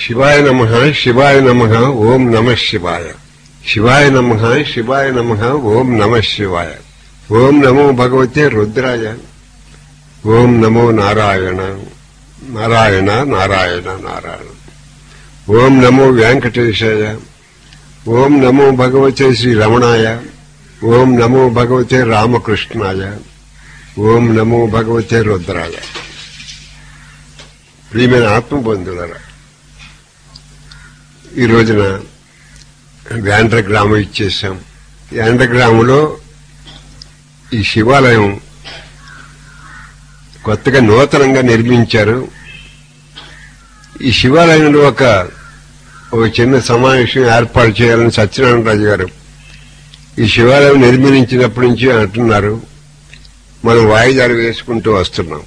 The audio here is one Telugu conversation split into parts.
శివాయ నమః శివాయ నమః ఓం నమః శివాయ. శివాయ నమః శివాయ నమః ఓం నమః శివాయ. ఓం నమో భగవతే రుద్రాయ. ఓం నమో నారాయణ నారాయణ నారాయణ నారాయణ. ఓం నమో వెంకటేశాయ. ఓం నమో భగవతే శ్రీ రమణాయ. ఓం నమో భగవతే రామకృష్ణాయ. ఓం నమో భగవతే రుద్రాయ. ప్రియమైన ఆత్మబంధువులారా, ఈ రోజున వ్యాండ్ర గ్రామం ఇచ్చేసాం. వ్యాండ్ర గ్రామంలో ఈ శివాలయం కొత్తగా నూతనంగా నిర్మించారు. ఈ శివాలయంలో ఒక చిన్న సమావేశం ఏర్పాటు చేయాలని సత్యనారాయణరాజు గారు ఈ శివాలయం నిర్మించినప్పటి నుంచి అంటున్నారు. మనం వాయిదాలు వేసుకుంటూ వస్తున్నాం.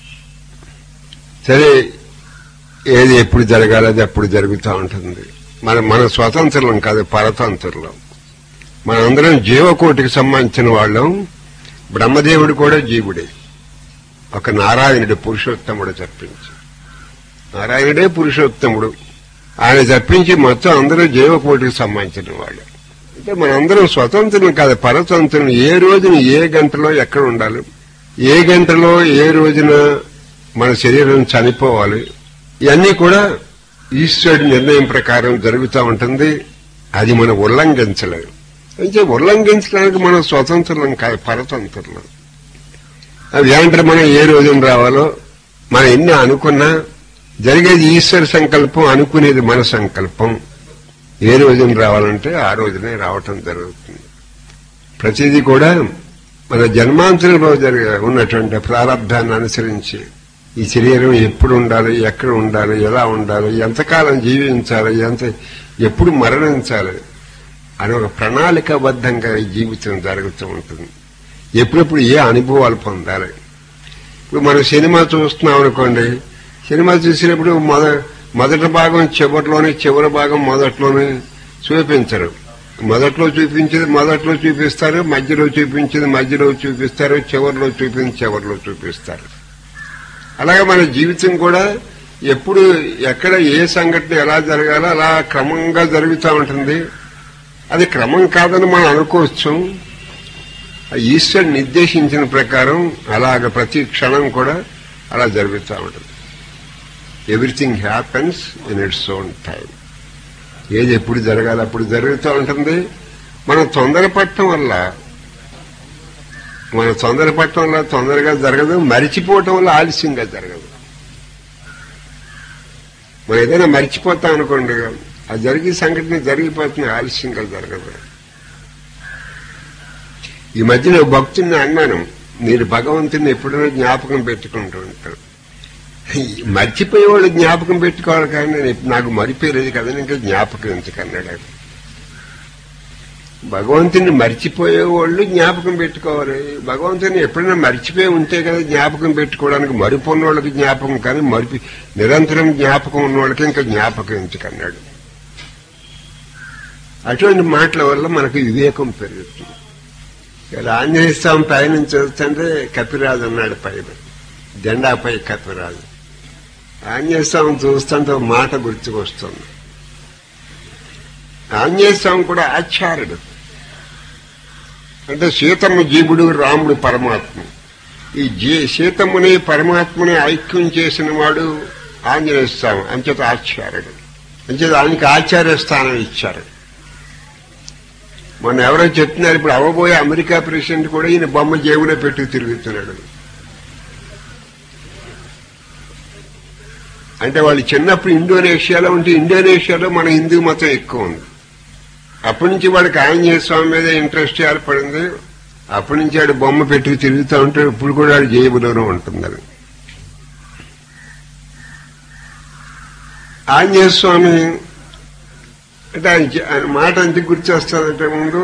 సరే, ఏది ఎప్పుడు జరగాలి అది అప్పుడు జరుగుతూ ఉంటుంది. మన స్వతంత్రం కాదు, పరతంత్రం. మనందరం జీవకోటికి సంబంధించిన వాళ్ళం. బ్రహ్మదేవుడు కూడా జీవుడే. ఒక నారాయణుడు పురుషోత్తముడు తప్పించి, నారాయణుడే పురుషోత్తముడు. ఆయన తప్పించి మొత్తం అందరూ జీవకోటికి సంబంధించిన వాళ్ళు. అంటే మనందరం స్వతంత్రం కాదు, పరతంత్రం. ఏ రోజున ఏ గంటలో ఎక్కడ ఉండాలి, ఏ గంటలో ఏ రోజున మన శరీరం చనిపోవాలి, ఇవన్నీ కూడా ఈశ్వరుడి నిర్ణయం ప్రకారం జరుగుతూ ఉంటుంది. అది మనం ఉల్లంఘించలేము. అయితే ఉల్లంఘించడానికి మనం స్వతంత్రం కాదు, పరతంత్రం. అవి అంటే మనం ఏ రోజున రావాలో, మనం ఎన్ని అనుకున్నా జరిగేది ఈశ్వర సంకల్పం, అనుకునేది మన సంకల్పం. ఏ రోజున రావాలంటే ఆ రోజునే రావటం జరుగుతుంది. ప్రతిదీ కూడా మన జన్మాంతరంలో ఉన్నటువంటి ప్రారంభాన్ని అనుసరించి ఈ శరీరం ఎప్పుడు ఉండాలి, ఎక్కడ ఉండాలి, ఎలా ఉండాలి, ఎంతకాలం జీవించాలి, ఎప్పుడు మరణించాలి అని ఒక ప్రణాళికాబద్ధంగా ఈ జీవితం జరుగుతూ ఉంటుంది. ఎప్పుడెప్పుడు ఏ అనుభవాలు పొందాలి. ఇప్పుడు మనం సినిమా చూస్తున్నాం అనుకోండి, సినిమా చూసినప్పుడు మొదటి భాగం చివరిలోనే, చివరి భాగం మొదట్లోనే చూపించరు. మొదట్లో చూపించేది మొదట్లో చూపిస్తారు, మధ్యలో చూపించేది మధ్యలో చూపిస్తారు, చివరిలో చివరిలో చూపిస్తారు. అలాగే మన జీవితం కూడా ఎప్పుడు ఎక్కడ ఏ సంఘటన ఎలా జరగాలో అలా క్రమంగా జరుగుతూ ఉంటుంది. అది క్రమం కాదని మనం అనుకోవచ్చు. ఈశ్వరుడు నిర్దేశించిన ప్రకారం అలాగ ప్రతి క్షణం కూడా అలా జరుగుతూ ఉంటుంది. Everything happens in its own time. ఏది ఎప్పుడు జరగాలి అప్పుడు జరుగుతూ ఉంటుంది. మనం తొందరపడటం వల్ల తొందరగా జరగదు, మరిచిపోవటం వల్ల ఆలస్యంగా జరగదు. మనం ఏదైనా మరిచిపోతాం అనుకోండి, ఆ జరిగే సంఘటన జరిగిపోతుంది, ఆలస్యంగా జరగదు. ఈ మధ్యన భక్తుని అన్నాను, మీరు భగవంతుని ఎప్పుడైనా జ్ఞాపకం పెట్టుకుంటూ ఉంటారు. మర్చిపోయేవాళ్ళు జ్ఞాపకం పెట్టుకోవాలి, కానీ నాకు మరిపోయేది కదా ఇంకా జ్ఞాపకం ఎందుకన్నాడు. భగవంతుని మర్చిపోయేవాళ్ళు జ్ఞాపకం పెట్టుకోవాలి. భగవంతుని ఎప్పుడైనా మర్చిపోయి ఉంటే కదా జ్ఞాపకం పెట్టుకోవడానికి. మరిపోన్న వాళ్ళకి జ్ఞాపకం, కానీ నిరంతరం జ్ఞాపకం ఉన్న వాళ్ళకి ఇంకా జ్ఞాపకం ఎందుకన్నాడు. అటువంటి మాటల వల్ల మనకు వివేకం పెరుగుతుంది. ఇలా ఆంజనేయ స్వామి పైనుంచి చూస్తుంటే కపిరాజు ఉన్నాడు పైన, జెండాపై కపిరాజు. ఆంజనేయ స్వామి చూస్తుంటే మాట గుర్తుకొస్తుంది. ఆంజనేయ స్వామి కూడా ఆచార్యుడు. అంటే సీతమ్మ జీవుడు, రాముడు పరమాత్మ. ఈ సీతమ్మని పరమాత్మని ఐక్యం చేసిన వాడు ఆంజనేయ స్వామి. అంచేత ఆచార్యుడు. అంచేత ఆయనకి ఆచార్య స్థానం ఇచ్చారు. మొన్న ఎవరో చెప్తున్నారు, ఇప్పుడు అవ్వబోయే అమెరికా ప్రెసిడెంట్ కూడా ఈయన బొమ్మ జేబులో పెట్టి తిరుగుతున్నాడు. అంటే వాళ్ళు చిన్నప్పుడు ఇండోనేషియాలో ఉంటే, ఇండోనేషియాలో మన హిందూ మతం ఎక్కువ ఉంది. అప్పటి నుంచి వాడికి ఆంజనేయ స్వామి మీద ఇంట్రెస్ట్ ఏర్పడింది. అప్పటి నుంచి ఆడు బొమ్మ పెట్టి తిరుగుతూ ఉంటే ఇప్పుడు కూడా ఆడు జేబులోనే ఉంటుందని. ఆంజనేయ స్వామి అంటే ఆయన మాట ఎందుకు గుర్తొస్తుందంటే, ముందు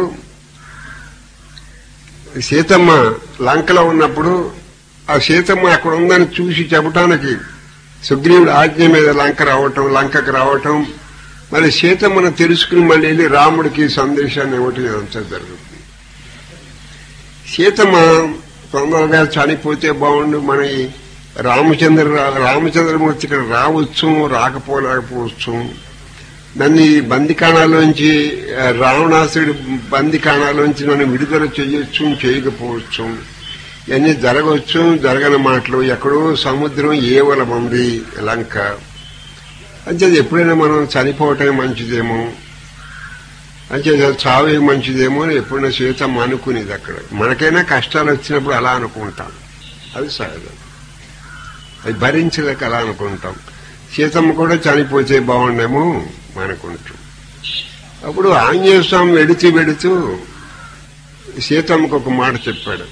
సీతమ్మ లంకలో ఉన్నప్పుడు ఆ సీతమ్మ అక్కడ ఉందని చూసి చెప్పడానికి సుగ్రీవుడు ఆజ్ఞ మీద లంకకు రావటం, మరి సీతమ్మను తెలుసుకుని మళ్ళీ వెళ్ళి రాముడికి సందేశాన్ని ఇవ్వటం ఇదంతా జరుగుతుంది. సీతమ్మ తొందరగా చనిపోతే బాగుండు, మన రామచంద్రమూర్తి ఇక్కడ రావచ్చు, రాకపోలేకపోవచ్చు. నన్ను ఈ బందికాణాలోంచి, రావణాసుడి బందికాణాలోంచి నన్ను విడుదల చేయొచ్చు, చేయకపోవచ్చు. ఇవన్నీ జరగవచ్చు, జరగని మాటలు. ఎక్కడో సముద్రం ఏవల ఉంది లంక. అంటే ఎప్పుడైనా మనం చనిపోవటమే మంచిదేమో, అంటే చావే మంచిదేమో అని ఎప్పుడైనా సీతమ్మ అనుకునేది. అక్కడ మనకైనా కష్టాలు వచ్చినప్పుడు అలా అనుకుంటాం, అది సహజం. అది భరించలేక అలా అనుకుంటాం. సీతమ్మ కూడా చనిపోతే బాగుండేమో అనుకుంటాం. అప్పుడు ఆంజనేయ స్వామి వెడుతూ సీతమ్మకు ఒక మాట చెప్పాడు.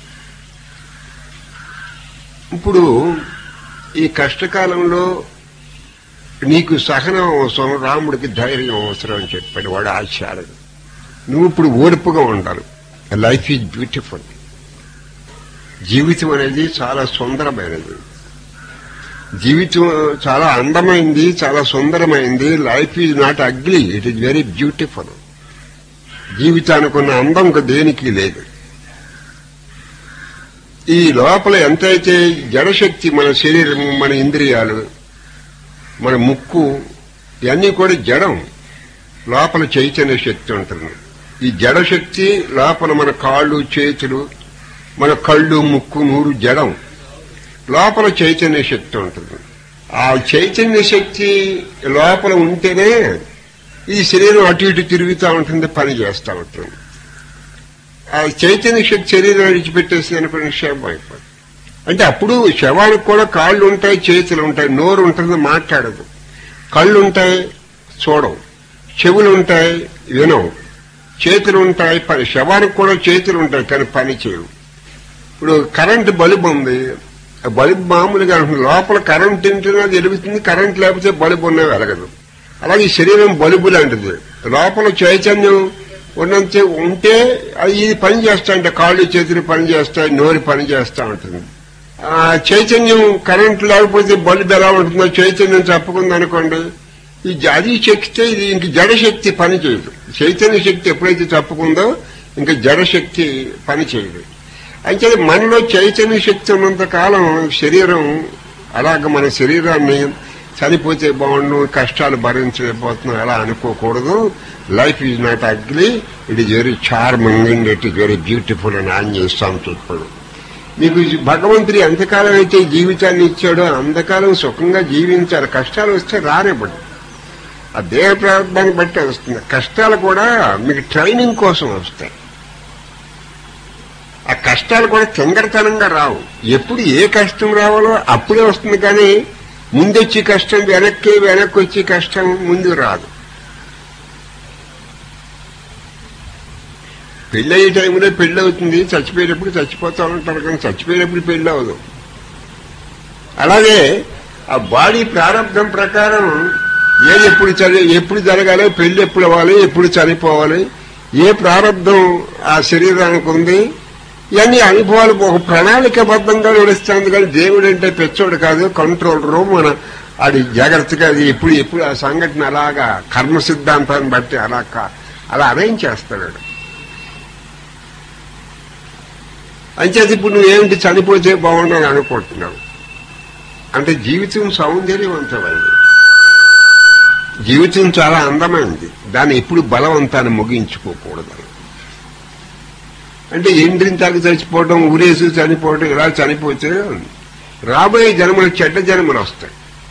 ఇప్పుడు ఈ కష్టకాలంలో నీకు సహనం అవసరం, రాముడికి ధైర్యం అవసరం అని చెప్పాడు. వాడు ఆచార్యుడు. నువ్వు ఇప్పుడు ఓర్పుగా ఉండాలి. Life is beautiful. జీవితం అనేది చాలా సుందరమైనది. జీవితం చాలా అందమైంది, చాలా సుందరమైంది. Life is not ugly, it is very beautiful. జీవితానికి ఉన్న అందం దేనికి లేదు. ఈ లోపల ఎంతైతే జడశక్తి, మన శరీరం, మన ఇంద్రియాలు, మన ముక్కు, ఇవన్నీ కూడా జడం. లోపల చైతన్య శక్తి ఉంటుంది. ఈ జడశక్తి లోపల మన కాళ్ళు, చేతులు, మన కళ్ళు, ముక్కు, నూరు జడం. లోపల చైతన్య శక్తి ఉంటుంది. ఆ చైతన్య శక్తి లోపల ఉంటేనే ఈ శరీరం అటు ఇటు తిరుగుతూ ఉంటుంది, పని చేస్తూ ఉంటుంది. ఆ చైతన్య శక్తి శరీరం విడిచిపెట్టేసి అనుకున్న శవం అయిపోతుంది. అంటే అప్పుడు శవానికి కూడా కాళ్ళు ఉంటాయి, చేతులు ఉంటాయి, నోరు ఉంటుంది, మాట్లాడదు. కళ్ళు ఉంటాయి, చూడవు. చెవులు ఉంటాయి, వినవు. చేతులు ఉంటాయి, శవానికి కూడా చేతులు ఉంటాయి, కానీ పని చేయవు. ఇప్పుడు కరెంటు బల్బు ఉంది. ఆ బల్బు మామూలుగా లోపల కరెంట్ తింటున్నా వెలుగుతుంది, కరెంట్ లేకపోతే బల్బు ఉన్నా వెలగదు. అలాగే ఈ శరీరం బల్బు లాంటిది. లోపల చైతన్యం ఉన్నంతే ఉంటే అది ఇది పని చేస్తా అంటే కాళ్ళు, చేతులు పని చేస్తాయి, నోరు పని చేస్తా ఉంటుంది. ఆ చైతన్యం కరెంట్ లేకపోతే బల్బు ఎలా ఉంటుందో చైతన్యం తప్పుకుంది అనుకోండి, అది చెక్కితే ఇది ఇంక జడశక్తి పని చేయదు. చైతన్య శక్తి ఎప్పుడైతే తప్పుకుందో ఇంకా జడశక్తి పని చేయదు. అయితే మనలో చైతన్య శక్తి ఉన్నంత కాలం శరీరం అలాగ మన శరీరాన్ని చనిపోతే బాగుండు, కష్టాలు భరించలేకపోతున్నాం అలా అనుకోకూడదు. Life is not ugly, it is very charming and it is very beautiful అని ఆంజనేయ స్వామి చెప్పాడు. మీకు భగవంతుడు ఎంతకాలం అయితే జీవితాన్ని ఇచ్చాడో అంతకాలం సుఖంగా జీవించాలి. కష్టాలు వస్తే రానివ్వడు. ఆ దేహ ప్రారంభాన్ని బట్టి వస్తుంది. కష్టాలు కూడా మీకు ట్రైనింగ్ కోసం వస్తాయి. ఆ కష్టాలు కూడా తింగరతనంగా రావు. ఎప్పుడు ఏ కష్టం రావాలో అప్పుడే వస్తుంది, కానీ ముందొచ్చి కష్టం వెనక్కి వచ్చి కష్టం ముందు రాదు. పెళ్ళయ్యే టైంలో పెళ్ళి అవుతుంది, చచ్చిపోయేటప్పుడు చచ్చిపోతా ఉంటారు, కానీ చచ్చిపోయేటప్పుడు పెళ్ళి అవ్వదు. అలాగే ఆ బాడీ ప్రారంభం ప్రకారం ఏది ఎప్పుడు జరగాలి, పెళ్లి ఎప్పుడు అవ్వాలి, ఎప్పుడు చనిపోవాలి, ఏ ప్రారంభం ఆ శరీరానికి ఉంది, ఇవన్నీ అనుభవాలు ఒక ప్రణాళికబద్ధంగా నడుస్తుంది. కానీ దేవుడు అంటే పెచ్చోడు కాదు, కంట్రోల్ రూమ్. మన అది జాగ్రత్తగా అది ఎప్పుడు ఆ సంఘటన అలాగా కర్మ సిద్ధాంతాన్ని బట్టి అలా అరేంజ్ చేస్తాడు. అంచేది ఇప్పుడు నువ్వేమిటి చనిపోతే బాగుండాలని అనుకుంటున్నావు అంటే జీవితం సౌందర్యవంతమైంది, జీవితం చాలా అందమైంది. దాన్ని ఎప్పుడు బలవంతాన్ని ముగించుకోకూడదు. అంటే ఎండ్రింతాకి చచ్చిపోవడం, ఊరేసి చనిపోవడం, ఇలా చనిపోతే రాబోయే జన్మలు చెడ్డ జన్మలు వస్తాయి.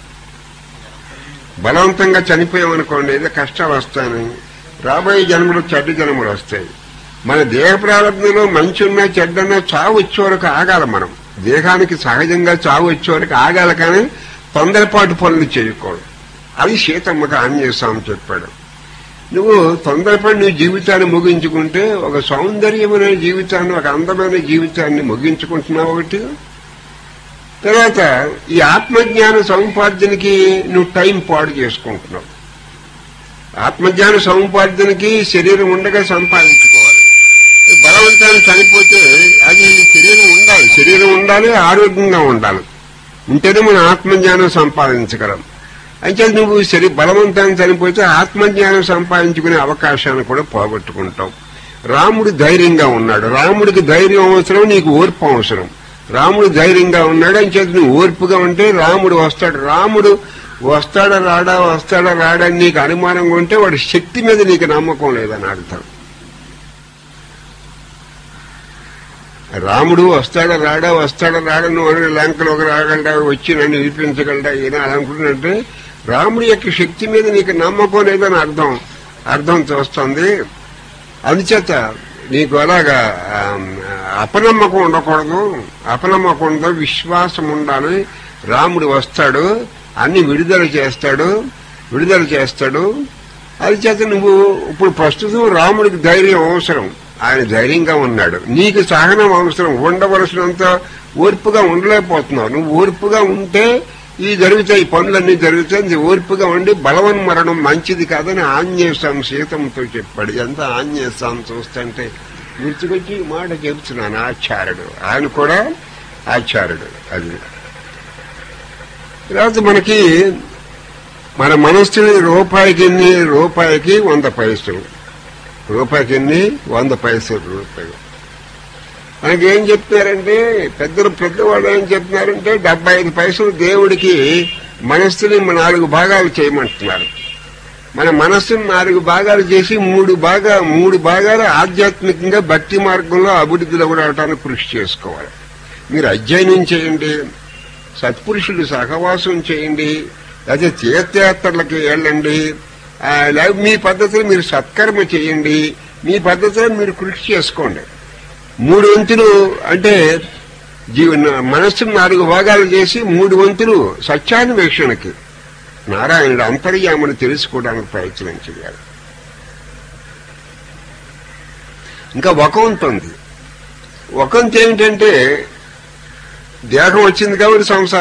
బలవంతంగా చనిపోయామనుకోండి ఏదో కష్టాలు వస్తాయని రాబోయే జన్మలు చెడ్డ జన్మలు వస్తాయి. మన దేహ ప్రారంభంలో మంచి ఉన్నా చెడ్డన్నా చావు వచ్చే వరకు ఆగాలి. మనం దేహానికి సహజంగా చావు వచ్చే వరకు ఆగాలి, కానీ తొందరపాటు పనులు చేయకూడదు. అది సీతమ్మకు ఆంజనేయ స్వామి చెప్పాడు. నువ్వు తొందరపడి నీ జీవితాన్ని ముగించుకుంటే ఒక సౌందర్యమైన జీవితాన్ని, ఒక అందమైన జీవితాన్ని ముగించుకుంటున్నావు ఒకటి. తర్వాత ఈ ఆత్మజ్ఞాన సముపార్జనకి నువ్వు టైం పాడు చేసుకుంటున్నావు. ఆత్మజ్ఞాన సముపార్జనకి శరీరం ఉండగా సంపాదించుకోవాలి. బలవంతాన్ని చనిపోతే అది శరీరం ఉండాలి, ఆరోగ్యంగా ఉండాలి. ఉంటేనే మనం ఆత్మజ్ఞానం సంపాదించగలం. అయితే నువ్వు బలవంతాన్ని చనిపోతే ఆత్మజ్ఞానం సంపాదించుకునే అవకాశాన్ని కూడా పోగొట్టుకుంటావు. రాముడు ధైర్యంగా ఉన్నాడు. రాముడికి ధైర్యం అవసరం, నీకు ఓర్పు అవసరం. రాముడు ధైర్యంగా ఉన్నాడు అని చేతి నువ్వు ఓర్పుగా ఉంటే రాముడు వస్తాడు. రాముడు వస్తాడా రాడా నీకు అనుమానంగా ఉంటే వాడి శక్తి మీద నీకు నమ్మకం లేదని అర్థం. రాముడు వస్తాడా రాడా నువ్వు అని లంకలోకి రాగలడా, వచ్చి నన్ను వినిపించగలడా ఈయన అనుకుంటున్నట్టే రాముడి యొక్క శక్తి మీద నీకు నమ్మకం లేదని అర్థం చూస్తుంది. అందుచేత నీకు అలాగా అపనమ్మకం ఉండకూడదు, విశ్వాసం ఉండాలి. రాముడు వస్తాడు, అన్ని విడుదల చేస్తాడు. అది చేత నువ్వు ఇప్పుడు ప్రస్తుతం రాముడికి ధైర్యం అవసరం, ఆయన ధైర్యంగా ఉన్నాడు. నీకు సహనం అవసరం, ఉండవలసినంత ఓర్పుగా ఉండలేకపోతున్నావు. నువ్వు ఓర్పుగా ఉంటే ఈ పనులన్నీ జరుగుతాయి. ఓర్పుగా ఉండి బలవన్మరణం మంచిది కాదని ఆంజనేయ స్వామి సీతంతో చెప్పాడు. ఎంత ఆంజనేయ స్వామి చూస్తుంటే గుర్తుకొచ్చి ఈ మాట చెబుతున్నాను. ఆచార్యుడు, ఆయన కూడా ఆచార్యుడు. అది తర్వాత మనకి మన మనస్సుని రూపాయికి 100 పైసలు, రూపాయికి 100 పైసలు. మనకేం చెప్తున్నారంటే పెద్దవాళ్ళు ఏం చెప్తున్నారంటే 75 పైసలు దేవుడికి మనస్సుని 4 భాగాలు చేయమంటున్నారు. మన మనస్సుని 4 భాగాలు చేసి 3 భాగాలు ఆధ్యాత్మికంగా భక్తి మార్గంలో అభివృద్ధిలో కూడా అవడానికి కృషి చేసుకోవాలి. మీరు అధ్యయనం చేయండి, సత్పురుషులు సహవాసం చేయండి, లేకపోతే తీర్థయాత్రలకి వెళ్ళండి, మీ పద్ధతిలో మీరు సత్కర్మ చేయండి, మీ పద్ధతిలో మీరు కృషి చేసుకోండి. 3 వంతులు అంటే మనస్సును 4 భాగాలు చేసి 3 వంతులు సత్యాన్వేషణకి, నారాయణుడు అంతర్యామని తెలుసుకోవడానికి ప్రయత్నం చేయాలి. ఇంకా ఒక వంతు ఉంది. ఒక వంతు ఏమిటంటే దేహం వచ్చింది కాబట్టి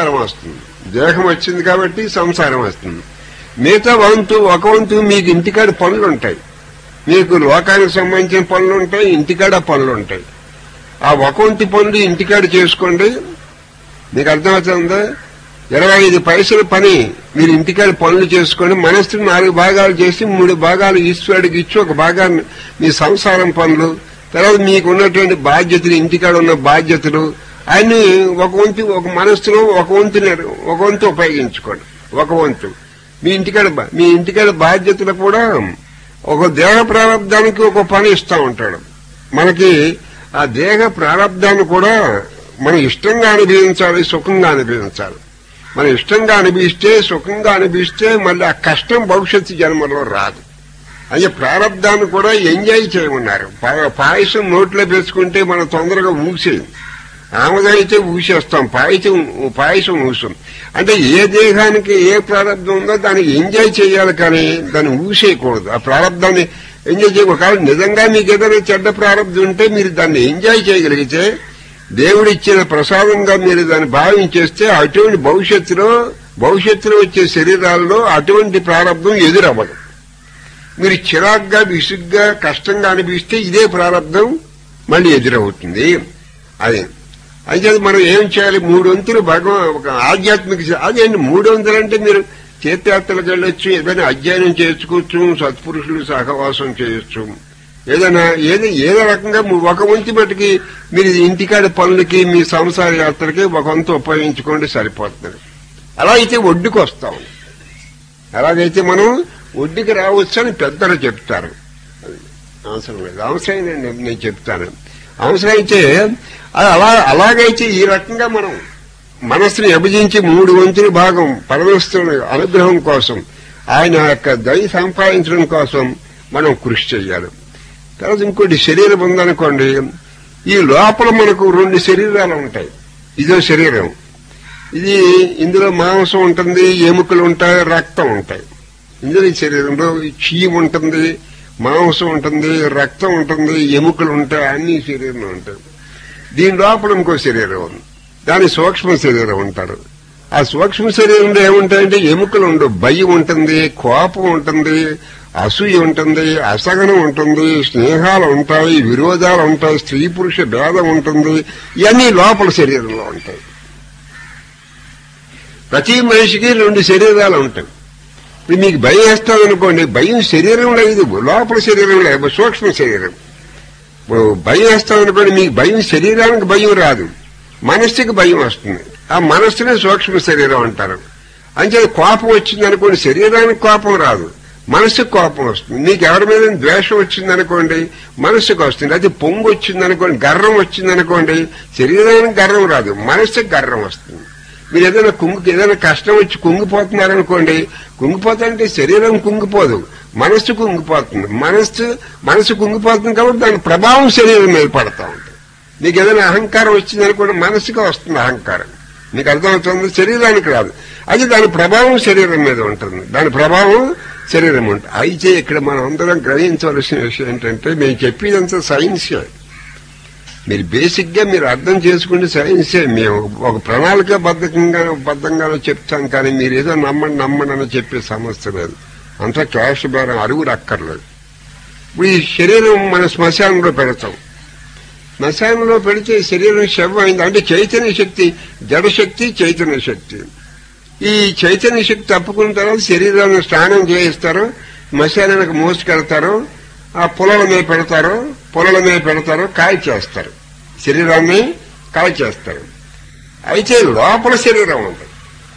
సంసారం వస్తుంది. మిగతా ఒక వంతు మీకు ఇంటికాడ పనులు ఉంటాయి, మీకు లోకానికి సంబంధించిన పనులు ఉంటాయి, ఇంటికాడ పనులు ఉంటాయి. ఆ ఒక వంతు పనులు ఇంటికాడ చేసుకోండి. మీకు అర్థమవుతుందా? 25 పైసల పని మీరు ఇంటికాడ పనులు చేసుకోండి. మనస్సును 4 భాగాలు చేసి 3 భాగాలు ఈశ్వరుడికి ఇచ్చి 1 భాగాన్ని మీ సంసారం పనులు, తర్వాత మీకు ఉన్నటువంటి బాధ్యతలు, ఇంటికాడ ఉన్న బాధ్యతలు అన్ని ఒక మనస్సులో ఒక వంతు ఉపయోగించుకోండి. ఒక వంతు మీ ఇంటికాడ బాధ్యతలు కూడా ఒక దేహ ప్రారంధానికి ఒక పని ఇస్తా ఉంటాడు. మనకి ఆ దేహ ప్రారంధాన్ని కూడా మనం ఇష్టంగా అనుభవించాలి, సుఖంగా అనుభవించాలి. మనం ఇష్టంగా అనిపిస్తే, సుఖంగా అనిపిస్తే మళ్ళీ ఆ కష్టం భవిష్యత్తు జన్మలో రాదు. అదే ప్రారంధాన్ని కూడా ఎంజాయ్ చేయమన్నారు. పాయసం నోట్లో వేసుకుంటే మనం తొందరగా ఊసేది, ఆమదైతే ఊసేస్తాం, పాయసం ఊసాం. అంటే ఏ దేహానికి ఏ ప్రారంధం ఉందో దాన్ని ఎంజాయ్ చేయాలి, కానీ దాన్ని ఊసేయకూడదు. ఆ ప్రారంధాన్ని ఎంజాయ్ చేయకూడదు. నిజంగా మీకు ఏదైనా చెడ్డ ప్రారంధం ఉంటే మీరు దాన్ని ఎంజాయ్ చేయగలిగితే, దేవుడిచ్చిన ప్రసాదంగా మీరు దాన్ని భావించేస్తే అటువంటి భవిష్యత్తులో వచ్చే శరీరాల్లో అటువంటి ప్రారంధం ఎదురవ్వదు. మీరు చిరాగ్గా, విసుగ్గా, కష్టంగా అనిపిస్తే ఇదే ప్రారంధం మళ్ళీ ఎదురవుతుంది. అదే అయితే మనం ఏం చేయాలి? 3 వంతులు ఒక ఆధ్యాత్మిక, అదేంటి 3 వంతులు అంటే మీరు తీర్థయాత్రలకు వెళ్ళొచ్చు, ఏదైనా అధ్యయనం చేసుకోవచ్చు, సత్పురుషులు సహవాసం చేయొచ్చు, ఏదో రకంగా ఒక వంతు మటుకి మీరు ఇంటికాడ పనులకి, మీ సంసార యాత్రకి ఒక వంతు ఉపయోగించుకోండి, సరిపోతుంది. అలా అయితే ఒడ్డుకు వస్తాం. అలాగైతే మనం ఒడ్డుకి రావచ్చు అని పెద్దలు చెప్తారు. అవసరం లేదు, అవసరమైందండి, నేను చెప్తాను. అవసరమైతే అలాగైతే ఈ రకంగా మనం మనస్సుని విభజించి 3 వంతుల భాగం పరమేశ్వరుని అనుగ్రహం కోసం, ఆయన యొక్క దయ సంపాదించడం కోసం మనం కృషి చేయాలి. తర్వాత ఇంకోటి శరీరం ఉందనుకోండి, ఈ లోపల మనకు 2 శరీరాలు ఉంటాయి. ఇదో శరీరం, ఇందులో మాంసం ఉంటుంది, ఎముకలు ఉంటాయి, రక్తం ఉంటాయి. ఇందులో ఈ శరీరంలో చీమ ఉంటుంది, మాంసం ఉంటుంది, రక్తం ఉంటుంది, ఎముకలు ఉంటాయి, అన్ని శరీరంలో ఉంటాయి. దీని లోపల ఇంకో శరీరం ఉంది, దాని సూక్ష్మ శరీరం ఉంటారు. ఆ సూక్ష్మ శరీరంలో ఏముంటాయంటే ఎముకలు ఉండవు, భయం ఉంటుంది, కోపం ఉంటుంది, అసూయ ఉంటుంది, అసహనం ఉంటుంది, స్నేహాలు ఉంటాయి, విరోధాలు ఉంటాయి, స్త్రీ పురుష భేదం ఉంటుంది. ఇవన్నీ లోపల శరీరంలో ఉంటాయి. ప్రతి మనిషికి 2 శరీరాలు ఉంటాయి. ఇప్పుడు మీకు భయం వేస్తామనుకోండి, భయం శరీరంలో ఇది, లోపల శరీరంలో సూక్ష్మ శరీరం. భయం వేస్తామనుకోండి, మీకు భయం శరీరానికి భయం రాదు, మనస్సుకి భయం వస్తుంది. ఆ మనస్సునే సూక్ష్మ శరీరం అంటారు. అంటే కోపం వచ్చిందనుకోండి, శరీరానికి కోపం రాదు, మనస్సుకు కోపం వస్తుంది. నీకు ఎవరి మీద ద్వేషం వచ్చిందనుకోండి, మనస్సుకు వస్తుంది. అది పొంగు వచ్చిందనుకోండి, గర్వం వచ్చిందనుకోండి, శరీరానికి గర్వం రాదు, మనస్సుకు గర్వం వస్తుంది. మీరు ఏదైనా కష్టం వచ్చి కుంగిపోతున్నారనుకోండి, కుంగిపోతాంటే శరీరం కుంగిపోదు, మనస్సు కుంగిపోతుంది. మనస్సు కుంగిపోతుంది కాబట్టి దాని ప్రభావం శరీరం మీద పడతా ఉంటుంది. మీకు ఏదైనా అహంకారం వచ్చిందనుకోండి, మనస్సుగా వస్తుంది అహంకారం. మీకు అర్థమవుతుంది, శరీరానికి రాదు. అది దాని ప్రభావం శరీరం మీద ఉంటుంది, దాని ప్రభావం శరీరం ఉంటుంది. అయితే ఇక్కడ మనం అందరం గ్రహించవలసిన విషయం ఏంటంటే, మేము చెప్పేదంతా సైన్సే. మీరు బేసిక్ గా మీరు అర్థం చేసుకుంటే సైన్సే. మేము ఒక ప్రణాళిక బద్ధంగానే చెప్తాం, కానీ మీరు ఏదో నమ్మండి అని చెప్పే సమస్య లేదు. అంతా క్యాష్ భారం, అరుగురు అక్కర్లేదు. ఇప్పుడు ఈ శరీరం మన శ్మశానంలో పెడతాం. శ్మశానంలో పెడితే శరీరం శవం అయింది అంటే చైతన్య శక్తి, జడశక్తి, చైతన్య శక్తి. ఈ చైతన్య శక్తి తప్పుకున్న తర్వాత శరీరాన్ని స్నానం చేయిస్తారు, శ్మశానానికి మోసుకెళ్తారు, ఆ పొలాల మీద పెడతారు, కాయ చేస్తారు, శరీరాన్ని కాయ చేస్తారు. అయితే లోపల శరీరం ఉంది.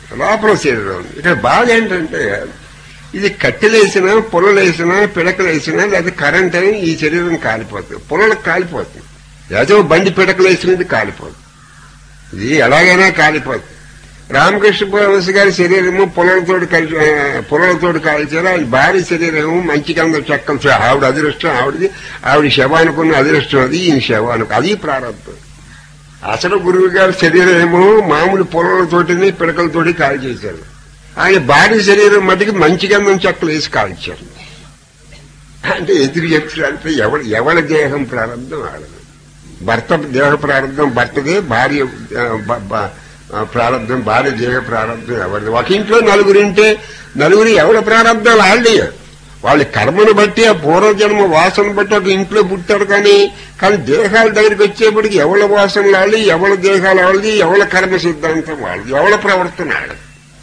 ఇక్కడ బాధ ఏంటంటే, ఇది కట్టెలేసినా, పొలలేసినా, పిడకలేసినా, లేదా కరెంట్ అని ఈ శరీరం కాలిపోతుంది. పొలాలకు కాలిపోతుంది. ఏదో బండి పిడకలేసినది కాలిపోతుంది. ఇది ఎలాగైనా కాలిపోతుంది. రామకృష్ణ పరమహంస గారి శరీరము పొలాలతోటి కాల్చారు. ఆయన భార్య శరీరము మంచి కింద చెక్కలు. ఆవిడ అదృష్టం ఆవిడ శవానుకున్న అదృష్టం అది, ఈయన శవానికి అది ప్రారంభం. అసలు గురువు గారి శరీరం ఏమో మామూలు పొలాలతోటిని పిడకలతోటి కాల్చేశారు. ఆయన భార్య శరీరం మటుకు మంచి కింద చెక్కలు వేసి కాల్చారు. అంటే ఎదురు చెప్తారంటే ఎవరి దేహం ప్రారంభం ఆడదు. భర్త దేహ ప్రారంభం భర్తదే, భార్య ప్రారంభం భార్య దేహ ప్రారంభం ఎవరిది. ఒక ఇంట్లో నలుగురు ఎవరి ప్రారంభం వాళ్ళే. వాళ్ళ కర్మను బట్టి, ఆ పూర్వజన్మ వాసన బట్టి ఒక ఇంట్లో పుట్టారు. కానీ దేహాల దగ్గరికి వచ్చేప్పటికి ఎవరి వాసనలు వాళ్ళది, ఎవరి దేహాలు వాళ్ళది, ఎవరి కర్మ సిద్ధాంతం వాళ్ళది, ఎవరి ప్రవర్తన వాళ్ళది.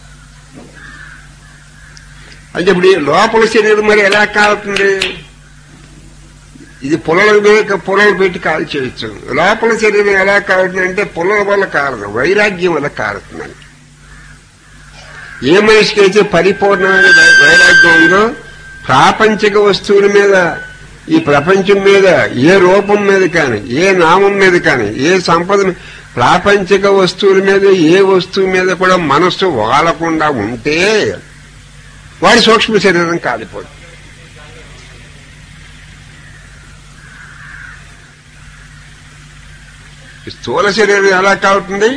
అంటే ఇప్పుడు లోపల శరీరం మరి ఎలా కాలుతుంది? ఇది పొలాలు పెట్టి కాల్ చేయొచ్చు. లోపల శరీరం ఎలా కాలుతుందంటే పొలాల వల్ల కాలదు, వైరాగ్యం వల్ల కాలుతుందని. ఏ మనిషికి అయితే పరిపూర్ణమైన వైరాగ్యం ఉందో, ప్రాపంచిక వస్తువుల మీద, ఈ ప్రపంచం మీద, ఏ రూపం మీద కానీ, ఏ నామం మీద కానీ, ఏ సంపద, ప్రాపంచిక వస్తువుల మీద ఏ వస్తువు మీద కూడా మనస్సు వాలకుండా ఉంటే వాడి సూక్ష్మ శరీరం కాలిపోతుంది. స్థూల శరీరం ఎలా కాలుతుంది?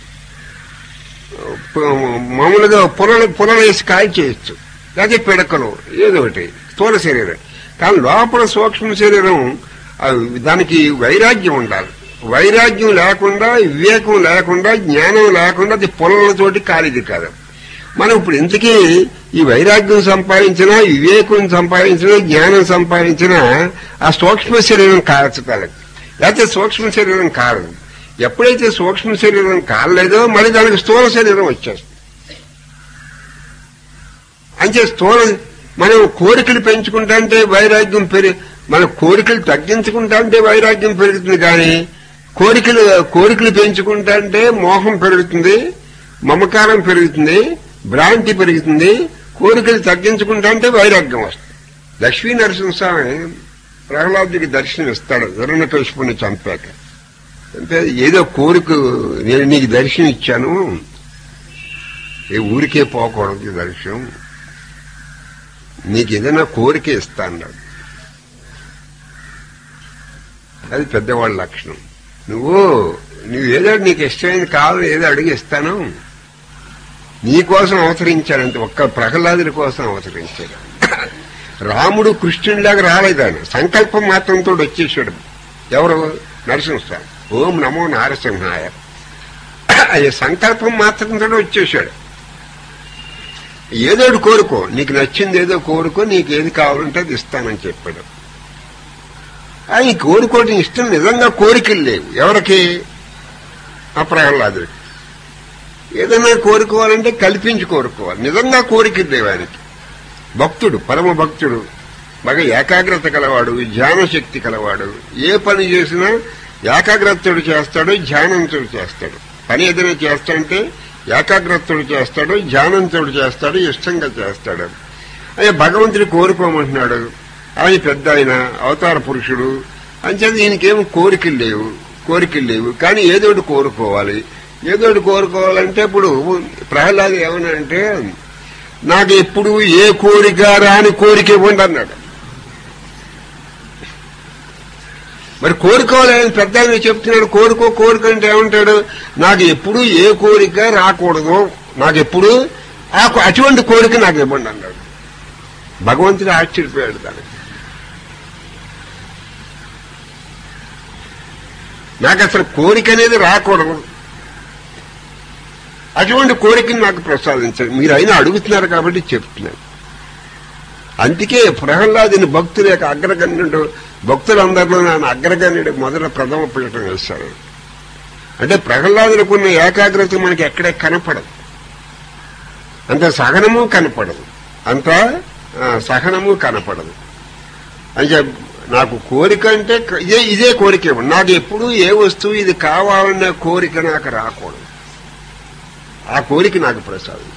మామూలుగా పొలలు వేసి కాయ చేయొచ్చు, లేకపోతే పిడకలు, ఏదో ఒకటి స్థూల శరీరం. కానీ లోపల సూక్ష్మ శరీరం దానికి వైరాగ్యం ఉండాలి. వైరాగ్యం లేకుండా, వివేకం లేకుండా, జ్ఞానం లేకుండా అది పొలలతోటి కాలిది కాదు. మనం ఇప్పుడు ఇంతకీ ఈ వైరాగ్యం సంపాదించినా, వివేకం సంపాదించినా, జ్ఞానం సంపాదించినా ఆ సూక్ష్మ శరీరం కాల్చగలదు, లేకపోతే సూక్ష్మ శరీరం కాలదు. ఎప్పుడైతే సూక్ష్మ శరీరం కాలేదో మళ్ళీ దానికి స్థూల శరీరం వచ్చేస్తుంది. అంటే మనం కోరికలు పెంచుకుంటే వైరాగ్యం మన కోరికలు తగ్గించుకుంటే వైరాగ్యం పెరుగుతుంది. కానీ కోరికలు పెంచుకుంటే మోహం పెరుగుతుంది, మమకారం పెరుగుతుంది, భ్రాంతి పెరుగుతుంది. కోరికలు తగ్గించుకుంటే వైరాగ్యం వస్తుంది. లక్ష్మీ నరసింహస్వామి ప్రహ్లాదుడికి దర్శనం ఇస్తాడు హిరణ్యకశిపుని చంపాక. అంటే ఏదో కోరిక, నేను నీకు దర్శనం ఇచ్చాను, ఏ ఊరికే పోకూడదు దర్శనం, నీకు ఏదైనా కోరిక ఇస్తా అన్నాడు. అది పెద్దవాళ్ళ లక్షణం. నువ్వేదో నీకు ఇష్టమైంది కాదు, ఏదో అడిగి ఇస్తాను, నీకోసం అవతరించాడంటే ఒక్క ప్రహ్లాదుడి కోసం అవతరించాడు. రాముడు కృష్ణుడిలాగా రాలేదాను, సంకల్పం మాత్రంతో వచ్చేసాడు. ఎవరు? నరసింహస్వామి. ఓం నమో నారసింహాయ. అది సంకల్పం మాత్రంతో వచ్చేసాడు. ఏదోటి కోరుకో, నీకు నచ్చింది ఏదో కోరుకో, నీకు ఏది కావాలంటే అది ఇస్తానని చెప్పాడు. ఈ కోరుకోవడం ఇష్టం నిజంగా కోరికలు లేవు ఎవరికి? ఆ ప్రహ్లాదుడికి. ఏదైనా కోరుకోవాలంటే కల్పించి కోరుకోవాలి, నిజంగా కోరికలు లేవు ఆయనకి. భక్తుడు, పరమ భక్తుడు, బాగా ఏకాగ్రత కలవాడు, ధ్యాన శక్తి కలవాడు. ఏ పని చేసినా ఏకాగ్రతడు చేస్తాడు, ధ్యానంతుడు చేస్తాడు. పని ఏదైనా చేస్తాడంటే ఏకాగ్రతడు చేస్తాడు, ధ్యానంతుడు చేస్తాడు, ఇష్టంగా చేస్తాడు. అదే భగవంతుడు కోరుకోమంటున్నాడు. ఆయన పెద్ద ఆయన అవతార పురుషుడు అంచేత ఈయనకేమో కోరికలు లేవు. కానీ ఏదోటి కోరుకోవాలి. ఏదోటి కోరుకోవాలంటే ఇప్పుడు ప్రహ్లాద్ ఏమన్నా అంటే నాకు ఎప్పుడు ఏ కోరిక రాని కోరిక ఇవ్వండి అన్నాడు. మరి కోరుకోవాలని పెద్ద ఆయన చెప్తున్నాడు. కోరిక అంటే ఏమంటాడు, నాకు ఎప్పుడు ఏ కోరిక రాకూడదు, నాకు ఎప్పుడు అటువంటి కోరిక నాకు ఇవ్వండి అన్నాడు. భగవంతుడు ఆశ్చర్యపోయాడు దానికి. నాకు అసలు కోరిక అనేది రాకూడదు, అటువంటి కోరికను నాకు ప్రసాదించండి. మీరు అయినా అడుగుతున్నారు కాబట్టి చెప్తున్నాను. అందుకే ప్రహ్లాదుని భక్తుల యొక్క అగ్రగణ్యుడు, భక్తులందరిలో ఆయన అగ్రగణ్యుడు మొదట ప్రథమ పీఠం వేశారు. అంటే ప్రహ్లాదులకున్న ఏకాగ్రత మనకి ఎక్కడే కనపడదు, అంత సహనము కనపడదు, అంటే నాకు కోరిక అంటే ఇదే కోరిక. నాకు ఎప్పుడు ఏ వస్తువు ఇది కావాలన్న కోరిక నాకు రాకూడదు, ఆ కోరిక నాకు ప్రసాదం.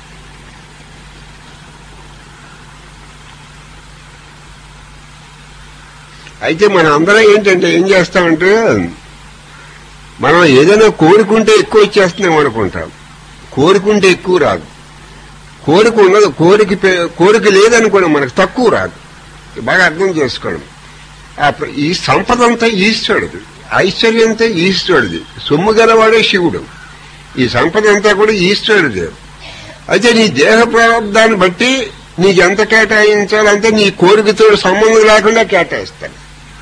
అయితే మన అందరం ఏంటంటే ఏం చేస్తామంటే మనం ఏదైనా కోరుకుంటే ఎక్కువ వచ్చేస్తున్నాం అనుకుంటాం. కోరుకుంటే ఎక్కువ రాదు. కోరిక ఉన్నది, కోరిక లేదనుకోండి మనకు తక్కువ రాదు. బాగా అర్థం చేసుకోవడం. ఈ సంపద అంతా ఈశ్వరుడిది, ఐశ్వర్యంతో ఈశ్వరుడిది, సొమ్ము గలవాడే శివుడు. ఈ సంపద అంతా కూడా ఈశ్వరుడిదే. అయితే నీ దేహ ప్రారంధాన్ని బట్టి నీకు ఎంత కేటాయించాలంటే నీ కోరికతో సంబంధం లేకుండా కేటాయిస్తాను.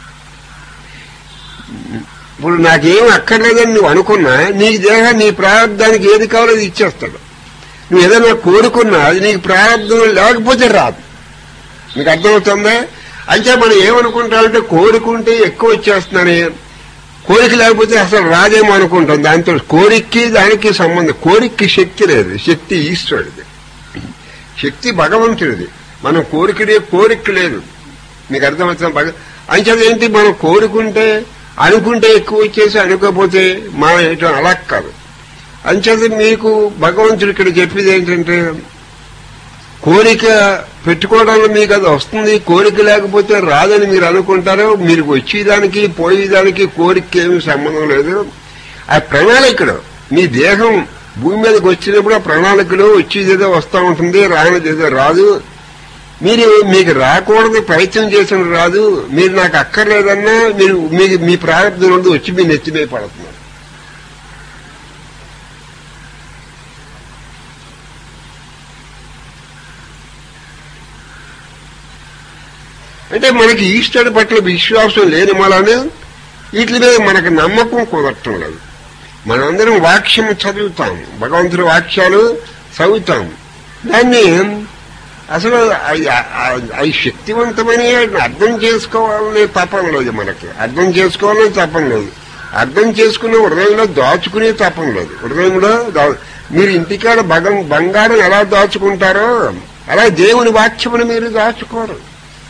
ఇప్పుడు నాకేం అక్కర్లేదని నువ్వు అనుకున్నా నీ ప్రారంధానికి ఏది కావాలో అది ఇచ్చేస్తాడు. నువ్వు ఏదైనా కోరుకున్నా అది నీకు ప్రారంధం లేకపోతే రాదు. నీకు అర్థమవుతుందా? అంటే మనం ఏమనుకుంటామంటే కోరుకుంటే ఎక్కువ వచ్చేస్తున్నానే, కోరిక లేకపోతే అసలు రాదేమో అనుకుంటాం. దాంతో కోరికకి దానికి సంబంధం. కోరికకి శక్తి లేదు, శక్తి ఈశ్వరుడిది, శక్తి భగవంతుడిది. మనం కోరిక లేదు. మీకు అర్థమవుతుంది? అంచేది ఏంటి, మనం అనుకుంటే ఎక్కువ వచ్చేసి అనుకోకపోతే మనం ఏంటో అలా కాదు. అంచేది మీకు భగవంతుడు ఇక్కడ చెప్పేది ఏంటంటే కోరిక పెట్టుకోవడంలో మీకు అది వస్తుంది, కోరిక లేకపోతే రాదని మీరు అనుకుంటారు. మీరు వచ్చేదానికి పోయేదానికి కోరిక ఏమీ సంబంధం లేదు. ఆ ప్రణాళికలో మీ దేహం భూమి మీదకి వచ్చినప్పుడు ఆ ప్రణాళికలో వచ్చేదేదో వస్తూ ఉంటుంది, రానిదేదో రాదు. మీకు రాకూడదు ప్రయత్నం చేసిన రాదు. మీరు నాకు అక్కర్లేదన్నా మీ ప్రారంభం నుండి వచ్చి మీ నెత్తిమే పడుతున్నారు. అంటే మనకి ఈశ్వరుడి పట్ల విశ్వాసం లేని వలనే వీటి మీద మనకు నమ్మకం కుదరటం లేదు. మనందరం వాక్యం చదువుతాం, భగవంతుడి వాక్యాలు చదువుతాం. దాన్ని అసలు అవి శక్తివంతమని అర్థం చేసుకోవాలనే తపన లేదు మనకి. అర్థం చేసుకునే హృదయంలో దాచుకునే తపన లేదు. హృదయంలో మీరు ఇంటికాడ బంగారం ఎలా దాచుకుంటారో అలా దేవుని వాక్యమును మీరు దాచుకోరు.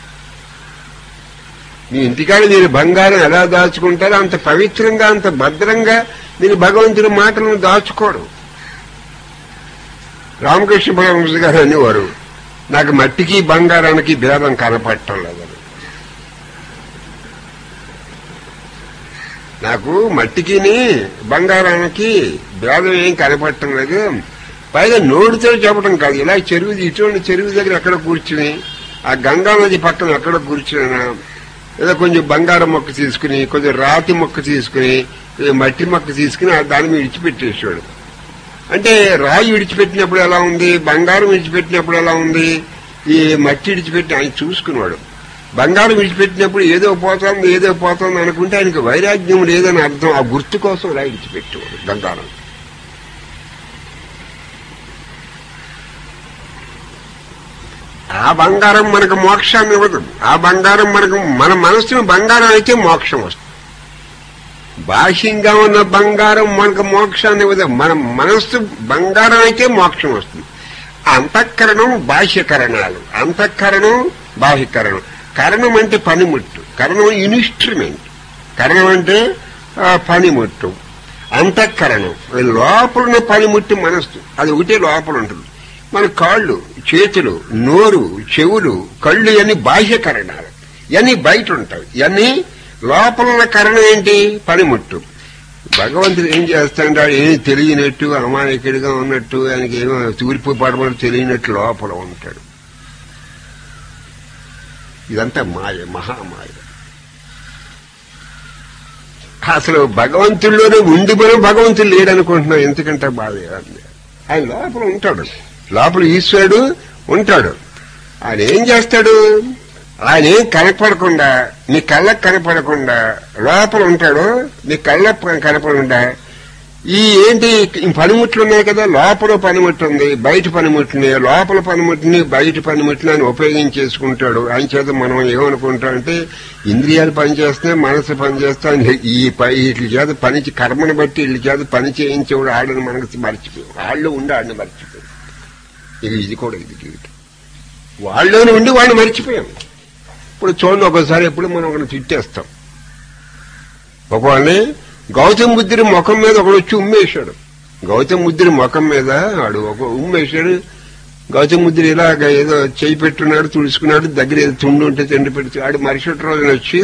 మీ ఇంటికాడ మీరు బంగారం ఎలా దాచుకుంటారో అంత పవిత్రంగా, అంత భద్రంగా మీరు భగవంతుడి మాటలను దాచుకోరు. రామకృష్ణ పరమహంస గారు అనేవారు, నాకు మట్టికి బంగారానికి భేదం కనపడటం లేదని. నాకు మట్టికిని బంగారానికి భేదం ఏం కనపడటం లేదు. పైగా నోటితో చెప్పడం కాదు, ఇలా ఇటువంటి చెరువు దగ్గర ఎక్కడ కూర్చుని ఆ గంగా నది పక్కన ఎక్కడ కూర్చున్నా ఏదో కొంచెం బంగారం మొక్క తీసుకుని, కొంచెం రాతి మొక్క తీసుకుని, మట్టి మొక్క తీసుకుని దాని మీద విడిచిపెట్టేసాడు. అంటే రాయి విడిచిపెట్టినప్పుడు ఎలా ఉంది, బంగారం విడిచిపెట్టినప్పుడు ఎలా ఉంది, ఈ మట్టి విడిచిపెట్టి ఆయన చూసుకున్నాడు. బంగారం విడిచిపెట్టినప్పుడు ఏదో పోతుంది అనుకుంటే ఆయనకు వైరాగ్యం లేదని అర్థం. ఆ గుర్తు కోసం రాయి విడిచిపెట్టేవాడు బంగారం. ఆ బంగారం మనకు మోక్షాన్ని ఇవ్వదు. ఆ బంగారం మన మనస్సును బంగారం అయితే మోక్షం వస్తుంది. బాహ్యంగా ఉన్న బంగారం మనకు మోక్షాన్ని ఇవ్వదు. మన మనస్సు బంగారం అయితే మోక్షం వస్తుంది. అంతఃకరణం బాహ్యకరణాలు, అంతఃకరణం బాహ్యకరణం. కరణం అంటే పనిముట్టు, కరణం ఇన్స్ట్రుమెంట్. కరణం అంటే పనిముట్టు, అంతఃకరణం. లోపల పనిముట్టు మనస్సు, అది ఒకటే లోపల ఉంటుంది. మన కాళ్ళు, చేతులు, నోరు, చెవులు, కళ్ళు ఇవన్నీ బాహ్యకరణాలు, ఇవన్నీ బయట ఉంటాయి. ఇవన్నీ లోపల కరణం ఏంటి? పనిముట్టు. భగవంతుడు ఏం చేస్తాడంటే ఏమి తెలియనట్టు, అమాయకుడిగా ఉన్నట్టు, ఆయనకి ఏమో తూర్పు పడమని తెలియనట్టు లోపల ఉంటాడు. ఇదంతా మాయ, మహామాయ. అసలు భగవంతుల్లోనే ఉండి మనం భగవంతుడు లేడనుకుంటున్నాం. ఎందుకంటే బాధ ఆయన లోపల ఉంటాడు, లోపల ఈశ్వరుడు ఉంటాడు. ఆయన ఏం చేస్తాడు? ఆయన ఏం కనపడకుండా, నీ కళ్ళకు కనపడకుండా లోపల ఉంటాడు. నీ కళ్ళకు కనపడకుండా ఈ ఏంటి పనిముట్లు ఉన్నాయి కదా, లోపల పనిముట్టు ఉంది, బయట పనిముట్టిని, లోపల పనిముట్టిని బయట పనిముట్టిని ఆయన ఉపయోగించేసుకుంటాడు. ఆయన చేత మనం ఏమనుకుంటామంటే ఇంద్రియాలు పనిచేస్తున్నాయి, మనసు పనిచేస్తాయి, వీటి చేత పని కర్మను బట్టి వీళ్ళ చేత పని చేయించేవాడు ఆడని మనకు మర్చిపోయాం. వాళ్ళు ఉండి ఆడిని మర్చిపోయాం. ఇక ఇది కూడా ఇది జీవితం, వాళ్ళలోనే ఉండి వాడిని మర్చిపోయాం. ఇప్పుడు చూడండి, ఒకసారి ఎప్పుడు మనం ఒకరిని తిట్టేస్తాం. ఒకవాడిని గౌతమ బుద్ధుడి ముఖం మీద ఒకడు వచ్చి ఉమ్మేశాడు. గౌతమ బుద్ధుడి ముఖం మీద వాడు ఒక ఉమ్మేశాడు. గౌతమ బుద్ధుడు ఇలాగ ఏదో చేయి పెట్టున్నాడు, తుడుచుకున్నాడు, దగ్గర ఏదో తుండు ఉంటే తిండి పెడుతూ వాడు మరుసటి రోజున వచ్చి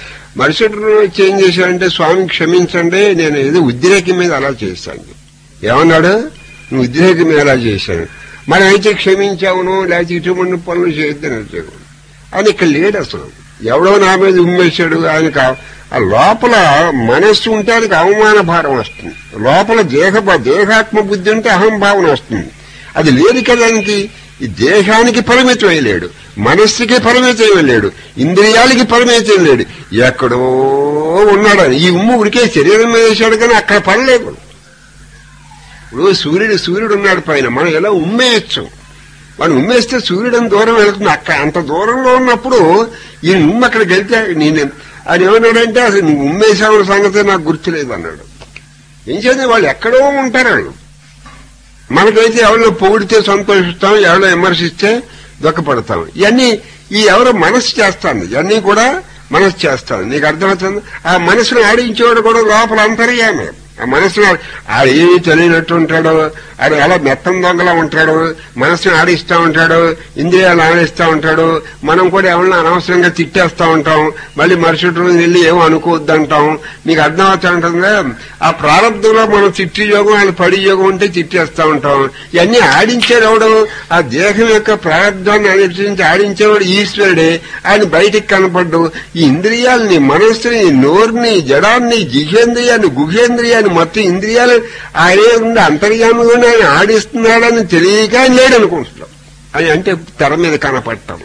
ఏం చేశాడంటే, స్వామి క్షమించండి, నేను ఏదో ఉద్రేకం మీద అలా చేశాను. ఏమన్నాడు? నువ్వు ఉద్రేకం మీద అలా చేశాను, మనం అయితే క్షమించావును, లేకపోతే ఇటువంటి పనులు చేయొద్దని వచ్చాను అని. ఇక్కడ లేడు అసలు, ఎవడో నా మీద ఉమ్మేశాడు. ఆయనకు ఆ లోపల మనస్సు ఉంటే ఆయనకు అవమాన భారం వస్తుంది. లోపల దేహాత్మ బుద్ధి ఉంటే అహంభావన వస్తుంది. అది లేదు కదా ఆయనకి. ఈ దేహానికి పరిమితం అయ్యలేడు, మనస్సుకి పరిమితం అయ్యలేడు, ఇంద్రియాలకి పరిమితం లేడు, ఎక్కడో ఉన్నాడు. ఈ ఉమ్ము ఉడికే శరీరం మీద వేశాడు కానీ అక్కడ పడలేదు. ఇప్పుడు సూర్యుడు ఉన్నాడు పైన, మనం ఎలా ఉమ్మేయచ్చు. మనం ఉమ్మేస్తే సూర్యుడు దూరం వెళ్తుంది. అక్కడ అంత దూరంలో ఉన్నప్పుడు ఈ ఉమ్మ అక్కడికి వెళ్తే ఆయన ఏమన్నాడంటే, అసలు నువ్వు ఉమ్మేశావున్న సంగతి నాకు గుర్తులేదు అన్నాడు. ఏం చేద్దాం, వాళ్ళు ఎక్కడో ఉంటారు. వాళ్ళు మనకైతే ఎవరిలో పొగిడితే సంతోషిస్తాం, ఎవరిలో విమర్శిస్తే దుఃఖపడతాం. ఇవన్నీ ఎవరో మనసు చేస్తాను, ఇవన్నీ కూడా మనసు చేస్తాను. నీకు అర్థమవుతుంది? ఆ మనసును ఆడించేవాడు కూడా లోపల అంతర్యామే. ఆ మనసును ఏమీ తెలియనట్టు ఉంటాడు, ఆయన అలా మెత్తం దొంగలా ఉంటాడు, మనసును ఆడిస్తూ ఉంటాడు, ఇంద్రియాలు ఆడిస్తూ ఉంటాడు. మనం కూడా ఎవరిని అనవసరంగా తిట్టేస్తూ ఉంటాం, మళ్ళీ మరుసటి రోజు వెళ్ళి ఏమో అనుకోవద్దంటాం. నీకు అర్థమవుతా ఉంటుందా? ఆ ప్రారంభంలో మనం తిట్టి యోగం, ఆయన పడి యోగం ఉంటే తిట్టేస్తూ ఉంటాం. ఇవన్నీ ఆడించేది ఎవడు? ఆ దేహం యొక్క ప్రారంభాన్ని అనుసరించి ఆడించేవాడు ఈశ్వరుడే. ఆయన బయటికి కనపడ్డు. ఈ ఇంద్రియాలని, మనస్సుని, నోరుని, జడాన్ని, జిహేంద్రియాన్ని, గుహేంద్రియాన్ని, మొత్తం ఇంద్రియాలు ఆయనే ఉండి అంతర్యామిగా ఆయన ఆడిస్తున్నాడని తెలియక ఆయన లేడనుకుంటున్నాం. అని అంటే తెర మీద కనపడటం.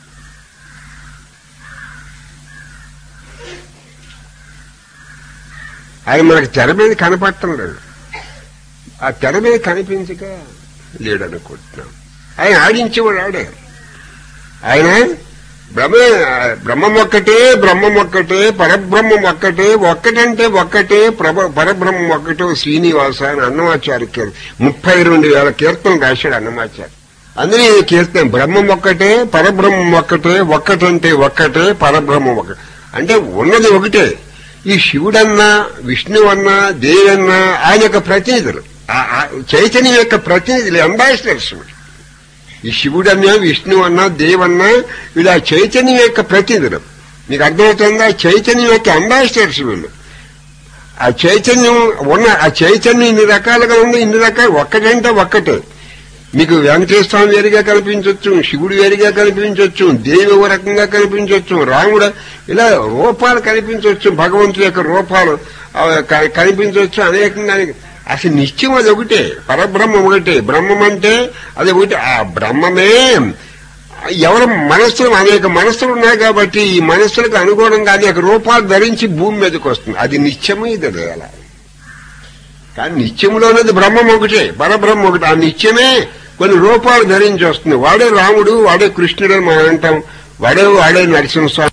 ఆయన మనకి తెర మీద కనపడటం లేదు, ఆ తెర మీద కనిపించక లేడనుకుంటున్నాం. ఆయన ఆడించేవాడు ఆడే. ఆయన బ్రహ్మం ఒక్కటే, బ్రహ్మం ఒక్కటే, పరబ్రహ్మం ఒక్కటే, ఒక్కటంటే ఒక్కటే, పరబ్రహ్మం ఒక్కటే శ్రీనివాస అని అన్నమాచార్య 32,000 కీర్తనలు రాశాడు అన్నమాచార్య. అందులో ఇది కీర్తన, బ్రహ్మం ఒక్కటే, పరబ్రహ్మం ఒక్కటే, ఒక్కటంటే ఒక్కటే, పరబ్రహ్మం ఒక్కటే. అంటే ఉన్నది ఒకటే. ఈ శివుడన్నా, విష్ణువన్నా, దేవన్నా ఆయన యొక్క ప్రతినిధులు, చైతన్యం యొక్క ప్రతినిధులు, అంబాసిడర్స్. ఈ శివుడన్నా, విష్ణువు అన్నా, దేవన్నా వీళ్ళ చైతన్యం యొక్క ప్రతినిధులు. మీకు అర్థమవుతుందా? చైతన్యం యొక్క అంబాసిడర్స్ వీళ్ళు. ఆ చైతన్యం ఆ చైతన్యం ఇన్ని రకాలుగా ఉంది, ఇన్ని రకాలు. ఒక్కటంటే ఒక్కటే. మీకు వెంకటేశ్వర స్వామి వేరుగా కనిపించవచ్చు, శివుడు వేరుగా కనిపించవచ్చు, దేవి ఓ రకంగా కనిపించవచ్చు, రాముడు, ఇలా రూపాలు కనిపించవచ్చు, భగవంతుడి యొక్క రూపాలు కనిపించవచ్చు అనేకంగా. అసలు నిత్యం అది ఒకటే, పరబ్రహ్మం ఒకటే. బ్రహ్మం అంటే అది ఒకటి. ఆ బ్రహ్మమే ఎవరు మనస్సులు, అనేక మనస్సులు ఉన్నాయి కాబట్టి ఈ మనస్సులకు అనుగుణంగా అనేక రూపాలు ధరించి భూమి మీదకి వస్తుంది. అది నిత్యమే, ఇది అలా. కానీ నిత్యంలోనేది బ్రహ్మం ఒకటే, పరబ్రహ్మం ఒకటి. ఆ నిత్యమే కొన్ని రూపాలు ధరించి వస్తుంది. వాడే రాముడు, వాడే కృష్ణుడు అని మనం అంటాం, వాడే నరసింహస్వామి.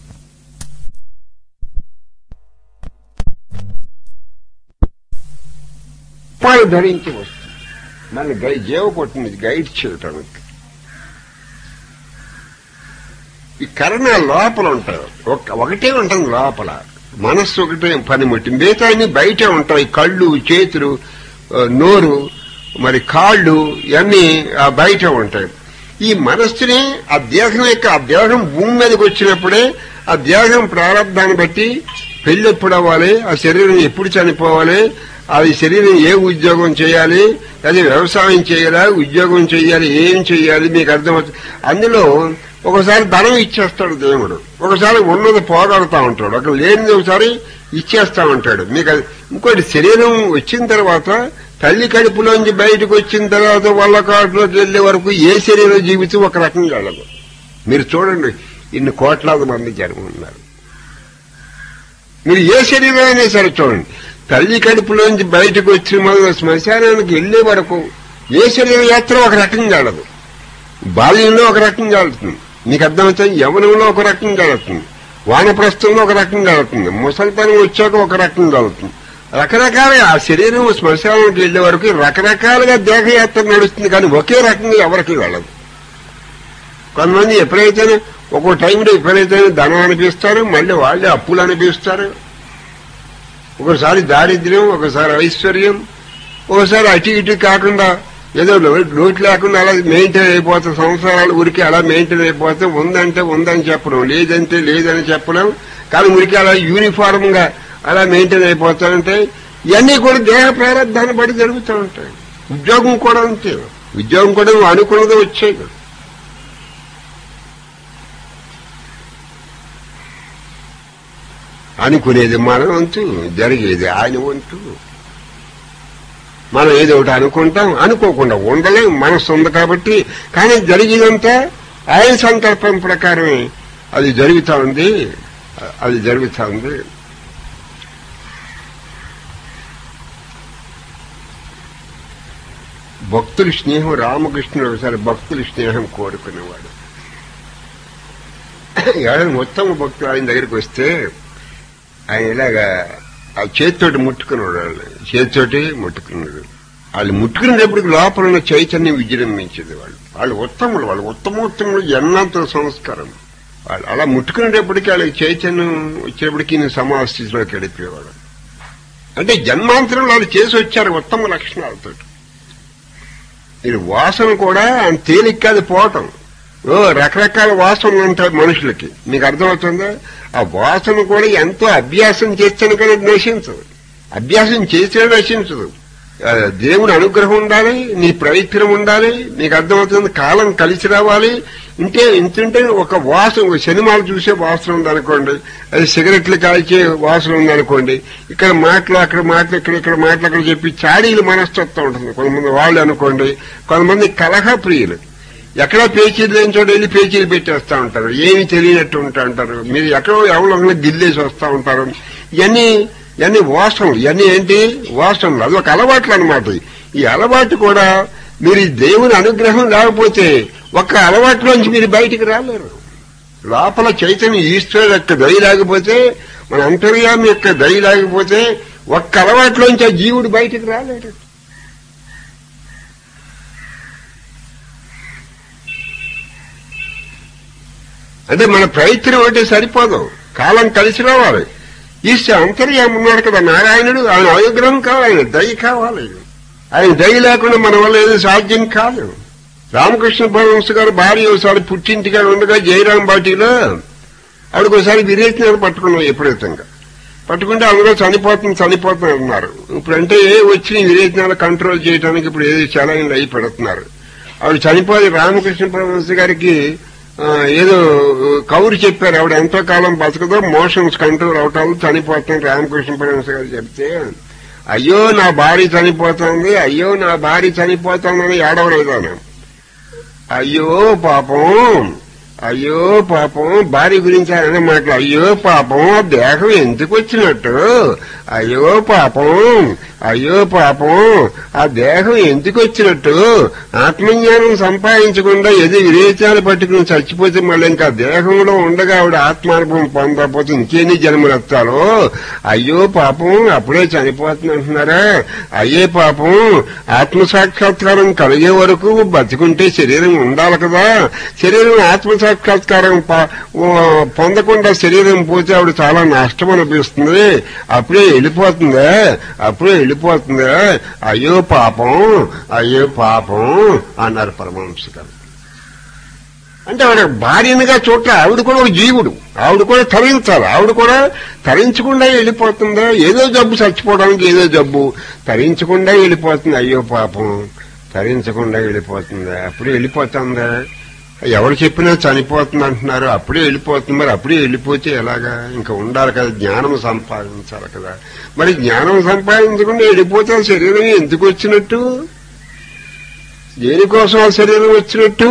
రూపాలు ధరించి వస్తుంది. మళ్ళీ జీవ కొట్టింది గైడ్ చేయటానికి. ఈ కరణ లోపల ఉంటారు, ఒకటే ఉంటుంది లోపల. మనస్సు ఒకటే పనిముట్టి, మిగతా అన్ని బయట ఉంటాయి. కళ్ళు, చేతులు, నోరు, మరి కాళ్ళు ఇవన్నీ బయట ఉంటాయి. ఈ మనస్సుని ఆ దేహం భూమి మీదకి వచ్చినప్పుడే ఆ దేహం ప్రారంభాన్ని బట్టి పెళ్లి ఎప్పుడు అవ్వాలి, ఆ శరీరం ఎప్పుడు చనిపోవాలి, అది శరీరం ఏ ఉద్యోగం చేయాలి, అది వ్యవసాయం చేయాలా, ఉద్యోగం చేయాలి, ఏం చేయాలి మీకు అర్థమవుతుంది. అందులో ఒకసారి ధనం ఇచ్చేస్తాడు దేవుడు, ఒకసారి ఉన్నది పోగొడతా ఉంటాడు, ఒక లేనిది ఒకసారి ఇచ్చేస్తా ఉంటాడు మీకు. ఇంకోటి శరీరం వచ్చిన తర్వాత తల్లి కడుపులోంచి బయటకు వచ్చిన తర్వాత వాళ్ళ కాటులోకి వెళ్లే వరకు ఏ శరీర జీవితం ఒక రకంగా వెళ్ళదు. మీరు చూడండి, ఇన్ని కోట్లాది మంది జనం ఉన్నారు. మీరు ఏ శరీరం అయినా సరే చూడండి, తల్లి కడుపులోంచి బయటకు వచ్చిన మొదలు శ్మశానానికి వెళ్లే వరకు ఏ శరీర యాత్ర ఒక రకంగా వెళ్ళదు. బాల్యంలో ఒక రకంగా వెళ్తుంది, మీకు అర్థమవుతుంది. యవనంలో ఒక రకంగా వెళ్తుంది, వానప్రస్థంలో ఒక రకంగా వెళ్తుంది, ముసలితనం వచ్చాక ఒక రకంగా వెళ్తుంది. రకరకాలుగా ఆ శరీరం శ్మశానానికి వెళ్లే వరకు రకరకాలుగా దేహయాత్ర నడుస్తుంది, కానీ ఒకే రకంగా ఎవరికి వెళ్ళదు. కొంతమంది ఎప్పుడైతే ఒక్కో టైంలో ఎప్పుడైతే ధనం అనిపిస్తారు, మళ్ళీ వాళ్ళే అప్పులు అనిపిస్తారు. ఒకసారి దారిద్ర్యం, ఒకసారి ఐశ్వర్యం, ఒకసారి అటు ఇటు కాకుండా ఏదో లోటు లేకుండా అలా మెయింటైన్ అయిపోతాం. సంవత్సరాలు ఉరికి అలా మెయింటైన్ అయిపోతే ఉందంటే ఉందని చెప్పడం, లేదంటే లేదని చెప్పడం, కానీ ఉరికి అలా యూనిఫామ్ గా అలా మెయింటైన్ అయిపోతా ఉంటాయి. ఇవన్నీ కూడా దేహ ప్రారంభాన్ని బట్టి జరుగుతూ ఉంటాయి. ఉద్యోగం కూడా అంతే, ఉద్యోగం కూడా నువ్వు అనుకున్నది వచ్చాయి కదా. అనుకునేది మన వంతు, జరిగేది ఆయన వంతు. మనం ఏదో ఒకటి అనుకుంటాం, అనుకోకుండా ఉండలేం, మనసు ఉంది కాబట్టి. కానీ జరిగేదంతా ఆయన సంకల్పం ప్రకారమే అది జరుగుతూ ఉంది. భక్తుల స్నేహం, రామకృష్ణుడు ఒకసారి భక్తుల స్నేహం కోరుకునేవాడు. ఎవరైనా ఉత్తమ భక్తులు ఆయన దగ్గరికి వస్తే ఆయన ఇలాగా ఆ చేతితోటి ముట్టుకున్నాడు, చేతితోటి ముట్టుకున్నాడు. వాళ్ళు ముట్టుకునేటప్పటికి లోపల ఉన్న చైతన్యం విజృంభించేది. వాళ్ళు ఉత్తములు, వాళ్ళు ఉత్తమోత్తములు, ఎన్నంత సంస్కారం. వాళ్ళు అలా ముట్టుకునేటప్పటికీ వాళ్ళకి చైతన్యం వచ్చేటప్పటికి నేను సమాస్థితిలోకి వెళ్ళిపోయేవాడు. అంటే జన్మాంతరం వాళ్ళు చేసి వచ్చారు ఉత్తమ లక్షణాలతో. ఇది వాసన కూడా అంత తేలిక కాదు పోవటం. రకరకాల వాసనలు ఉంటాయి మనుషులకి, మీకు అర్థమవుతుందా? ఆ వాసన కూడా ఎంతో అభ్యాసం చేస్తాను కానీ నశించదు, అభ్యాసం చేసినా నశించదు. దేవుని అనుగ్రహం ఉండాలి, నీ ప్రయత్నం ఉండాలి, మీకు అర్థమవుతుంది. కాలం కలిసి రావాలి. ఇంతుంటే ఒక వాసన, సినిమాలు చూసే వాసన ఉందనుకోండి, అది సిగరెట్లు కాల్చే వాసన ఉందనుకోండి, ఇక్కడ మాటలు అక్కడ మాటలు ఇక్కడ మాటలు అక్కడ చెప్పి చాడీలు మనస్తత్వం ఉంటుంది కొంతమంది వాళ్ళు అనుకోండి. కొంతమంది కలహ ప్రియులు, ఎక్కడో పేచీలు లేని చోట వెళ్ళి పేచీలు పెట్టేస్తా ఉంటారు, ఏమి తెలియనట్టు ఉంటా ఉంటారు. మీరు ఎక్కడో ఎవరో గిల్లేసి వస్తా ఉంటారు. ఇవన్నీ వాసనలు, ఇవన్నీ ఏంటి వాసనలు, అది ఒక అలవాట్లు అనమాట. ఈ అలవాటు కూడా మీరు దేవుని అనుగ్రహం లేకపోతే ఒక్క అలవాటులోంచి మీరు బయటికి రాలేరు. లోపల చైతన్యం ఈశ్వరుడు యొక్క దయ లేకపోతే, మన అంతర్యామి యొక్క దయ లేకపోతే ఒక్క అలవాటులోంచి ఆ జీవుడు బయటికి రాలేడు. అంటే మన ప్రయత్నం అంటే సరిపోదు, కాలం కలిసి రావాలి. ఈశ్వర అంతర్యామి ఉన్నాడు కదా నారాయణుడు, ఆయన అనుగ్రహం కావాలి, ఆయన దయ కావాలి. ఆయన దయ లేకుండా మన వల్ల ఏదో సాధ్యం కాదు. రామకృష్ణ పరమహంస గారు భార్య ఒకసారి పుట్టింటిగా ఉండగా జయరాం బాటిలో ఆవిడకి ఒకసారి విరేచనాలు పట్టుకున్నాం విపరీతంగా. పట్టుకుంటే అందులో చనిపోతుంది అన్నారు. ఇప్పుడంటే వచ్చి విరేచనాలు కంట్రోల్ చేయడానికి ఇప్పుడు ఏదో చలైన్లు అయి పెడుతున్నారు. ఆవిడ చనిపోయి రామకృష్ణ పరమహంస గారికి ఏదో కౌరు చెప్పారు, ఆవిడ ఎంతో కాలం బతకదో, మోషన్స్ కంట్రోల్ అవటాలు చనిపోతుంది. రామకృష్ణ పరమహంస గారు చెప్తే, అయ్యో నా భార్య చనిపోతుంది, అయ్యో నా భార్య చనిపోతుందని ఏడవలేదాను. అయ్యో పాపం భార్య గురించి ఆయన మాటలు, అయ్యో పాపం దేహం ఎందుకు వచ్చినట్టు, అయ్యో పాపం ఆ దేహం ఎందుకు వచ్చినట్టు, ఆత్మజ్ఞానం సంపాదించకుండా ఏదో విరేచాలు పట్టుకుని చచ్చిపోతే మళ్ళీ ఇంకా దేహంలో ఉండగా ఆవిడ ఆత్మానుభవం పొందకపోతే ఇంకేన్ని జన్మలు ఎత్తాలో, అయ్యో పాపం అప్పుడే చనిపోతుంది అంటున్నారా, అయ్యే పాపం ఆత్మసాక్షాత్కారం కలిగే వరకు బతికుంటే శరీరం ఉండాలి కదా, శరీరం ఆత్మసాక్షాత్కారం సాక్షాత్కారం పొందకుండా శరీరం పోతే ఆవిడ చాలా నష్టం అనిపిస్తుంది, అప్పుడే వెళ్ళిపోతుందా, అయ్యో పాపం అన్నారు పరమహంస గారు. అంటే ఆవిడ భార్యనిగా చోట్ల ఆవిడ కూడా ఒక జీవుడు, ఆవిడ కూడా తరించాలి, ఆవిడ కూడా తరించకుండా వెళ్ళిపోతుందా, ఏదో జబ్బు చచ్చిపోవడానికి ఏదో జబ్బు తరించకుండా వెళ్ళిపోతుంది, అయ్యో పాపం తరించకుండా వెళ్ళిపోతుందా, అప్పుడే వెళ్ళిపోతుందా, ఎవరు చెప్పినా చనిపోతుంది అంటున్నారు, అప్పుడే వెళ్ళిపోతుంది, మరి అప్పుడే వెళ్ళిపోతే ఎలాగా, ఇంకా ఉండాలి కదా, జ్ఞానం సంపాదించాలి కదా, మరి జ్ఞానం సంపాదించకుండా వెళ్ళిపోతే శరీరం ఎందుకు వచ్చినట్టు, దేనికోసం ఆ శరీరం వచ్చినట్టు,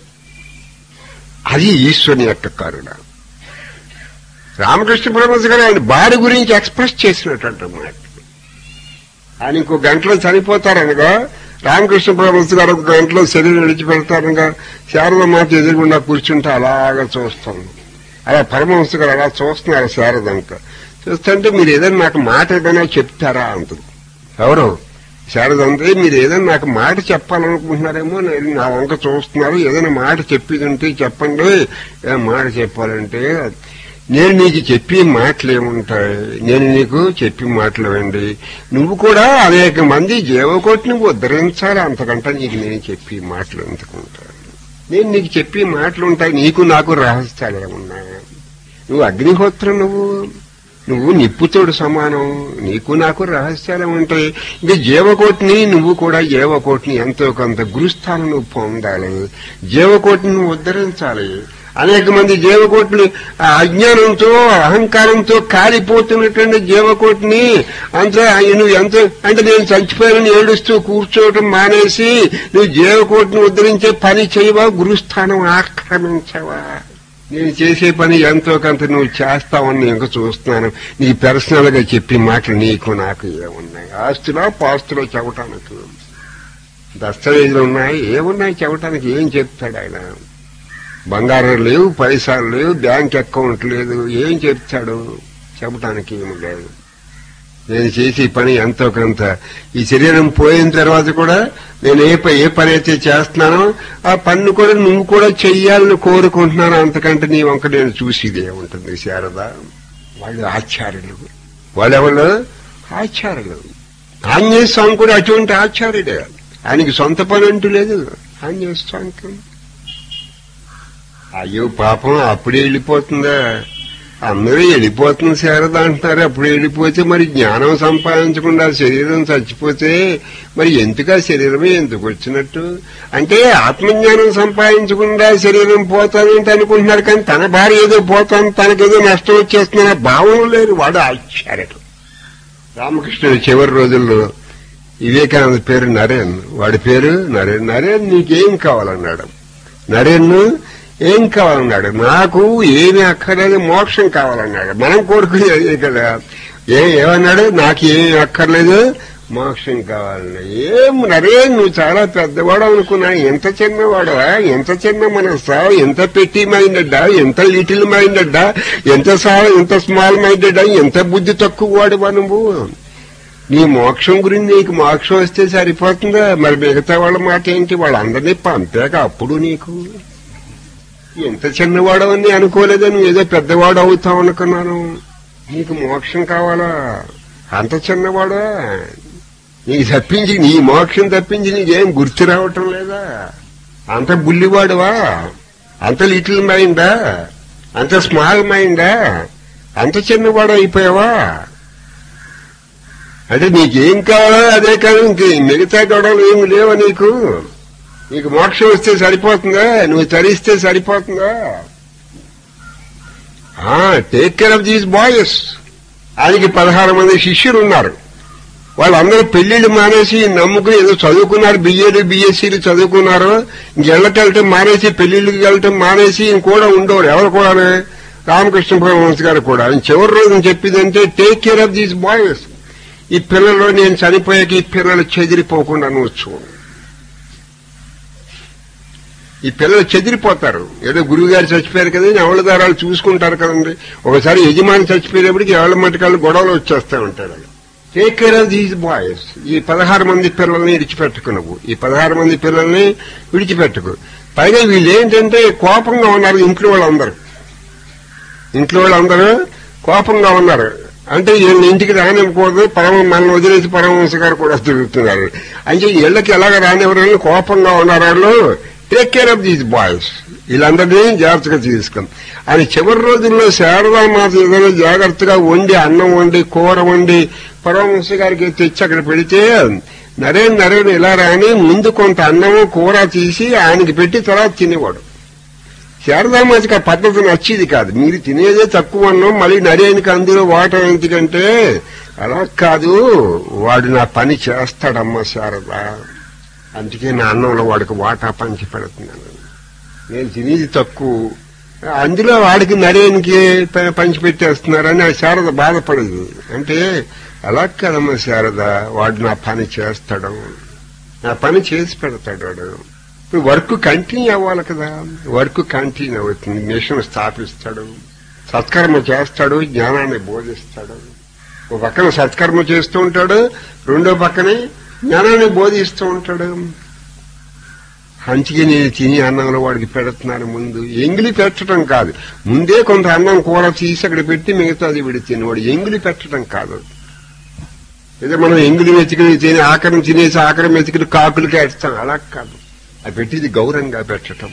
అది ఈశ్వరుని యొక్క కరుణ. రామకృష్ణ పరమహంస గారు ఆయన భార్య గురించి ఎక్స్ప్రెస్ చేసినటువంటి మాట. ఆయన ఇంకో గంటలో చనిపోతారనగా రామకృష్ణ పరమహంస గారు ఒక గంటలో శరీరం విడిచిపెడతారనగా శారదమాత ఎదురుగుండా కూర్చుంటే అలాగా చూస్తాను. అలా పరమహంస గారు అలా చూస్తున్నారు శారదంతా. చూస్తుంటే మీరు ఏదైనా నాకు మాట ఏదైనా చెప్తారా అంటుంది. ఎవరు? శారదంతే. మీరు ఏదైనా నాకు మాట చెప్పాలనుకుంటున్నారేమో, నా వంక చూస్తున్నారు, ఏదైనా మాట చెప్పేది ఉంటే చెప్పండి. మాట చెప్పాలంటే నేను నీకు చెప్పే మాటలు ఏముంటాయి, నేను నీకు చెప్పి మాటలేవండి, నువ్వు కూడా అనేక మంది జీవకోటిని ఉద్ధరించాలి, అంతకంటే నీకు నేను చెప్పి మాటలు ఎందుకుంటాను, నేను నీకు చెప్పి మాటలు ఉంటాయి, నీకు నాకు రహస్యాలు ఏమున్నాయి, నువ్వు అగ్నిహోత్రం, నువ్వు నిప్పుతోడు సమానం, నీకు నాకు రహస్యాలు ఉంటాయి. ఇంకా జీవకోటిని నువ్వు కూడా జీవకోటిని ఎంతో కొంత గురుస్థానం నువ్వు పొందాలి, జీవకోటిని నువ్వు ఉద్ధరించాలి. అనేక మంది జీవకోటిని అజ్ఞానంతో అహంకారంతో కాలిపోతున్నటువంటి జీవకోటిని అంతే నువ్వు ఎంతో అంటే నేను చచ్చిపోయానని ఏడుస్తూ కూర్చోవటం మానేసి నువ్వు జీవకోటిని ఉద్ధరించే పని చేయవా, గురుస్థానం ఆక్రమించవా, నేను చేసే పని ఎంతో కొంత నువ్వు చేస్తావని ఇంకా చూస్తున్నాను. నీ పర్సనల్ గా చెప్పి మాటలు నీకు నాకు ఏమున్నాయి, ఆస్తులో పాస్తులో చెప్పటానికి దస్తావేజులు ఉన్నాయి, ఏమున్నాయి చెప్పటానికి, ఏం చెప్తాడు ఆయన, బంగారం లేవు, పైసలు లేవు, బ్యాంక్ అకౌంట్ లేదు, ఏం చెప్తాడు, చెప్పటానికి ఏమి లేదు. నేను చేసే పని ఎంతో కొంత ఈ శరీరం పోయిన తర్వాత కూడా నేను ఏ పని అయితే చేస్తున్నానో ఆ పన్ను కూడా నువ్వు కూడా చెయ్యాలని కోరుకుంటున్నాను, అంతకంటే నీ వంక నేను చూసేదే ఉంటుంది. శారద వాళ్ళు ఆచార్యులు, వాళ్ళెవళ్ళు ఆచార్యులు. ఆంజనేయ స్వామి కూడా అటువంటి ఆచార్యుడే, ఆయనకి సొంత పని అంటూ లేదు. ఆంజనేయ స్వామికి అయ్యో పాపం అప్పుడే వెళ్ళిపోతుందా, అందరూ వెళ్ళిపోతుంది శారద అంటున్నారు, అప్పుడు వెళ్ళిపోతే మరి జ్ఞానం సంపాదించకుండా శరీరం చచ్చిపోతే మరి ఎందుకు ఆ శరీరమే ఎందుకు వచ్చినట్టు, అంటే ఆత్మజ్ఞానం సంపాదించకుండా శరీరం పోతానంటే అనుకుంటున్నారు, కానీ తన భార్య ఏదో పోతాను, తనకేదో నష్టం వచ్చేస్తున్న భావన లేరు. వాడు ఆశ్చర్యం. రామకృష్ణుడు చివరి రోజుల్లో వివేకానంద పేరు నరేన్, వాడి పేరు నరేన్. నరేన్ నీకేం కావాలన్నాడు, నరేన్ ఏం కావాలన్నాడు, నాకు ఏమి అక్కర్లేదు, మోక్షం కావాలన్నాడు. మనం కోరుకునేది కదా, ఏమన్నాడు, నాకు ఏమి అక్కర్లేదు, మోక్షం కావాలన్నా. ఏం నరే నువ్వు చాలా పెద్దవాడు అనుకున్నా, ఎంత చిన్నవాడవా, ఎంత చిన్న మనస్సా, ఎంత పెట్టి మైండెడ్డా, ఎంత లిటిల్ మైండెడ్డా, ఎంత స్మాల్ మైండెడ్డా, ఎంత బుద్ధి తక్కువ వాడువా నువ్వు. నీ మోక్షం గురించి నీకు మోక్షం వస్తే సరిపోతుందా, మరి మిగతా వాళ్ళ మాట ఏంటి, వాళ్ళందరినీ పంపాక అప్పుడు నీకు ఎంత చిన్నవాడవని అనుకోలేదా, నువ్వు ఏదో పెద్దవాడు అవుతావు అనుకున్నాను. నీకు మోక్షం కావాలా, అంత చిన్నవాడా, నీకు తప్పించి నీ మోక్షం తప్పించి నీకేం గుర్తు రావటం లేదా, అంత బుల్లివాడువా, అంత లిటిల్ మైండా, అంత స్మాల్ మైండా, అంత చిన్నవాడు అయిపోయావా, అంటే నీకేం కావాలా అదే కాదు, ఇంక మిగతా గొడవలు ఏమి లేవా నీకు, నీకు మోక్షం వస్తే సరిపోతుందా, నువ్వు తరిస్తే సరిపోతుందా. Take care of these boys. ఆయనకి 16 మంది శిష్యులు ఉన్నారు, వాళ్ళందరూ పెళ్లిళ్ళు మానేసి నమ్ముకుని ఏదో చదువుకున్నారు, బిఏలు బిఎస్సీలు చదువుకున్నారు, ఇంకెళ్ళకి వెళ్ళటం మానేసి, పెళ్లిళ్ళకి వెళ్ళటం మానేసి ఇంకోడా ఉండేవారు. ఎవరు కూడా, రామకృష్ణ పరమహంస గారు కూడా. ఆయన చివరి రోజున చెప్పిందంటే take care of these boys, ఈ పిల్లలు నేను చనిపోయాక ఈ పిల్లలు చెదిరిపోకుండా నువ్వు చూడు, ఈ పిల్లలు చెదిరిపోతారు. ఏదో గురువు గారు చచ్చిపోయారు కదా, ఎవరి దారాలు చూసుకుంటారు కదండి, ఒకసారి యజమాని చచ్చిపోయేటప్పటికి ఎవరి మట్టుకాళ్ళు గొడవలు వచ్చేస్తూ ఉంటారు. Take care of these boys. ఈ 16 మంది పిల్లల్ని విడిచిపెట్టుకు, నువ్వు ఈ 16 మంది పిల్లల్ని విడిచిపెట్టుకు. పైగా వీళ్ళు ఏంటంటే కోపంగా ఉన్నారు. ఇంట్లో వాళ్ళందరూ కోపంగా ఉన్నారు. అంటే వీళ్ళని ఇంటికి రానివ్వకూడదు, మనల్ని వదిలేసి పరమహంస గారు కూడా తిరుగుతున్నారు. అంటే ఇళ్ళకి ఎలాగ రానివ్వరని కోపంగా ఉన్నారు వాళ్ళు. Take care of these boys, వీళ్ళందరినీ జాగ్రత్తగా తీసుకుని అని చివరి రోజుల్లో శారదామాత ఏదైనా జాగ్రత్తగా వండి, అన్నం వండి, కూర వండి పరమహంస గారికి తెచ్చి అక్కడ పెడితే నరేన్ ఇలా రాని ముందు కొంత అన్నము కూర తీసి ఆయనకి పెట్టి తర్వాత తినేవాడు. శారదామాతకి ఆ పద్ధతి నచ్చేది కాదు. మీరు తినేదే తక్కువ అన్నం, మళ్ళీ నరేన్కి అందులో వాటర్ ఎందుకంటే అలా కాదు, వాడు నా పని చేస్తాడమ్మా శారద, అందుకే నా అన్నంలో వాడికి వాటా పంచి పెడుతున్నాను. నేను తినేది తక్కువ, అందులో వాడికి నరేన్కి పంచి పెట్టేస్తున్నారని ఆ శారద బాధపడేది. అంటే అలా కాదమ్మా శారద, వాడు నా పని చేస్తాడు, నా పని చేసి పెడతాడు వాడు. ఇప్పుడు వర్క్ కంటిన్యూ అవ్వాలి కదా, వర్క్ కంటిన్యూ అవుతుంది. మిషన్ స్థాపిస్తాడు, సత్కర్మ చేస్తాడు, జ్ఞానాన్ని బోధిస్తాడు. ఒక పక్కన సత్కర్మ చేస్తూ ఉంటాడు, రెండో పక్కనే జ్ఞానాన్ని బోధిస్తూ ఉంటాడు. అందుకే నేను తిని అన్నంలో వాడికి పెడుతున్నాను. ముందు ఎంగిలి పెట్టడం కాదు, ముందే కొంత అన్నం కూర తీసి అక్కడ పెట్టి మిగతాది విడి తినేవాడు. ఎంగిలి పెట్టడం కాదు. ఏదో మనం ఎంగిలి మెతికిని తిని ఆకరం తినేసి ఆకరం మెతికిని కాకులకి వేస్తాం, అలా కాదు. అది పెట్టేది గౌరవంగా పెట్టడం,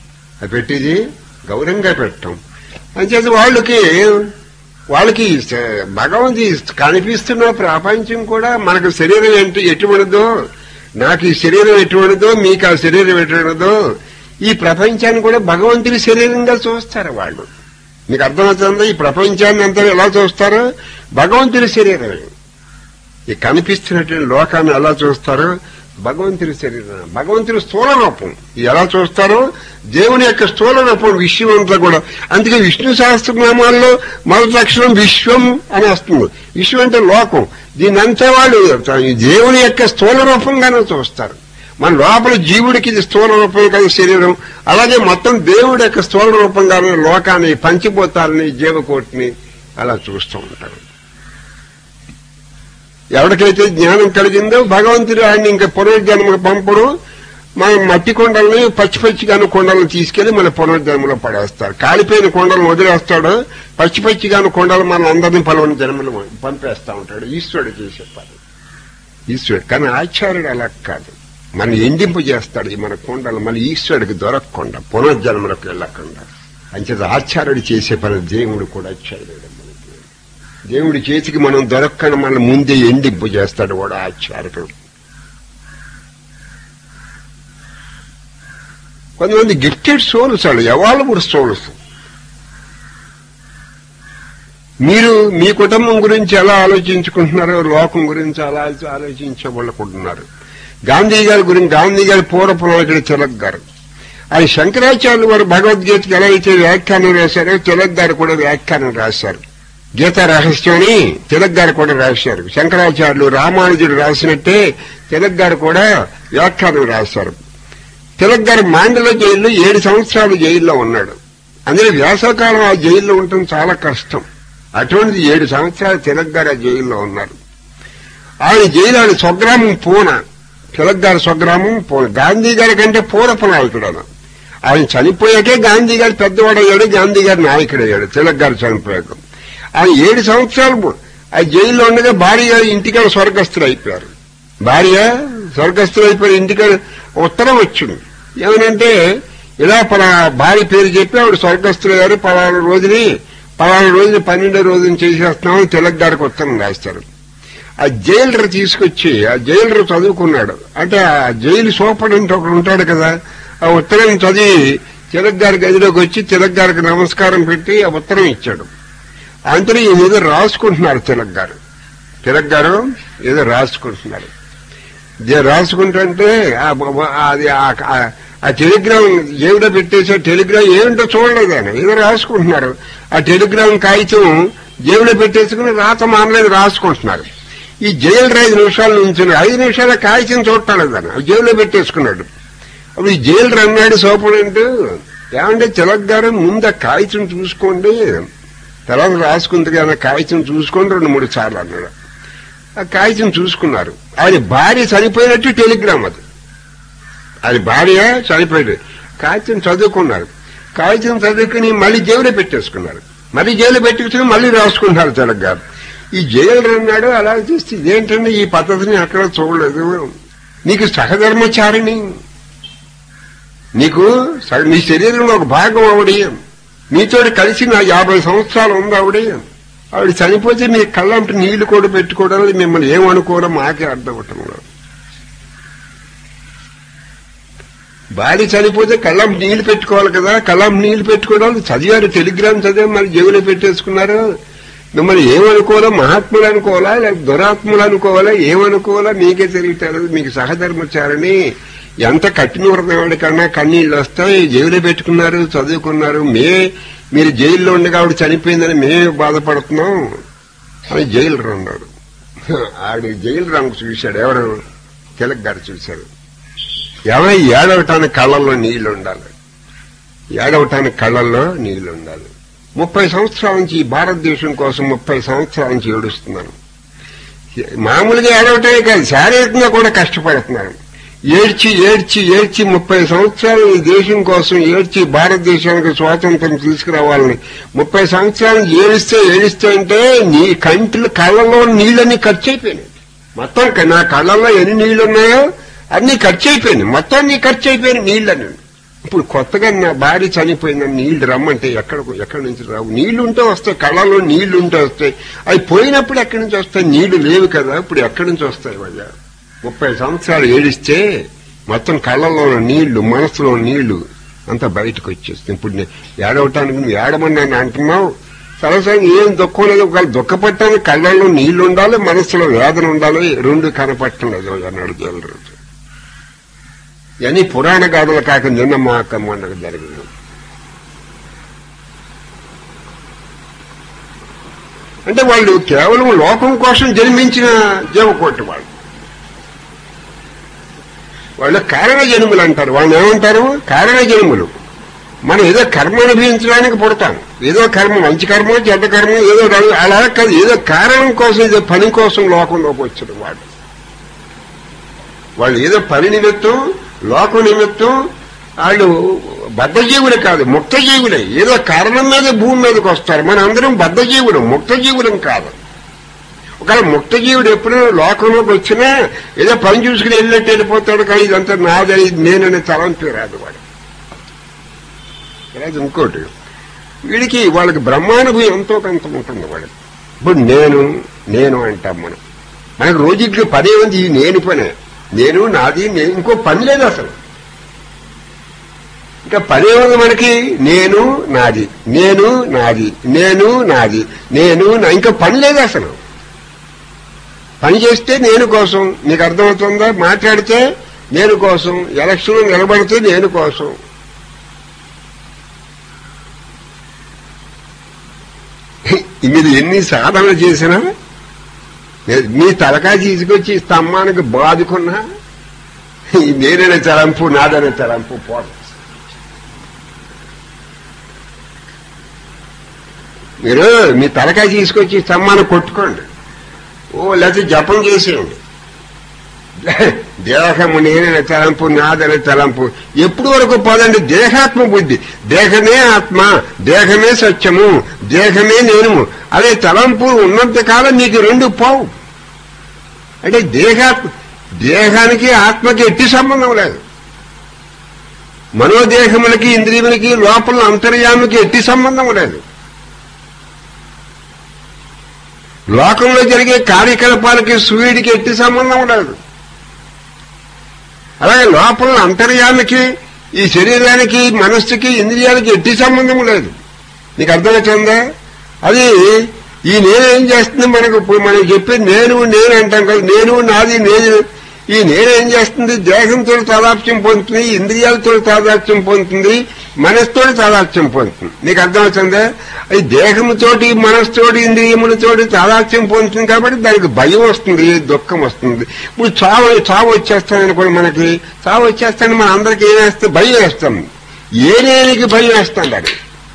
అంచేత వాళ్ళకి భగవంతు కనిపిస్తున్న ప్రపంచం కూడా మనకు శరీరం ఎటువంటిదో, నాకు ఈ శరీరం ఎటువంటిదో, మీకు ఆ శరీరం ఎటువంటిదో, ఈ ప్రపంచాన్ని కూడా భగవంతుని శరీరంగా చూస్తారు వాళ్ళు. మీకు అర్థమవుతుందా? ఈ ప్రపంచాన్ని అంతా ఎలా చూస్తారో భగవంతుని శరీరమే. ఈ కనిపిస్తున్నటువంటి లోకాన్ని ఎలా చూస్తారో భగవంతుని శరీరం, భగవంతుని స్థూల రూపం ఎలా చూస్తారో దేవుని యొక్క స్థూల రూపం విశ్వం అంతా కూడా. అందుకే విష్ణు సహస్రనామాల్లో మొదటి అక్షరం విశ్వం అని వస్తుంది. విశ్వం అంటే లోకం. దీన్నంతా వాళ్ళు దేవుని యొక్క స్థూల రూపంగానే చూస్తారు. మన లోపల జీవుడికి ఇది స్థూల రూపం కదా శరీరం, అలాగే మొత్తం దేవుడి యొక్క స్థూల రూపంగానే లోకాన్ని, పంచభూతాలని, జీవకోటిని అలా చూస్తూ ఉంటారు. ఎవరికైతే జ్ఞానం కలిగిందో భగవంతుడు ఆయన ఇంకా పునర్జన్మకు పంపడు. మనం మట్టి కొండల్ని పచ్చిగాను కొండలను తీసుకెళ్లి మన పునర్జన్మలో పడేస్తారు. కాలిపోయిన కొండలను వదిలేస్తాడు, పచ్చిగాను కొండలు మన అందరినీ పలువుని జన్మలు పంపేస్తా ఉంటాడు. ఈశ్వరుడు చేసే పని ఈశ్వరుడు. కానీ ఆచార్యుడు అలా కాదు, మనం ఎండింపు చేస్తాడు ఈ మన కొండలు, మళ్ళీ ఈశ్వరుడికి దొరకకుండా పునర్జన్మలకు వెళ్ళకుండా. అంచేత ఆచార్యుడు చేసే పని దేవుడు కూడా చేయలేడు. దేవుడి చేతికి మనం దొరక్కని మన ముందే ఎండింపు చేస్తాడు వాడు ఆచార్యుడు. కొంతమంది గిఫ్టెడ్ సోల్స్ వాళ్ళు, ఎవాల్వ్డ్ సోల్స్. మీరు మీ కుటుంబం గురించి ఎలా ఆలోచించుకుంటున్నారో లోకం గురించి అలా ఆలోచించబడుకుంటున్నారు. గాంధీ గారి పూర్వపు నాయకుడు తిలక్ గారు, ఆయన శంకరాచార్యులు వారు భగవద్గీతకి ఎలా అయితే వ్యాఖ్యానం రాశారో తిలక్ గారు కూడా వ్యాఖ్యానం రాశారు. గీతా రహస్యం అని తిలక్ గారు కూడా రాశారు. శంకరాచార్యులు రామానుజుడు రాసినట్టే తిలక్ గారు కూడా వ్యాఖ్యానం రాశారు. తిలక్ గారు మాండల జైల్లో 7 సంవత్సరాలు జైల్లో ఉన్నాడు. అందులో వేసవకాలం ఆ జైల్లో ఉండటం చాలా కష్టం. అటువంటిది 7 సంవత్సరాలు తిలక్ గారు ఆ జైల్లో ఉన్నారు. ఆయన జైలు, ఆయన స్వగ్రామం పూనా. తిలక్ గారి స్వగ్రామం పూనా. గాంధీ గారి కంటే పూర్వపు నాయకుడు ఆయన చనిపోయాకే గాంధీ గారు పెద్దవాడయ్యాడు, గాంధీ గారి నాయకుడయ్యాడు. తిలక్ గారు చనిపోయాక ఆయన 7 సంవత్సరాలు ఆ జైల్లో ఉండగా భార్య గారు ఇంటికాడ స్వర్గస్థులు అయిపోయారు. ఇంటికాడ ఉత్తరం వచ్చింది. ఏమనంటే ఇలా భార్య పేరు చెప్పి ఆవిడ స్వర్గస్థులయ్యారు, పలానా రోజుని 12వ రోజుని చేసేస్తున్నామని తిలక్ గారికి ఉత్తరం రాస్తారు. ఆ జైలర్ తీసుకొచ్చి, ఆ జైలర్ చదువుకున్నాడు. అంటే ఆ జైలు సూపరింటెండెంట్ ఒకడు ఉంటాడు కదా, ఆ ఉత్తరం చదివి తిలక్ గారి గదిలోకి వచ్చి తిలక్ గారికి నమస్కారం పెట్టి ఆ ఉత్తరం ఇచ్చాడు. అంతలో ఈయన ఏదో రాసుకుంటున్నారు. తిలక్ గారు ఏదో రాసుకుంటున్నారు. రాసుకుంటుంటే అది ఆ టెలిగ్రామ్ ఏమిటో పెట్టేసా, టెలిగ్రామ్ ఏమిటో చూడలేదు ఆయన, ఏదో రాసుకుంటున్నారు. ఆ టెలిగ్రామ్ కాగితం జేబులో పెట్టేసుకుని రాత మానలేదు రాసుకుంటున్నారు. ఈ జైలు 5 నిమిషాల నుంచి 5 నిమిషాల కాగితం చూడలేదు ఆయన, జేబులో పెట్టేసుకున్నాడు. అప్పుడు ఈ జైలు అన్నాడు సూపరింటెండెంట్, ఏమంటే తిలక్ గారు ముందు ఆ కాగితం చూసుకోండి, తర్వాత రాసుకుంది కానీ కాగితం చూసుకోండి 2-3 సార్లు అన్నాడు. ఆ కాగితం చూసుకున్నారు. ఆయన భార్య చనిపోయినట్టు టెలిగ్రామ్ అది. ఆయన భార్య చనిపోయాడు కాగితం చదువుకున్నారు. కాగితం చదువుకుని మళ్ళీ జైలు పెట్టేసుకున్నారు. మళ్ళీ జైలు పెట్టేసుకుని మళ్ళీ రాసుకుంటున్నారు తిలక్ గారు. ఈ జైలు అన్నాడు. అలా చేస్తే ఇదేంటంటే ఈ పద్ధతిని అక్కడ చూడలేదు. నీకు సహధర్మచారిణి, నీకు నీ శరీరంలో ఒక భాగం ఆవిడ, నీతో కలిసి నా 50 సంవత్సరాలు ఉంది ఆవిడ చనిపోతే మీ కళ్ళంటే నీళ్లు కూడా పెట్టుకోవడం మిమ్మల్ని ఏమనుకోవడం మాకే అర్థం అవటంలో. భార్య చనిపోతే కళ్ళం నీళ్లు పెట్టుకోవాలి కదా, కళ్ళం నీళ్లు పెట్టుకోవడం చదివారు, టెలిగ్రామ్ చదివారు, మరి జేబులో పెట్టేసుకున్నారు. మిమ్మల్ని ఏమనుకోవాలా, మహాత్ములు అనుకోవాలా లేక దురాత్ములు అనుకోవాలా, ఏమనుకోవాలా మీకే తెలియటలేదు. మీకు సహధర్మచారిని ఎంత కట్టిన వ్రతం కన్నా కన్నీళ్ళు వస్తాయి. జైలు పెట్టుకున్నారు, చదువుకున్నారు, మీరు జైల్లో ఉండగా ఆవిడ చనిపోయిందని మేమే బాధపడుతున్నాం అని జైలు అన్నాడు. ఆవిడ జైలు రంగు చూశాడు. ఎవరు? తిలక్ గారు చూశాడు. ఏమైనా ఏడవటానికి కళ్ళల్లో నీళ్లు ఉండాలి, ఏడవటానికి కళ్ళల్లో నీళ్లు ఉండాలి. 30 సంవత్సరాల నుంచి ఈ భారతదేశం కోసం 30 సంవత్సరాల నుంచి ఏడుస్తున్నాను. మామూలుగా ఏడవటమే కాదు, శారీరకంగా కూడా కష్టపడుతున్నాను. ఏడ్చి 30 సంవత్సరాలు ఈ దేశం కోసం ఏడ్చి భారతదేశానికి స్వాతంత్రం తీసుకురావాలని 30 సంవత్సరాలు ఏడిస్తే అంటే నీ కళ్ళలో నీళ్ళన్నీ ఖర్చు అయిపోయినాయి. మొత్తం నా కళ్ళల్లో ఎన్ని నీళ్లున్నాయో అన్ని ఖర్చు అయిపోయినాయి. మొత్తం నీ ఖర్చు అయిపోయినాయి నీళ్ళని. ఇప్పుడు కొత్తగా నా భార్య చనిపోయిందని నీళ్లు రమ్మంటే ఎక్కడి నుంచి రావు. నీళ్లు ఉంటే వస్తాయి, కళ్ళలో నీళ్లు ఉంటే వస్తాయి. అవి పోయినప్పుడు ఎక్కడి నుంచి వస్తాయి? నీళ్లు లేవు కదా, ఇప్పుడు ఎక్కడి నుంచి వస్తాయి? వాళ్ళ 30 సంవత్సరాలు ఏడిస్తే మొత్తం కళ్ళలో నీళ్లు, మనసులో నీళ్లు అంతా బయటకు వచ్చేస్తాయి. ఇప్పుడు ఏడవటానికి నువ్వు ఏడమని అంటున్నావు. సరసంగా ఏం దుఃఖం లేదు. ఒకవేళ దుఃఖపట్టానికి కళ్ళల్లో నీళ్లు ఉండాలి, మనసులో వేదన ఉండాలి. రెండు కనపట్టం లేదు అన్నాడు జయలరాజు. ఇవన్నీ పురాణ గాథలు కాక నిన్న మహాకమ్మకు జరిగింది. అంటే వాళ్ళు కేవలం లోకం కోసం జన్మించిన జీవకోటి వాళ్ళు కారణ జన్ములు అంటారు. వాళ్ళు ఏమంటారు? కారణ జన్ములు. మనం ఏదో కర్మ అనుభవించడానికి పుడతాం. ఏదో కర్మ, మంచి కర్మ చెడ్డ కర్మ ఏదో అలా కాదు, ఏదో కారణం కోసం, ఏదో పని కోసం లోకంలోకి వచ్చారు వాళ్ళు ఏదో పని నిమిత్తం, లోకం నిమిత్తం. వాళ్ళు బద్ధజీవులు కాదు, ముక్తజీవులే. ఏదో కారణం మీద భూమి మీదకి వస్తారు. మన అందరం బద్ధజీవులు, ముక్తజీవులం కాదు. ఒకవేళ ముక్తజీవుడు ఎప్పుడు లోకంలోకి వచ్చినా ఏదో పని చూసుకుని వెళ్ళినట్టు వెళ్ళిపోతాడు. కానీ ఇదంతా నాదని నేననే తలంపే రాదు వాడు. ఇంకోటి వీడికి వాళ్ళకి బ్రహ్మానుభవం ఎంతో కొంత ఉంటుంది వాడికి. ఇప్పుడు నేను అంటాం మనకు రోజుకి పదే ఉంది. ఈ నేను పనే, నేను నాది, ఇంకో పని లేదు అసలు. ఇంకా పదే ఉంది మనకి. నేను నాది, ఇంకా పని లేదు అసలు. పని చేస్తే నేను కోసం, నీకు అర్థమవుతుందా? మాట్లాడితే నేను కోసం, ఎలక్షన్లో నిలబడితే నేను కోసం. మీరు ఎన్ని సాధనలు చేసినా, మీ తలకాయ తీసుకొచ్చి స్తంభానికి బాదుకున్నా నేననే తలంపు, నాదనే తలంపు పోదు. మీరు మీ తలకాయ తీసుకొచ్చి స్తంభాన్ని కొట్టుకోండి, లేకపోతే జపం చేసేయండి. దేహము నేననే తలంపు, నాదనే తలంపు ఎప్పుడు వరకు పోదండి. దేహాత్మ బుద్ధి, దేహమే ఆత్మ, దేహమే సత్యము, దేహమే నేను అదే తలంపు ఉన్నంత కాలం నీకు రెండు పోవు. అంటే దేహానికి ఆత్మకి ఎట్టి సంబంధం లేదు. మనోదేహములకి, ఇంద్రియములకి, లోపల అంతర్యామికి ఎట్టి సంబంధం లేదు. లోకంలో జరిగే కార్యకలాపాలకి సూర్యుడికి ఎట్టి సంబంధం లేదు. అలాగే లోపల అంతర్యామికి, ఈ శరీరానికి, మనస్సుకి, ఇంద్రియాలకి ఎట్టి సంబంధం లేదు. నీకు అర్థమవుతుందా? అది ఈ నేనేం చేస్తుంది? మనకు చెప్పేది నేను అంటాం కదా, నేను నాది నేను. ఈ నేనేం చేస్తుంది? దేహంతో తాదాత్మ్యం పొందుతుంది, ఇంద్రియాలతో తాదాత్మ్యం పొందుతుంది, మనసుతో తాదాత్మ్యం పొందుతుంది. నీకు అర్థమవుతుందా? అది దేహంతోటి, మనసుతోటి, ఇంద్రియములతోటి తాదాత్మ్యం పొందుతుంది కాబట్టి దానికి భయం వస్తుంది, దుఃఖం వస్తుంది. ఇప్పుడు చావు వచ్చేస్తానని కూడా మనకి చావు వచ్చేస్తానని మన అందరికీ ఏం వేస్తే భయం వేస్తాం. ఏ నేనికి భయం వేస్తాం? దాన్ని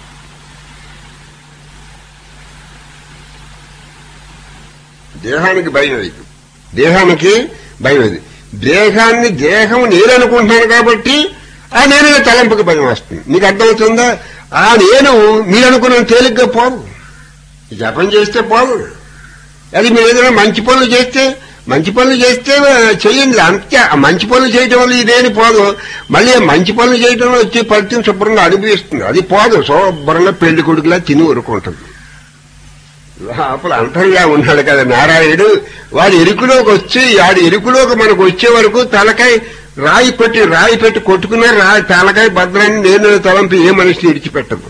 దేహానికి భయం అది, దేహానికి భయం అది. దేహం నేననుకుంటున్నాను కాబట్టి ఆ నేను తలంపుకి భయం వస్తుంది. నీకు అర్థమవుతుందా? ఆ నేను మీరు అనుకున్న తేలిగ్గా పోదు. జపం చేస్తే పోదు. అది మీరు ఏదైనా మంచి పనులు చేస్తే చెయ్యండి. అంతే. మంచి పనులు చేయటం వల్ల ఇదేని పోదు. మళ్ళీ మంచి పనులు చేయటం వల్ల వచ్చి ఫలితం శుభ్రంగా అనుభవిస్తుంది. అది పోదు. శుభ్రంగా పెళ్లి కొడుకులా తిని ఊరుకుంటుంది. లోపల అంతర్గా ఉన్నాడు కదా నారాయణుడు. వాడి ఎరుకులోకి వచ్చి వాడి ఎరుకులోకి మనకు వచ్చే వరకు తలకాయ రాయి పెట్టి కొట్టుకున్న తలకాయ భద్రాన్ని నేను తలంపి ఏ మనిషిని విడిచిపెట్టదు.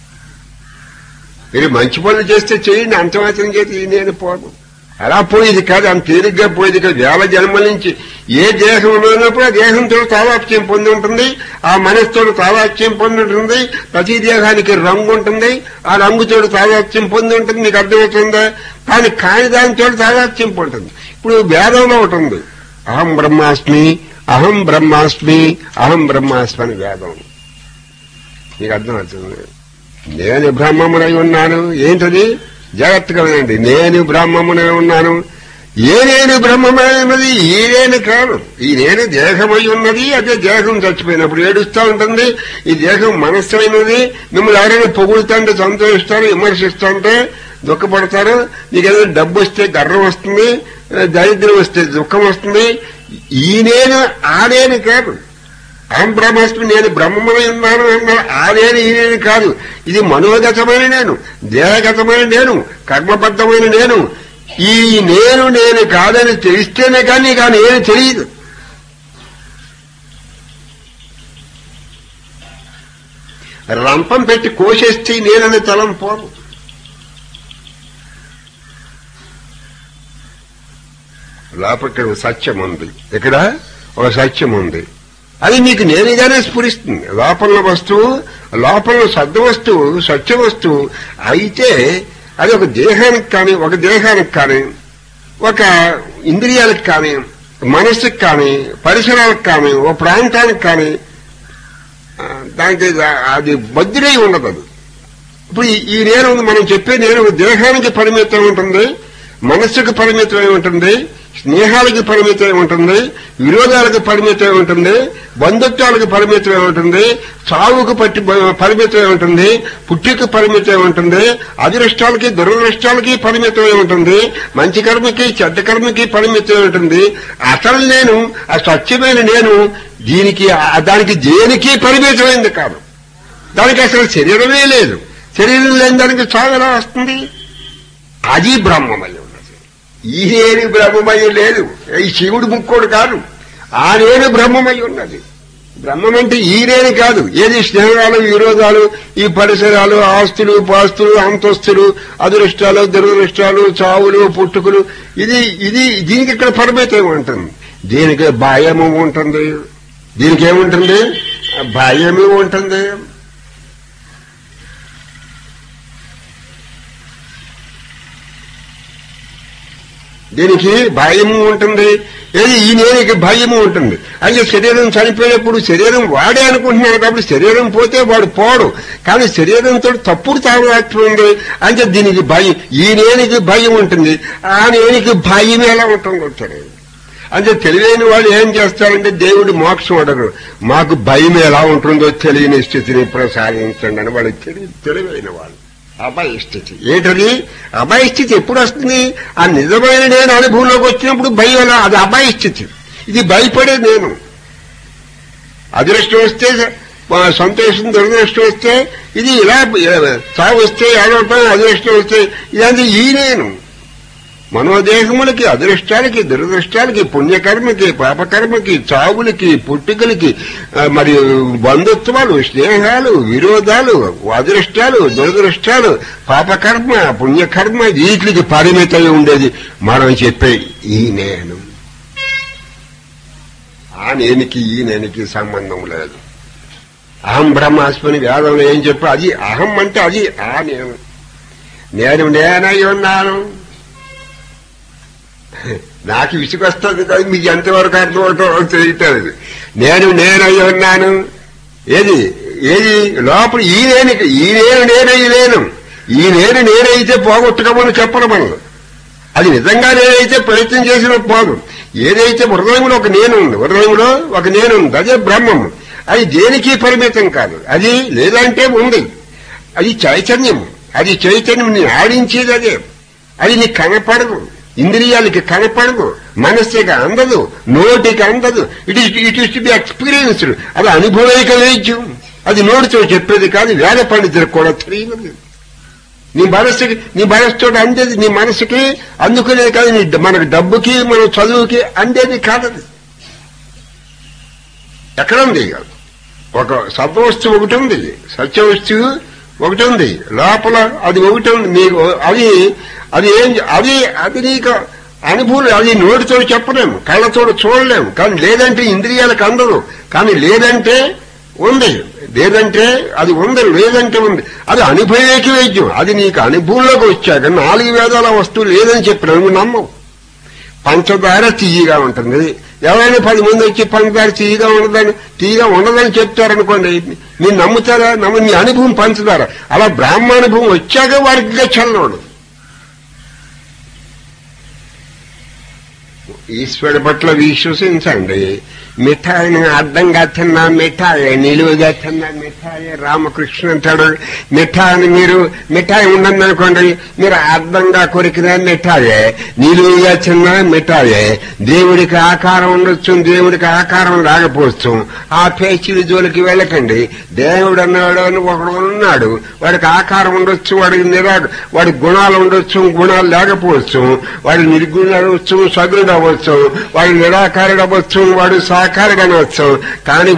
మీరు మంచి పనులు చేస్తే చేయండి, అంతమాత్రం చేసి నేను పోదు. అలా పోయేది కాదు, అంత తేలిగ్గా పోయేది కాదు. వేల జన్మల నుంచి ఏ దేహం ఉన్నప్పుడు ఆ దేహంతో తాదాత్మ్యం పొంది ఉంటుంది, ఆ మనసుతో తాదాత్మ్యం పొంది ఉంటుంది. ప్రతి దేహానికి రంగు ఉంటుంది, ఆ రంగుతో తాదాత్మ్యం పొంది ఉంటుంది. నీకు అర్థమవుతుందా? కానీ కాని దానితో తాదాత్మ్యం పొందుతుంది. ఇప్పుడు వేదంలో ఉంటుంది, అహం బ్రహ్మాస్మి అహం బ్రహ్మాస్మి అహం బ్రహ్మాస్మి అని వేదం. నీకు అర్థమవుతుంది. నేను బ్రహ్మమునై ఉన్నాను. ఏంటది? జాగ్రత్తగా వినండి. నేను బ్రహ్మమునై ఉన్నాను. ఏ నేను బ్రహ్మమై ఉన్నది, ఈ నేను కాదు. ఈ నేను దేహమై ఉన్నది. అదే దేహం చచ్చిపోయినప్పుడు ఏడుస్తూ ఉంటుంది. ఈ దేహం మనస్సు అయినది. మిమ్మల్ని ఎవరైనా పొగుడుతుంటే సంతోషిస్తారు, విమర్శిస్తుంటే దుఃఖపడతారు. మీకు ఏదైనా డబ్బు వస్తే గర్వం వస్తుంది, దరిద్రం వస్తే దుఃఖం వస్తుంది. ఈ నేను ఆ నేను కాదు. అహం బ్రహ్మాస్మి నేను బ్రహ్మమై ఉన్నాను అన్నారు. ఆ నేను ఈ నేను కాదు. ఇది మనోగతమైన నేను, దేహగతమైన నేను, కర్మబద్ధమైన నేను. ఈ నేను కాదని తెలిస్తేనే కానీ నేను తెలియదు. రంపం పెట్టి కోసేస్తే నేనని తలం పోదు. లోపల సత్యం ఉంది, ఇక్కడ ఒక సత్యం ఉంది. అది నీకు నేనుగానే స్ఫురిస్తుంది. లోపల వస్తువు, లోపల సద్వస్తువు, సత్య వస్తువు అయితే అది ఒక దేహానికి కానీ, ఒక ఇంద్రియాలకు కానీ, మనస్సుకు కానీ, పరిసరాలకు కానీ, ఒక ప్రాంతానికి కానీ దానికి అది బద్దుడై ఉండదు. అది ఇప్పుడు ఈ నేను మనం చెప్పే నేను దేహానికి పరిమితం ఉంటుంది, మనస్సుకు పరిమితమై ఉంటుంది, స్నేహాలకు పరిమితమై ఉంటుంది, విరోధాలకు పరిమితమై ఉంటుంది, బంధుత్వాలకు పరిమితమై ఉంటుంది, చావుకు పరిమితమై ఉంటుంది, పుట్టికి పరిమితమై ఉంటుంది, అదృష్టాలకి దురదృష్టాలకి పరిమితమై ఉంటుంది, మంచి కర్మకి చెడ్డ కర్మకి పరిమితమై ఉంటుంది. అసలు నేను, ఆ స్వచ్ఛమైన నేను దానికి దేనికి పరిమితమైంది కాదు. దానికి అసలు శరీరమే లేదు. శరీరం లేని దానికి చావు ఎలా వస్తుంది? అది బ్రహ్మమయం. ఈ నేను బ్రహ్మమయం లేదు. ఈ శివుడు ముక్కోడు కాదు. ఆ నేను బ్రహ్మమై ఉన్నది. బ్రహ్మం అంటే ఈ నేను కాదు. ఏది స్నేహాలు, విరోధాలు, ఈ పరిసరాలు, ఆస్తులు, పాస్తులు, అంతస్తులు, అదృష్టాలు, దురదృష్టాలు, చావులు, పుట్టుకులు, దీనికి ఇక్కడ పరిమితం ఉంటుంది. దీనికి భయము ఉంటుంది. దీనికి ఏముంటుంది? భయము ఉంటుంది. దీనికి భయము ఉంటుంది. ఏది ఈ నేనికి భయము ఉంటుంది. అయితే శరీరం చనిపోయినప్పుడు శరీరం వాడే అనుకుంటున్నాడు కాబట్టి శరీరం పోతే వాడు పోడు. కానీ శరీరంతో తప్పుడు తాగుతుంది. అంటే దీనికి భయం, ఈ నేనికి భయం ఉంటుంది. ఆ నేనికి భయం ఎలా ఉంటుందో అంటే తెలియని వాళ్ళు ఏం చేస్తారంటే దేవుడు మోక్షం అడగరు. మాకు భయం ఎలా ఉంటుందో తెలియని స్థితిని ప్రసాదించండి అని వాళ్ళు తెలివైన వాళ్ళు. అభయ స్థితి ఏంటది? అభయ స్థితి ఎప్పుడు వస్తుంది? ఆ నిజమైన నేను అనుభవంలోకి వచ్చినప్పుడు భయం, అది అభయ స్థితి. ఇది భయపడే నేను. అదృష్టం వస్తే సంతోషం, దురదృష్టం వస్తే ఇది ఇలా, చావు వస్తే ఏడవటం, అదృష్టం వస్తే ఇదంతా ఈ నేను. మనోదేహములకి, అదృష్టాలకి, దురదృష్టాలకి, పుణ్యకర్మకి, పాపకర్మకి, చావులకి, పుట్టుకలకి, మరియు బంధుత్వాలు, స్నేహాలు, విరోధాలు, అదృష్టాలు, దురదృష్టాలు, పాపకర్మ, పుణ్యకర్మ, వీటికి పరిమితమై ఉండేది మనం చెప్పే ఈ నేను. ఆ నేనికి ఈ నేనికి సంబంధం లేదు. అహం బ్రహ్మాస్మి వేదంలో ఏం చెప్పా? అది అహం అంటే అది ఆ నేను నేనై ఉన్నాను. నాకు విసుకొస్తుంది కదా, మీకు ఎంతవరకు అర్థమవుతావు తెలియటలేదు. నేనై ఉన్నాను. ఏది లోపల ఈ నేను నేనై లేను. ఈ నేనైతే పోగొట్టుకోమని చెప్పను మనం. అది నిజంగా నేనైతే ప్రయత్నం చేసిన పోదు. ఏదైతే హృదయంలో ఒక నేను ఉంది, అదే బ్రహ్మము. అది దేనికి పరిమితం కాదు. అది లేదంటే ఉంది. అది చైతన్యం. అది చైతన్యం నీ ఆడించేది అదే. అది నీకు కనపడదు, ఇంద్రియాలకి కనపడదు, మనస్సుకి అందదు, నోటికి అందదు. It is to be experienced. అది అనుభవైక వైద్యం. అది నోటితో చెప్పేది కాదు, వేద పండితులకు కూడా తెలియదు. నీ మనస్సుతో అందేది, నీ మనసుకి అందుకునేది కాదు, మనకు డబ్బుకి మన చదువుకి అందేది కాదది. ఎక్కడ ఉంది? ఒక సత్వవస్తువు ఒకటి ఉంది, సత్యవస్తువు ఒకటి ఉంది, లోపల అది ఒకటి ఉంది. నీకు అది నీకు అనుభూతి. అది నోటితో చెప్పలేము, కళ్ళతో చూడలేము. కానీ లేదంటే ఇంద్రియాలకు అందదు. కానీ లేదంటే ఉంది, లేదంటే అది ఉంది, లేదంటే ఉంది. అది అనుభవేకి వైద్యం. అది నీకు అనుభవంలోకి వచ్చాక 4 వేదాల వస్తువు లేదని చెప్పిన నువ్వు నమ్మవు. పంచదార తీయగా ఉంటుంది. ఎవరైనా 10 మంది వచ్చి పంచదార తీయగా ఉండదని చెప్తారనుకోండి, మీరు నమ్ముతారా? నీ అనుభవం పంచదార. అలా బ్రాహ్మణుభవం వచ్చాక వారికి చల్లవాడు. ఈశ్వరుడి పట్ల విశ్వసించండి. మిఠాయిని అడ్డంగా తిన్నా మిఠాయి, నిలువుగా తిన్నా మిఠాయి. రామకృష్ణ అంటాడు, మిఠాయి ఉండదనుకోండి, మీరు అడ్డంగా కొరికినా మిఠాయే, నిలువుగా తిన్నా మిఠాయే. దేవుడికి ఆకారం ఉండొచ్చు, దేవుడికి ఆకారం రాకపోవచ్చు. ఆ పేచీల జోలికి వెళ్ళకండి. దేవుడు అన్నాడు అని ఒకడు ఉన్నాడు, వాడికి ఆకారం ఉండొచ్చు, వాడికి గుణాలు ఉండొచ్చు, గుణాలు లేకపోవచ్చు. వాడు నిర్గుణుడు అవ్వచ్చు, సగుణుడు అవ్వచ్చు, వాడు నిరాకారుడు అవ్వచ్చు, వాడు సాకారగనవచ్చు. కానీ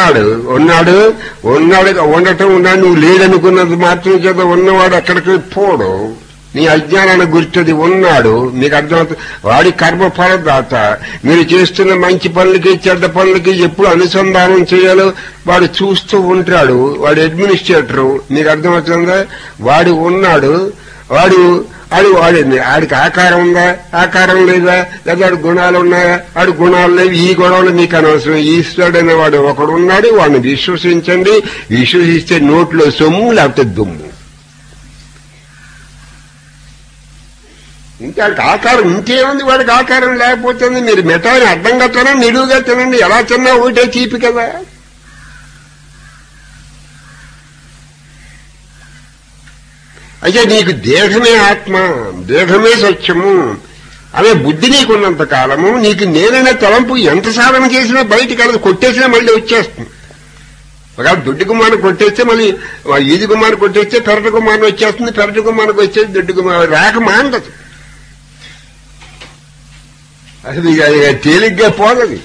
ఉండటం ఉన్నాడు. నువ్వు లేదనుకున్నది మాత్రం చేత ఉన్నవాడు అక్కడికి పోడు. నీ అజ్ఞానాన్ని గుర్తది ఉన్నాడు. మీకు అర్థమవుతుంది. వాడి కర్మ ఫలదాత. మీరు చేస్తున్న మంచి పనులకి చెడ్డ పనులకి ఎప్పుడు అనుసంధానం చేయాలో వాడు చూస్తూ ఉంటాడు. వాడు అడ్మినిస్ట్రేటరు. మీకు అర్థమవుతుందా? వాడు ఉన్నాడు. ఆడికి ఆకారం ఉందా, ఆకారం లేదా, లేదా ఆడి గుణాలు ఉన్నాయా, ఆడి గుణాలు లేవు. ఈ గొడవలు మీకు అనవసరం. ఈశ్వరుడైన వాడు ఒకడు ఉన్నాడు, వాడిని విశ్వసించండి. విశ్వసిస్తే నోట్లో సొమ్ము, లేకపోతే దుమ్ము. ఇంకా ఆకారం ఇంకేముంది? వాడికి ఆకారం లేకపోతే మీరు మిఠాయిని అడ్డంగా తినండి, నిలువుగా తినండి, ఎలా తిన్నా ఒకటే తీపి కదా. అయితే నీకు దేహమే ఆత్మ, దేహమే సత్యము అనే బుద్ధి నీకున్నంత కాలము నీకు నేననే తలంపు ఎంత సాధన చేసినా బయటికి వెళ్ళదు. కొట్టేసినా మళ్ళీ వచ్చేస్తుంది. ఒకవేళ దొడ్డి గుమ్మాన్ని కొట్టేస్తే మళ్ళీ ఈది గుమ్మాన్ని కొట్టేస్తే పెరటి గుమ్మాన్ని వచ్చేస్తుంది. పెరటి గుమ్మానికి వచ్చేది దొడ్డి గుమ్మ రాక మాండదు. అది తేలిగ్గా పోదది.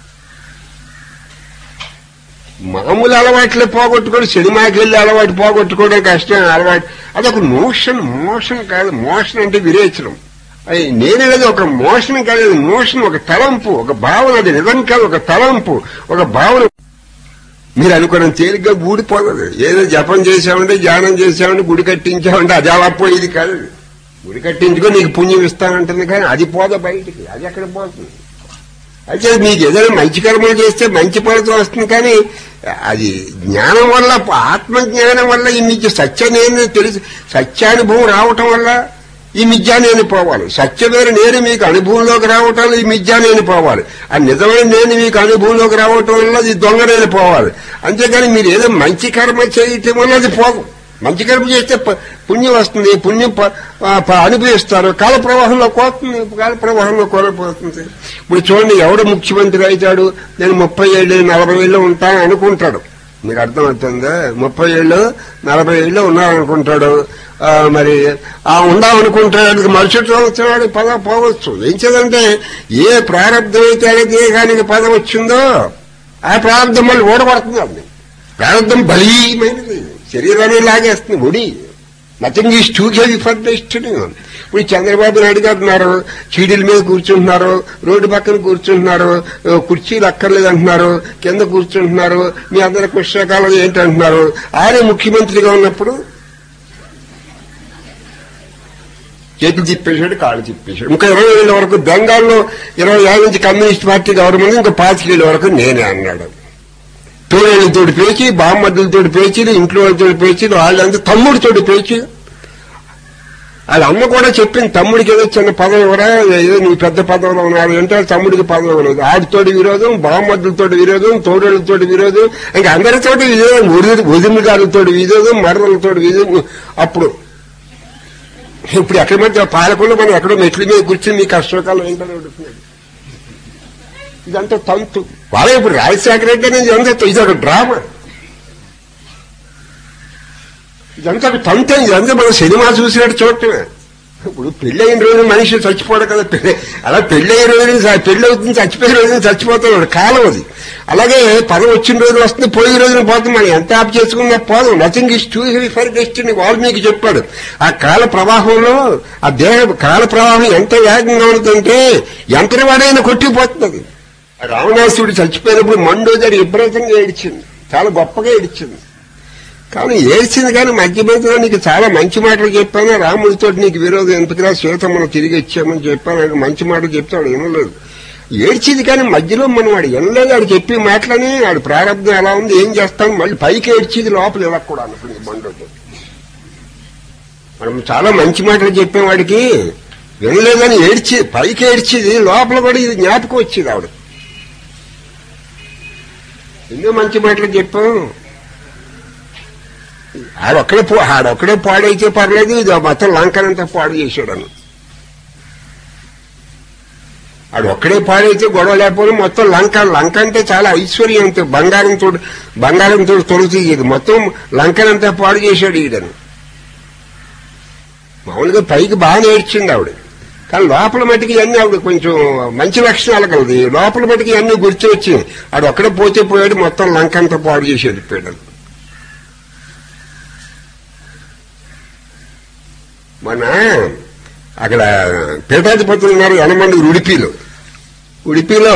మామూలు అలవాట్లే పోగొట్టుకోవడం, సినిమాకి వెళ్ళి అలవాటు పోగొట్టుకోవడం కష్టం. అలవాటు అదొక మోషన్ కాదు. మోషన్ అంటే విరేచనం. అది నేనేది ఒక మోషన్ కాదు. అది మోషన్, ఒక తలంపు, ఒక భావన. అది నిజం కాదు, ఒక తలంపు, ఒక భావన. మీరు అనుకోవడం తేలిగ్గా ఊడిపోదు. ఏదో జపం చేశామంటే, ధ్యానం చేశామంటే, గుడి కట్టించామంటే అది అలా పోయేది కాదు. గుడి కట్టించుకో నీకు పుణ్యం ఇస్తానంటుంది, కానీ అది పోదా బయటికి. అది ఎక్కడ పోతుంది? అయితే మీకు ఏదైనా మంచి కర్మలు చేస్తే మంచి ఫలితం వస్తుంది. కానీ అది జ్ఞానం వల్ల, ఆత్మజ్ఞానం వల్ల ఈ మీకు సత్యనేని తెలిసి సత్యానుభవం రావటం వల్ల ఈ మిథ్యానేని పోవాలి. సత్యమైన నేను మీకు అనుభవంలోకి రావటం ఈ మిథ్యానేని పోవాలి. ఆ నిజమైన నేను మీకు అనుభవంలోకి రావటం వల్ల అది దొంగనేని పోవాలి. అంతేగాని మీరు ఏదో మంచి కర్మ చేయటం వల్ల అది పోదు. మంచి కర్మ చేస్తే పుణ్యం వస్తుంది, పుణ్యం అనుభవిస్తారు. కాల ప్రవాహంలో కోస్తుంది, కాల ప్రవాహంలో కోల్పోతుంది. ఇప్పుడు చూడండి, ఎవడు ముఖ్యమంత్రి అవుతాడు? నేను 30 ఏళ్ళు 40 ఏళ్ళు ఉంటాను అనుకుంటాడు. మీకు అర్థమవుతుందా? 30 ఏళ్ళు 40 ఏళ్ళు ఉన్నారనుకుంటాడు. మరి ఉండాలనుకుంటాడు. మరుసటి సంవత్సరాలు పదవి పోవచ్చు. ఏం చేదంటే ఏ ప్రారంభం అయితే దేహానికి పదవి వచ్చిందో ఆ ప్రారంభం మళ్ళీ ఓడబడుతుంది. ప్రారంభం బలీయమైనది, శరీరాన్ని లాగేస్తుంది. ఒడి nothing is too heavy for destiny. ఇప్పుడు చంద్రబాబు నాయుడు గారు ఉన్నారు, చీడీల మీద కూర్చుంటున్నారు, రోడ్డు పక్కన కూర్చుంటున్నారు, కుర్చీలు అక్కర్లేదంటున్నారు, కింద కూర్చుంటున్నారు. మీ అందరి పుస్తకాలు ఏంటంటున్నారు? ఆయనే ముఖ్యమంత్రిగా ఉన్నప్పుడు చేతులు తిప్పేశాడు, కాళ్ళు తిప్పేశాడు. ఇంకా 20 ఏళ్ల వరకు బెంగాల్లో 20 ఏళ్ల నుంచి కమ్యూనిస్ట్ పార్టీ గవర్నమెంట్, ఇంకా 25 ఏళ్ల వరకు నేనే అన్నాడు. తోడేళ్లతోటి పేచి, బామ్మద్దులతోటి పేచీలు, ఇంట్లో వాళ్ళతోటి పేచీలు, వాళ్ళంతా తమ్ముడితోటి పేచి. అది అమ్మ కూడా చెప్పింది, తమ్ముడికి ఏదో చిన్న పదవి కూడా ఏదో నీ పెద్ద పదవిలో ఉన్నాడు అంటే తమ్ముడికి పదవి లేదు. ఆడితోటి విరోధం, బామ్మద్దులతోటి విరోధం, తోడేళ్లతోటి విరోధం, ఇంకా అందరితోటి విరోధం, వదిన గారులతోటి విరోధం, మరదలతోటి విరోధం. అప్పుడు ఇప్పుడు ఎక్కడి మధ్య పాలకులు మనం ఎక్కడో మెట్ల మీద కూర్చొని మీ కష్టకాలం ఏంటని అడుగుతున్నాడు. ఇదంతా తంతు. వాళ్ళే ఇప్పుడు రాజశేఖర రెడ్డి అనేది ఇదొక డ్రామా, ఇదంతా ఒక తంతే. ఇదంతా మనం సినిమా చూసినట్టు చూడటమే. ఇప్పుడు పెళ్లి అయిన రోజు మనిషి చచ్చిపోడు కదా, అలా పెళ్లి అయిన రోజు పెళ్లి అవుతుంది, చచ్చిపోయిన రోజున చచ్చిపోతాడు, కాలం అది. అలాగే పదం వచ్చిన రోజు వస్తుంది, పోయిన రోజున పోతుంది. మనం ఎంత ఆప్ చేసుకున్నా పోదాం. Nothing is too heavy for destiny Valmiki చెప్పాడు. ఆ కాల ప్రవాహంలో ఆ దేహ కాల ప్రవాహం ఎంత వేగంగా ఉంటుందంటే ఎంతని వాడైనా కొట్టిపోతుంది. రావణాసుడు చచ్చిపోయినప్పుడు మండోదరి విపరీతంగా ఏడ్చింది, చాలా గొప్పగా ఏడ్చింది. కానీ ఏడ్చింది, కానీ మధ్య మధ్యలో నీకు చాలా మంచి మాటలు చెప్పాను, రాముడితో నీకు విరోధం ఎందుకురా, సీతమ్మను తిరిగి ఇచ్చామని చెప్పాను, ఆయన మంచి మాటలు చెప్తాడు, వినలేదు. ఏడ్చింది కానీ మధ్యలో మనం వాడు వినలేదు. వాడు చెప్పి మాటలని వాడు ప్రారంభం ఎలా ఉంది, ఏం చేస్తాను, మళ్ళీ పైకి ఏడ్చింది, లోపల ఇవ్వకూడదు అనుకుంది మండోదరి. మనం చాలా మంచి మాటలు చెప్పాం, వాడికి వినలేదని ఏడ్చి పైకి ఏడ్చింది, లోపల కూడా ఇది జ్ఞాపకం వచ్చేది. ఆవిడ ఎన్నో మంచి మాటలు చెప్పాం, ఆడొక్కడే పాడైతే పర్లేదు, ఇది మొత్తం లంకనంతా పాడు చేశాడను. ఆడొక్కడే పాడైతే గొడవ లేకపోతే మొత్తం లంక అంటే చాలా ఐశ్వర్యంతో బంగారంతో తొలతీయదు, మొత్తం లంకనంతా పాడు చేశాడు ఈడను. మామూలుగా పైకి బాగా నేర్చింది ఆవిడ, కానీ లోపల మటుకి ఇవన్నీ ఆవిడ కొంచెం మంచి లక్షణాలు కలదు. లోపల మటుకి ఇవన్నీ గుర్తు వచ్చి ఆడు ఒక్కడే పోతే పోయాడు, మొత్తం లంకంతా పాడు చేసేది పీడలు. మన అక్కడ పీఠాధిపతులు ఉన్నారు యనమండుగురు, ఉడిపిలో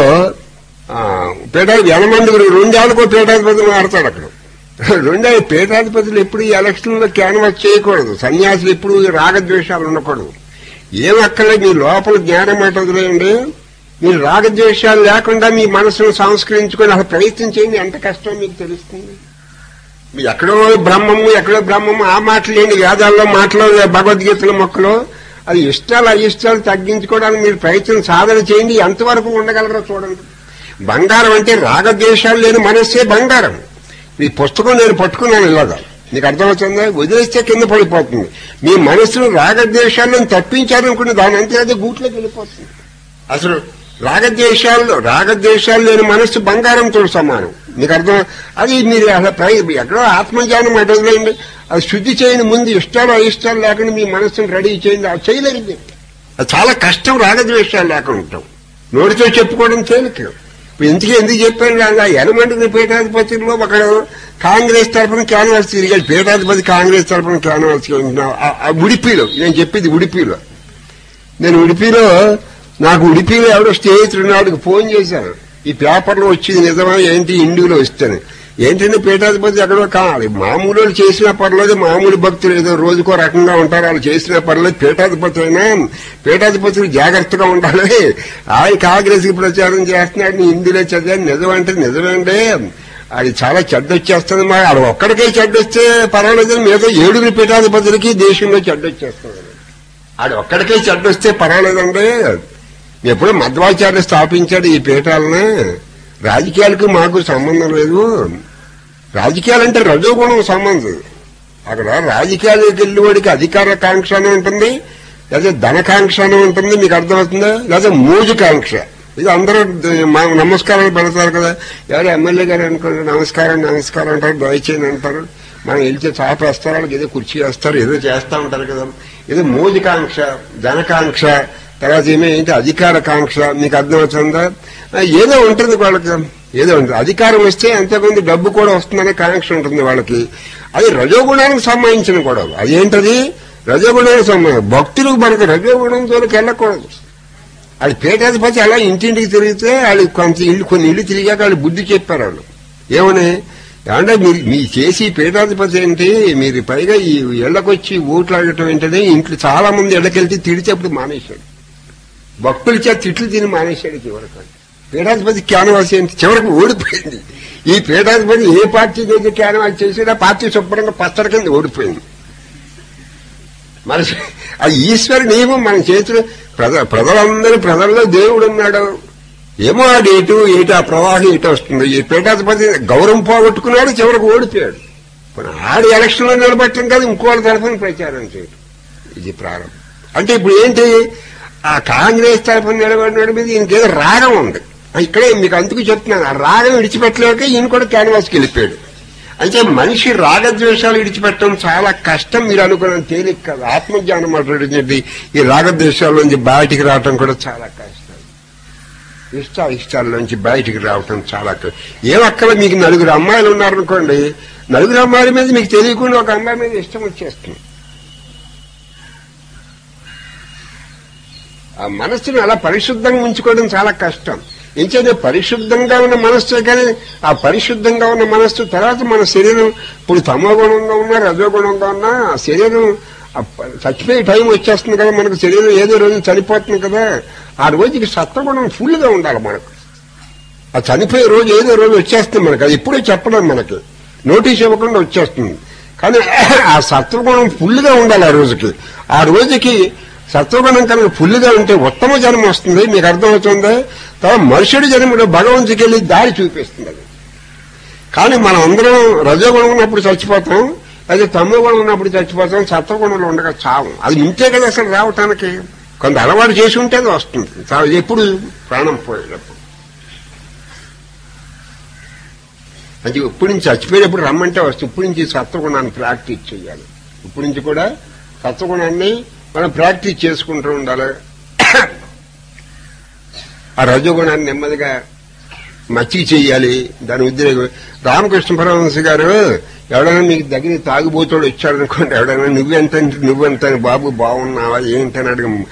యనమండుగురు 2 ఏళ్ళకో పీఠాధిపతులు మారుతాడు అక్కడ. 2 ఏళ్ళు పీఠాధిపతులు ఎప్పుడు ఈ ఎలక్షన్ లో క్యాన్వాస్ చేయకూడదు, సన్యాసులు ఎప్పుడు రాగద్వేషాలు ఉండకూడదు. ఏమక్కర్లేదు, మీ లోపల జ్ఞానం మాట వదిలేయండి. మీరు రాగద్వేషాలు లేకుండా మీ మనసును సంస్కరించుకొని అసలు ప్రయత్నం చేయండి, ఎంత కష్టం మీకు తెలుస్తుంది. మీరు ఎక్కడో బ్రహ్మము ఆ మాటలు లేని వేదాల్లో మాటలో భగవద్గీతల మొక్కలో అది ఇష్టాలు అయిష్టాలు తగ్గించుకోవడానికి మీరు ప్రయత్నం సాధన చేయండి, ఎంతవరకు ఉండగలరో చూడండి. బంగారం అంటే రాగద్వేషాలు లేని మనస్సే బంగారం. ఈ పుస్తకం నేను పట్టుకున్నాను ఇలాగా, నీకు అర్థమవుతుందా, వదిలేస్తే కింద పడిపోతుంది. మీ మనసులో రాగద్వేషాలను తప్పించారనుకుని దాని అంతే అదే గూట్లోకి వెళ్ళిపోతుంది. అసలు రాగద్వేషాలు లేని మనస్సు బంగారంతో సమానం. మీకు అర్థం, అది మీరు అసలు ఎక్కడో ఆత్మజ్ఞానం అటు వదిలేయండి. అది శుద్ధి చేయని ముందు ఇష్టాలు అయిష్టాలు లేకుండా మీ మనస్సును రెడీ చేయండి, అది చేయలేదు. అది చాలా కష్టం, రాగద్వేషాలు లేకుండా ఉంటాం. నోటితో చెప్పుకోవడం తేలిక. ఇప్పుడు ఎందుకు చెప్పాను, యనమండుగురి పీఠాధిపతుల్లో ఒకడు కాంగ్రెస్ తరఫున క్యాన్వాస్ తిరిగాడు. పీఠాధిపతి కాంగ్రెస్ తరఫున క్యాన్వాస్ ఉడిపిలో, నేను చెప్పేది ఉడిపిలో. నేను నాకు ఉడిపిలో ఎవడో స్నేహితుడు నాడుకు ఫోన్ చేశాను, ఈ పేపర్లో వచ్చింది నిజమా ఏంటి, హిందీలో వస్తాను. ఏంటంటే పీఠాధిపతి ఎక్కడో కావాలి, మామూలు చేసినా పర్లేదు, మామూలు భక్తులు ఏదో రోజుకో రకంగా ఉంటారు, వాళ్ళు చేసినా పర్లేదు. పీఠాధిపతి అయినా పీఠాధిపతులు జాగ్రత్తగా ఉండాలి. ఆయన కాంగ్రెస్ కి ప్రచారం చేస్తున్నాడు, నీ హిందీలో చదివాను, నిజమంటే నిజమంటే అది చాలా చెడ్డొచ్చేస్తుంది. మరి అది ఒక్కడికే చెడ్డొస్తే పర్వాలేదు, మిగతా 7 పీఠాధిపతులకి దేశంలో చెడ్డొచ్చేస్తుంది. ఆడు ఒక్కడికే చెడ్డొస్తే పర్వాలేదండి. ఎప్పుడో మధ్వాచార్య స్థాపించాడు ఈ పీఠాలని. రాజకీయాలకు మాకు సంబంధం లేదు. రాజకీయాలంటే రజోగుణం సంబంధం. అక్కడ రాజకీయాలకు వెళ్ళేవాడికి అధికార కాంక్ష అని ఉంటుంది, లేదా ధనకాంక్ష అని ఉంటుంది, మీకు అర్థమవుతుందా, లేదా మోజుకాంక్ష. ఇది అందరూ నమస్కారాలు పెడతారు కదా, ఎవరు ఎమ్మెల్యే గారు అనుకోండి నమస్కారం అంటారు, దయచేయండి అంటారు. మనం వెళ్తే చాపేస్తారు, వాళ్ళకి ఏదో కుర్చీ వేస్తారు, ఏదో చేస్తా ఉంటారు కదా. ఏదో మోజుకాంక్ష, ధనకాంక్ష, తర్వాత ఏంటి అధికార కాంక్ష. మీకు అర్థమవుతుందా, ఏదో ఉంటుంది వాళ్ళకి, ఏదో ఉంటుంది. అధికారం వస్తే అంతకుముందు డబ్బు కూడా వస్తుందనే కాంక్ష ఉంటుంది వాళ్ళకి. అది రజోగుణానికి సంబంధించిన గొడవ. అదేంటది, రజోగుణానికి సంబంధించిన. భక్తులు మనకు రజోగుణంతోకి వెళ్ళకూడదు. అది పీఠాధిపతి అలా ఇంటింటికి తిరిగితే వాళ్ళు కొన్ని ఇల్లు తిరిగాక వాళ్ళు బుద్ధి చెప్పారు. వాళ్ళు ఏమని అంటే మీ చేసి పీఠాధిపతి ఏంటి, మీరు పైగా ఈ ఇళ్లకొచ్చి ఓట్లాడటం ఏంటనే, ఇంట్లో చాలా మంది ఇళ్లకెళ్తే తిడితే అప్పుడు మానేశాడు. భక్తుల చేత తిట్లు తిని మానేశాడు చివరికి. పీఠాధిపతి క్యాన్వాస్ ఏంటి, చివరికి ఓడిపోయింది. ఈ పీఠాధిపతి ఏ పార్టీ దగ్గర క్యాన్వాస్ చేసినా పార్టీ శుభ్రంగా పచ్చడి కింద ఓడిపోయింది. మనసు అది ఈశ్వర నియమం. మన చేతిలో ప్రజల్లో దేవుడు ఉన్నాడు. ఏమో ఆడు ఏటు ఆ ప్రవాహం ఇటు వస్తుంది. ఈ పీఠాధిపతి గౌరవం పోగొట్టుకున్నాడు, చివరికి ఓడిపోయాడు. ఆడు ఎలక్షన్ లో నిలబట్టడం కాదు, ఇంకోళ్ళ తరఫున ప్రచారం చేయడం. ఇది ప్రారంభం. అంటే ఇప్పుడు ఏంటి, ఆ కాంగ్రెస్ తరఫున నిలబడినాడు మీద ఈయనకేదో రాగం ఉంది. ఇక్కడే మీకు అందుకు చెప్తున్నాను, ఆ రాగం విడిచిపెట్టలేక ఈయన కూడా క్యాన్వాస్కి వెళ్ళిపోయాడు. అంటే మనిషి రాగద్వేషాలు విడిచిపెట్టడం చాలా కష్టం. మీరు అనుకున్న తేలిక కాదు. ఆత్మజ్ఞానం మాట్లాడింది ఈ రాగద్వేషాల నుంచి బయటికి రావటం కూడా చాలా కష్టం. ఇష్టాల నుంచి బయటికి రావటం చాలా కష్టం. ఏమక్కల మీకు 4 అమ్మాయిలు ఉన్నారనుకోండి, 4 అమ్మాయిల మీద మీకు తెలియకుండా ఒక అమ్మాయి మీద ఇష్టం వచ్చేస్తుంది. ఆ మనస్సును అలా పరిశుద్ధంగా ఉంచుకోవడం చాలా కష్టం. ఎంచేత పరిశుద్ధంగా ఉన్న మనస్సు, కానీ ఆ పరిశుద్ధంగా ఉన్న మనస్సు తర్వాత మన శరీరం ఇప్పుడు తమోగుణంగా ఉన్నా రజోగుణంగా ఉన్నా ఆ శరీరం చచ్చిపోయే టైం వచ్చేస్తుంది కదా, మనకు శరీరం ఏదో రోజు చనిపోతుంది కదా, ఆ రోజుకి సత్వగుణం ఫుల్ గా ఉండాలి మనకు. ఆ చనిపోయే రోజు ఏదో రోజు వచ్చేస్తుంది మనకు, అది ఇప్పుడే చెప్పడం, మనకి నోటీస్ ఇవ్వకుండా వచ్చేస్తుంది. కానీ ఆ సత్వగుణం ఫుల్ గా ఉండాలి ఆ రోజుకి. ఆ రోజుకి సత్వగుణం కనుక ఫుల్గా ఉంటే ఉత్తమ జన్మ వస్తుంది. మీకు అర్థమవుతుంది. తర్వాత మనుషుడి జన్మలో భగవంతుడికి వెళ్ళి దారి చూపిస్తుంది అది. కానీ మనం అందరం రజోగుణం ఉన్నప్పుడు చచ్చిపోతాం, అదే తమోగుణం ఉన్నప్పుడు చచ్చిపోతాం, సత్వగుణంలో ఉండగా చావం. అది ఇంతే కదా అసలు రావటానికి. కొంత అలవాటు చేసి ఉంటే అది వస్తుంది. ఎప్పుడు ప్రాణం పోయేటప్పుడు. అంటే ఇప్పటి నుంచి చచ్చిపోయేటప్పుడు రమ్మంటే వస్తుంది. ఇప్పటి నుంచి సత్వగుణాన్ని ప్రాక్టీస్ చేయాలి. ఇప్పటి నుంచి కూడా సత్వగుణాన్ని మనం ప్రాక్టీస్ చేసుకుంటూ ఉండాలి. ఆ రజోగుణాన్ని నెమ్మదిగా మచ్చికి చెయ్యాలి. దాని ఉద్యోగం రామకృష్ణ పరమహంస గారు ఎవడైనా మీకు దగ్గర తాగుబోతోడు వచ్చాడు అనుకోండి, ఎవడైనా నువ్వెంత బాబు బాగున్నావా ఏంటని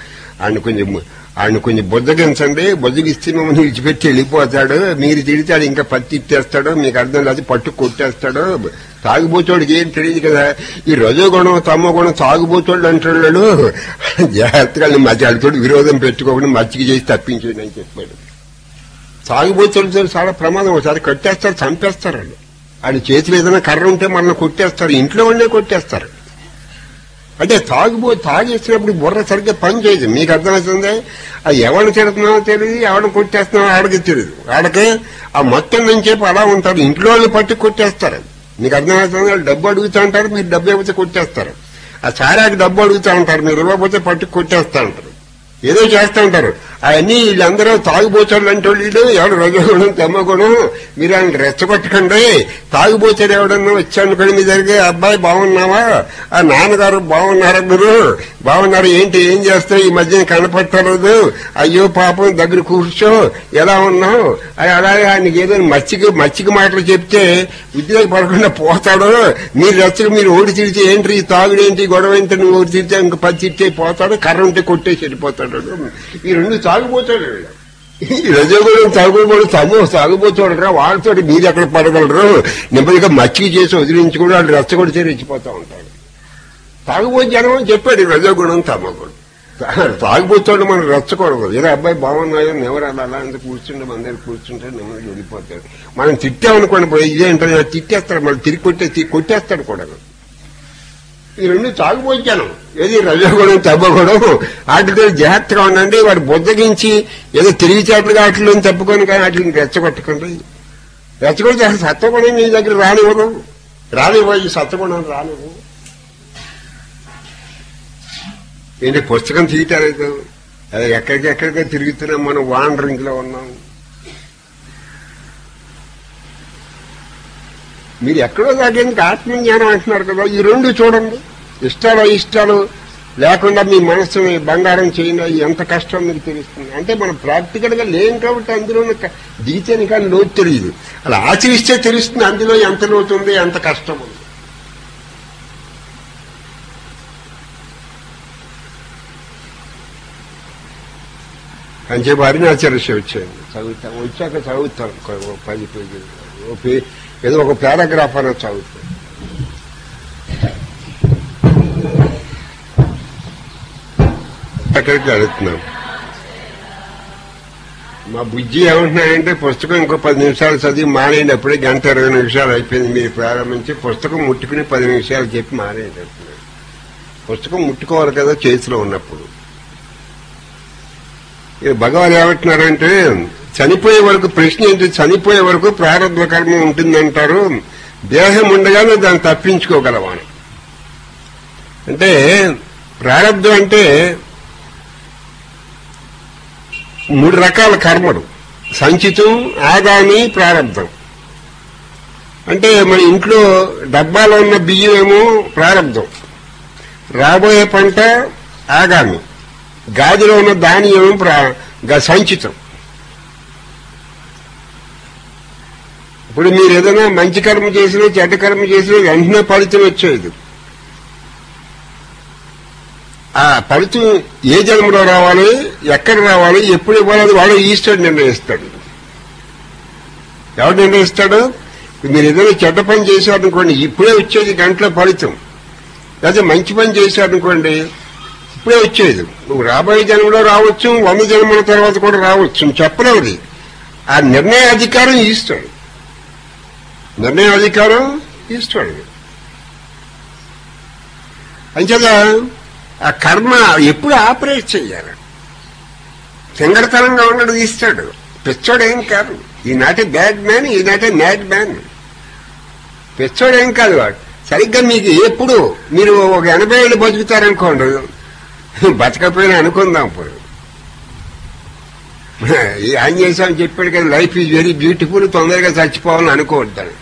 ఆయన కొంచెం బుజ్జగించండి. బుజ్జగిస్తే మమ్మల్ని విడిచిపెట్టి వెళ్ళిపోతాడు. మీరు తిడితాడు, ఇంకా పత్తి ఇట్టేస్తాడు, మీకు అర్థం లేదు, పట్టు కొట్టేస్తాడు. తాగుబోతోడికి ఏం తెలియదు కదా. ఈ రజోగుణం తమోగుణం తాగుబోతోళ్ళు అంటున్నాడు. జాగ్రత్తగా వాళ్ళతో విరోధం పెట్టుకోకుండా మచ్చికి చేసి తప్పించేది అని చెప్పాడు. తాగుబోతోళ్ళతో చాలా ప్రమాదం. ఒకసారి కట్టేస్తారు, చంపేస్తారు. ఆయన చేతిలో ఏదైనా కర్ర ఉంటే మనల్ని కొట్టేస్తారు, ఇంట్లో ఉండే కొట్టేస్తారు. అంటే తాగేసినప్పుడు బుర్ర సరిగ్గా పని చేయదు. మీకు అర్థమవుతుంది. అది ఎవరిని తిడుతున్నావో తెలియదు, ఎవరిని కొట్టేస్తున్నావో ఆడికి తెలియదు. ఆడకి ఆ మొత్తం నుంచి చెప్పి అలా ఉంటారు. ఇంట్లో వాళ్ళు పట్టి కొట్టేస్తారు. మీకు అర్థమవుతుంది. వాళ్ళు డబ్బు అడుగుతూ ఉంటారు, మీరు డబ్బు ఇవ్వకపోతే కొట్టేస్తారు. ఆ సారాకి డబ్బు అడుగుతూ ఉంటారు, మీరు ఇవ్వకపోతే పట్టి కొట్టేస్తా ఉంటారు. ఏదో చేస్తూ ఉంటారు. అవన్నీ వీళ్ళందరూ తాగుబోతాడు అంటే వీళ్ళు ఎవడు రజోగుణం తమోగుణం. మీరు ఆయన రెచ్చగొట్టకండి. తాగుబోతాడు ఎవడన్నా వచ్చానుకోండి మీ దగ్గర, అబ్బాయి బాగున్నావా, ఆ నాన్నగారు బాగున్నారా, మీరు బాగున్నారు, ఏంటి ఏం చేస్తావు, ఈ మధ్యన కనపట్టలేదు, అయ్యో పాపం దగ్గర కూర్చో, ఎలా ఉన్నావు, అలాగే ఆయనకి ఏదో మచ్చికి మాటలు చెప్తే ఉద్యోగం పడకుండా పోతాడు. మీరు రెచ్చగా మీరు ఓడి తిడితే ఏంటి ఈ తాగుడేంటి గొడవ ఏంటి, నువ్వు ఓడి తిడితే ఇంక 10 తిట్టే పోతాడు, కర్ర ఉంటే కొట్టేసి వెళ్ళిపోతాడు. ఈ రెండు తాగుబోతాడు. ఈ రజోగుణం తాగుబోడు తాగుబోతాడు. వాళ్ళతో మీరు ఎక్కడ పడగలరు. నెమ్మదిగా మచ్చికి చేసి వదిలించుకుని వాళ్ళు రెచ్చగొడితే రెచ్చిపోతా ఉంటాడు. తాగుబోతు జనం అని చెప్పాడు. రజోగుణం తమోగుణం. తాగుబోతాడు మనం రెచ్చకూడదు. ఏదో అబ్బాయి బాగున్నాయో ఎవరు అలా అంత కూర్చుంటే మన దగ్గర కూర్చుంటే నెమ్మదిగా వెళ్ళిపోతాడు. మనం తిట్టామనుకోండి, ఇదేంటో తిట్టేస్తాడు, మళ్ళీ తిరిగి కొట్టేస్తాడు కూడా. ఈ రెండు తాగుబోచ్చాను. ఏది రజోగుణం తమోగుణం. వాటితో జాగ్రత్తగా ఉండండి. వాడు బుద్ధగించి ఏదో తెలివితేటలుగా వాటిలో తప్పుకొని, కానీ వాటిని రెచ్చగొట్టకండి. రెచ్చగొడితే అసలు సత్వగుణం నీ దగ్గర రానివ్వు. ఈ సత్వగుణం రానివ్వు. ఏంటి పుస్తకం తీయటాలేదు, అది ఎక్కడికెక్కడికో తిరుగుతున్నాం, మనం వాండరింగ్ లో ఉన్నాం. మీరు ఎక్కడో దానికి ఆత్మజ్ఞానం అంటున్నారు కదా, ఈ రెండు చూడండి. ఇష్టాలు లేకుండా మీ మనస్సుని బంగారం చేయండి, ఎంత కష్టం మీకు తెలుస్తుంది. అంటే మనం ప్రాక్టికల్ గా లేం కాబట్టి అందులో దిగితేని కానీ లోతు తెలియదు. అలా ఆచరిస్తే తెలుస్తుంది అందులో ఎంత లోతు ఉంది, ఎంత కష్టం ఉంది. అంచేపు అరుణాచర్య వచ్చాను, వచ్చాక చదువుతాను 10 పేజీలు, ఏదో ఒక పారాగ్రాఫ్ అనేది చదువుతాను. అక్కడికి అడుగుతున్నాం. మా బుజ్జి ఏమంటున్నాయంటే పుస్తకం ఇంకో 10 నిమిషాలు చదివి మానేయండి, అప్పుడే 1:20 నిమిషాలు అయిపోయింది మీరు ప్రారంభించి, పుస్తకం ముట్టుకుని 10 నిమిషాలు చెప్పి మానేయండి అంటున్నాడు. పుస్తకం ముట్టుకోవాలి కదా చేతిలో ఉన్నప్పుడు. భగవాన్ ఏమంటున్నారంటే చనిపోయే వరకు ప్రశ్న ఏంటి, చనిపోయే వరకు ప్రారంభ కర్మ ఉంటుందంటారు, దేహం ఉండగానే దాన్ని తప్పించుకోగలవాను. అంటే ప్రారంభం అంటే 3 రకాల కర్మలు, సంచితం, ఆగామి, ప్రారంభం. అంటే మన ఇంట్లో డబ్బాలో ఉన్న బియ్యం ఏమో ప్రారంభం, రాబోయే పంట ఆగామి, గాదిలో ఉన్న ధాన్యం సంచితం. ఇప్పుడు మీరు ఏదైనా మంచి కర్మ చేసినా చెడ్డ కర్మ చేసినా వెంటనే ఫలితం వచ్చేది. ఆ ఫలితం ఏ జన్మలో రావాలి, ఎక్కడ రావాలి, ఎప్పుడు ఇవ్వాలి, అది వాడు ఈశ్వరుడు నిర్ణయిస్తాడు. ఎవరు నిర్ణయిస్తాడు? మీరు ఏదైనా చెడ్డ పని చేశారనుకోండి, ఇప్పుడే వచ్చేది గంటలో ఫలితం. లేదా మంచి పని చేశారనుకోండి, ఇప్పుడే వచ్చేది. నువ్వు రాబోయే జన్మలో రావచ్చు, 100 జన్మల తర్వాత కూడా రావచ్చు, చెప్పలేవు. ఆ నిర్ణయ అధికారం ఇస్తాడు, నిర్ణయ అధికారం ఇస్తాడు. అంచేత ఆ కర్మ ఎప్పుడు ఆపరేట్ చెయ్యాలి, సింగరతనంగా ఉండడు ఇస్తాడు. పిచ్చోడేం కాదు, ఈనాటి బ్యాడ్ మ్యాన్, ఈనాటి మ్యాడ్ మ్యాన్. పిచ్చోడేం కాదు వాడు. సరిగ్గా మీకు ఎప్పుడు మీరు ఒక 80 ఏళ్ళు బతుకుతారనుకోండి, బతకపోయినా అనుకుందాం. ఇప్పుడు ఆంజనేయ స్వామి చెప్పాడు కదా, లైఫ్ ఈజ్ వెరీ బ్యూటిఫుల్, తొందరగా చచ్చిపోవాలని అనుకోవద్దాను.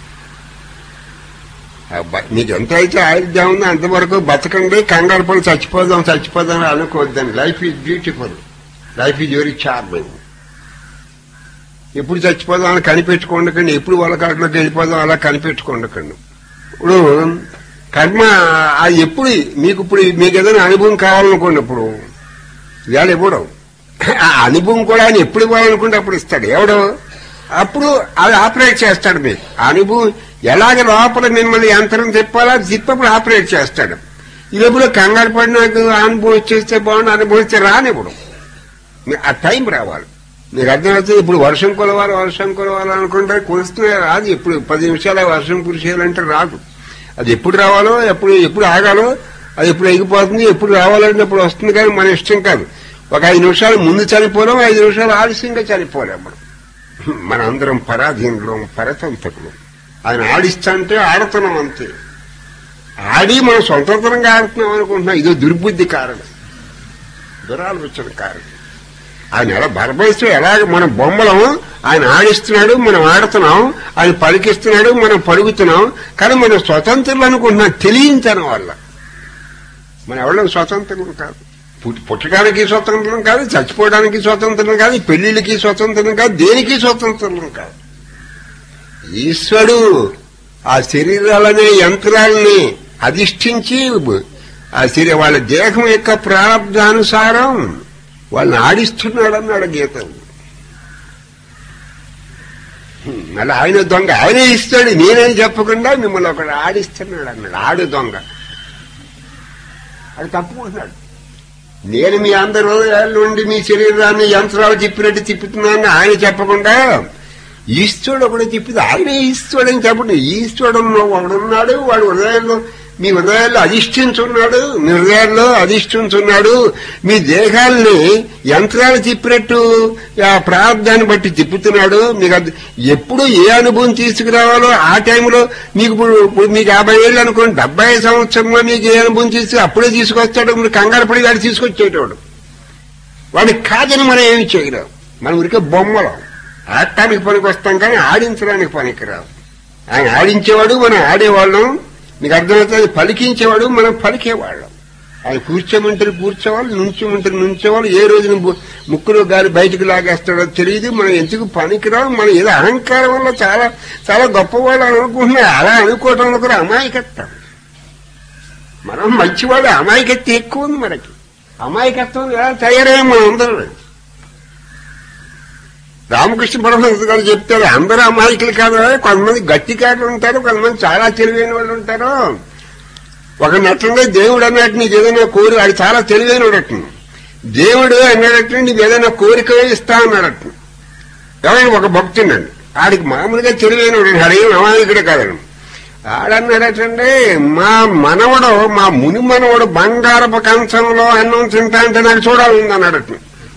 మీకు ఎంత అయితే ఆయుర్దాం ఉందో అంతవరకు బతకండి, కంగారు పడి చచ్చిపోదాం అనుకోవద్దండి. Life is beautiful, life is very charming. ఎప్పుడు చచ్చిపోదాం అని కనిపెట్టుకోండి, ఎప్పుడు వాళ్ళ కాటిలోకి వెళ్ళిపోదాం అలా కనిపెట్టుకోండి. ఇప్పుడు కర్మ అది ఎప్పుడు మీకు ఏదైనా అనుభవం కావాలనుకోండి, ఇప్పుడు ఇవాళ ఇవ్వడం, ఆ అనుభవం కూడా ఆయన ఎప్పుడు ఇవ్వాలనుకుంటే అప్పుడు ఇస్తాడు. ఎవడో అప్పుడు అది ఆపరేట్ చేస్తాడు. మీకు అనుభవం ఎలాగ లోపల మిమ్మల్ని యంత్రం తిప్పాలో అది తిప్పప్పుడు ఆపరేట్ చేస్తాడు. ఇది ఎప్పుడు కంగారు పడి నాకు అనుభవం వచ్చేస్తే బాగుండు, అనుభవిస్తే రానివ్వడం. ఆ టైం రావాలి, మీకు అర్థమవుతుంది. ఇప్పుడు వర్షం కొలవాలనుకుంటే కురుస్తున్నా రాదు. ఇప్పుడు 10 నిమిషాలు వర్షం కురిసేయాలంటే రాదు. అది ఎప్పుడు రావాలో, ఎప్పుడు ఆగాలో, అది ఎప్పుడు ఎగిపోతుంది, ఎప్పుడు రావాలంటే అప్పుడు వస్తుంది. కానీ మన ఇష్టం కాదు. ఒక 5 నిమిషాలు ముందు చనిపోలేం, 5 నిమిషాలు ఆలస్యంగా చనిపోలేం. మన అందరం పరాధీనులం, పరతంత్రులు. ఆయన ఆడిస్తాంటే ఆడుతున్నాం అంతే. ఆడి మనం స్వతంత్రంగా ఆడుతున్నాం అనుకుంటున్నాం. ఇదో దుర్బుద్ధి కారణం, దురాలోచన కారణం. ఆయన ఎలా బరబయిస్తూ ఎలాగ మన బొమ్మలం ఆయన ఆడిస్తున్నాడు, మనం ఆడుతున్నాం. ఆయన పలికిస్తున్నాడు, మనం పలుకుతున్నాం. కానీ మనం స్వతంత్రులు అనుకుంటున్నాం తెలియనితనం వల్ల. మనం ఎవరో స్వతంత్రం కాదు. పుట్టడానికి స్వతంత్రం కాదు, చచ్చిపోవడానికి స్వతంత్రం కాదు, పెళ్లిళ్ళకి స్వతంత్రం కాదు, దేనికి స్వతంత్రం కాదు. ఈశ్వరుడు ఆ శరీరాలనే యంత్రాలని అధిష్ఠించి వాళ్ళ దేహం యొక్క ప్రారంభానుసారం వాళ్ళని ఆడిస్తున్నాడు అన్నాడు గీత. మళ్ళీ ఆయన దొంగ, ఆయనే ఇస్తాడు, నేనేం చెప్పకుండా మిమ్మల్ని ఒకడు ఆడిస్తున్నాడు అన్నాడు. ఆడు దొంగ, అది తప్పుకుంటున్నాడు. నేను మీ అందరి హృదయాల నుండి మీ శరీరాన్ని యంత్రాలు తిప్పినట్టు తిప్పుతున్నాను ఆయన చెప్పకుండా ఈశ్వరుడు ఒకడు తిప్పితే ఆయనే ఈశ్వరుడని చెప్పండి. ఈశ్వరుడు ఒకడున్నాడు, వాడు హృదయాల్లో మీ హృదయాల్లో అధిష్ఠించున్నాడు, మీ హృదయాల్లో అధిష్ఠించున్నాడు. మీ దేహాల్ని యంత్రాలు తిప్పినట్టు ఆ ప్రారంభాన్ని బట్టి తిప్పుతున్నాడు. మీకు ఎప్పుడు ఏ అనుభవం తీసుకురావాలో ఆ టైంలో మీకు ఇప్పుడు మీకు 50 ఏళ్ళు అనుకోండి, 70 సంవత్సరంలో మీకు ఏ అనుభవం అప్పుడే తీసుకొస్తాడు. మీరు కంగారు పడి వాడు తీసుకొచ్చేటవాడు. వాడికి కాదని మనం ఏమి చేయలేం. మనం ఉరికే బొమ్మలం. ఆడటానికి పనికి వస్తాం కానీ ఆడించడానికి పనికిరావు. ఆయన ఆడించేవాడు, మనం ఆడేవాళ్ళం. మీకు అర్థమవుతుంది. పలికించేవాడు, మనం పలికేవాళ్ళం. ఆయన కూర్చోమంటారు కూర్చోవాలి, నుంచోమంటారు నుంచోవాలి. ఏ రోజున ముక్కులో గాలి బయటకు లాగేస్తాడో తెలియదు. మనం ఎందుకు పనికిరావు. మనం ఏదో అహంకారం వల్ల చాలా చాలా గొప్పవాళ్ళు అనుకుంటున్నాం. అలా అనుకోవటంలో కూడా అమాయకత్వం. మనం మంచివాడు, అమాయకత్వం ఎక్కువ ఉంది మనకి. అమాయకత్వం ఎలా తయారయ్యాం మనం అందరూ. రామకృష్ణ పరమహంస గారు చెప్తారు, అందరూ అమాయకులు కాదు, కొంతమంది గట్టికారులు ఉంటారు, కొంతమంది చాలా తెలివైన వాళ్ళు ఉంటారు. ఒక నటంగా దేవుడు అన్నట్టు నీకు ఏదైనా కోరిక, అది చాలా తెలివైన వాడట. దేవుడు అన్నాడట నీకు ఏదైనా కోరిక ఇస్తా అన్నాడట. ఎవరైనా ఒక భక్తుడండి, ఆడికి మామూలుగా తెలివైన వాడు, ఆడేం అమాయకుడు కాదండి. ఆడన్నాడటండి, మా మనవడు, మా ముని మనవడు బంగారపు కంచంలో అన్నం తింటా అంటే నాకు చూడాలని అన్నాడట.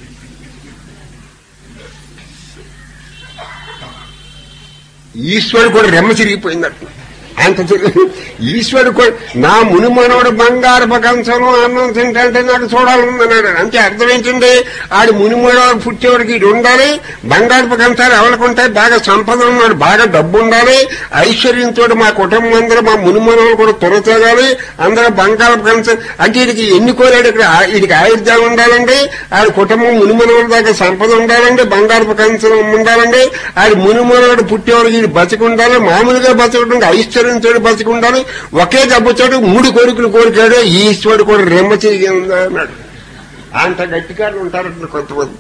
ఈశ్వరుడు కూడా రెమ్మ తిరిగిపోయిందట. అంత ఈశ్వరుడు కూడా నా ముని మనవడు బంగారపు కంచంలో అన్నం తింటా అంటే నాకు చూడాలని అన్నాడు. అంటే అర్థం ఏంటండి, ఆడి ముని మనవడు పుట్టేవాడికి ఇది ఉండాలి, బంగారపు కంచాలు ఎవరికుంటాయి, బాగా సంపద ఉన్నాడు, బాగా డబ్బు ఉండాలి, ఐశ్వర్యంతో మా కుటుంబం అందరూ మా ముని మనవడు కూడా త్వరతోగాలి, అందరూ బంగారపు కంచం అంటే వీడికి ఎన్ని కోరాడు ఇక్కడ, వీడికి ఆయుర్దాయం ఉండాలండి, ఆడి కుటుంబం ముని మనవడి దాకా సంపద ఉండాలండి, బంగారపు కంచం ఉండాలండి, ఆడి ముని మనవడు పుట్టేవాడికి ఇది బతికి ఉండాలి, మామూలుగా బతకడం ఐశ్వర్యంతో బతికి ఉండాలి, ఒకే దెబ్బతోటి 3 కోరికలు కోరికాడు. ఈశ్వరుడు కూడా రెమ్మ తిరిగి ఉందా అన్నాడు. అంత గట్టికారులు ఉంటారంట కొంతమంది.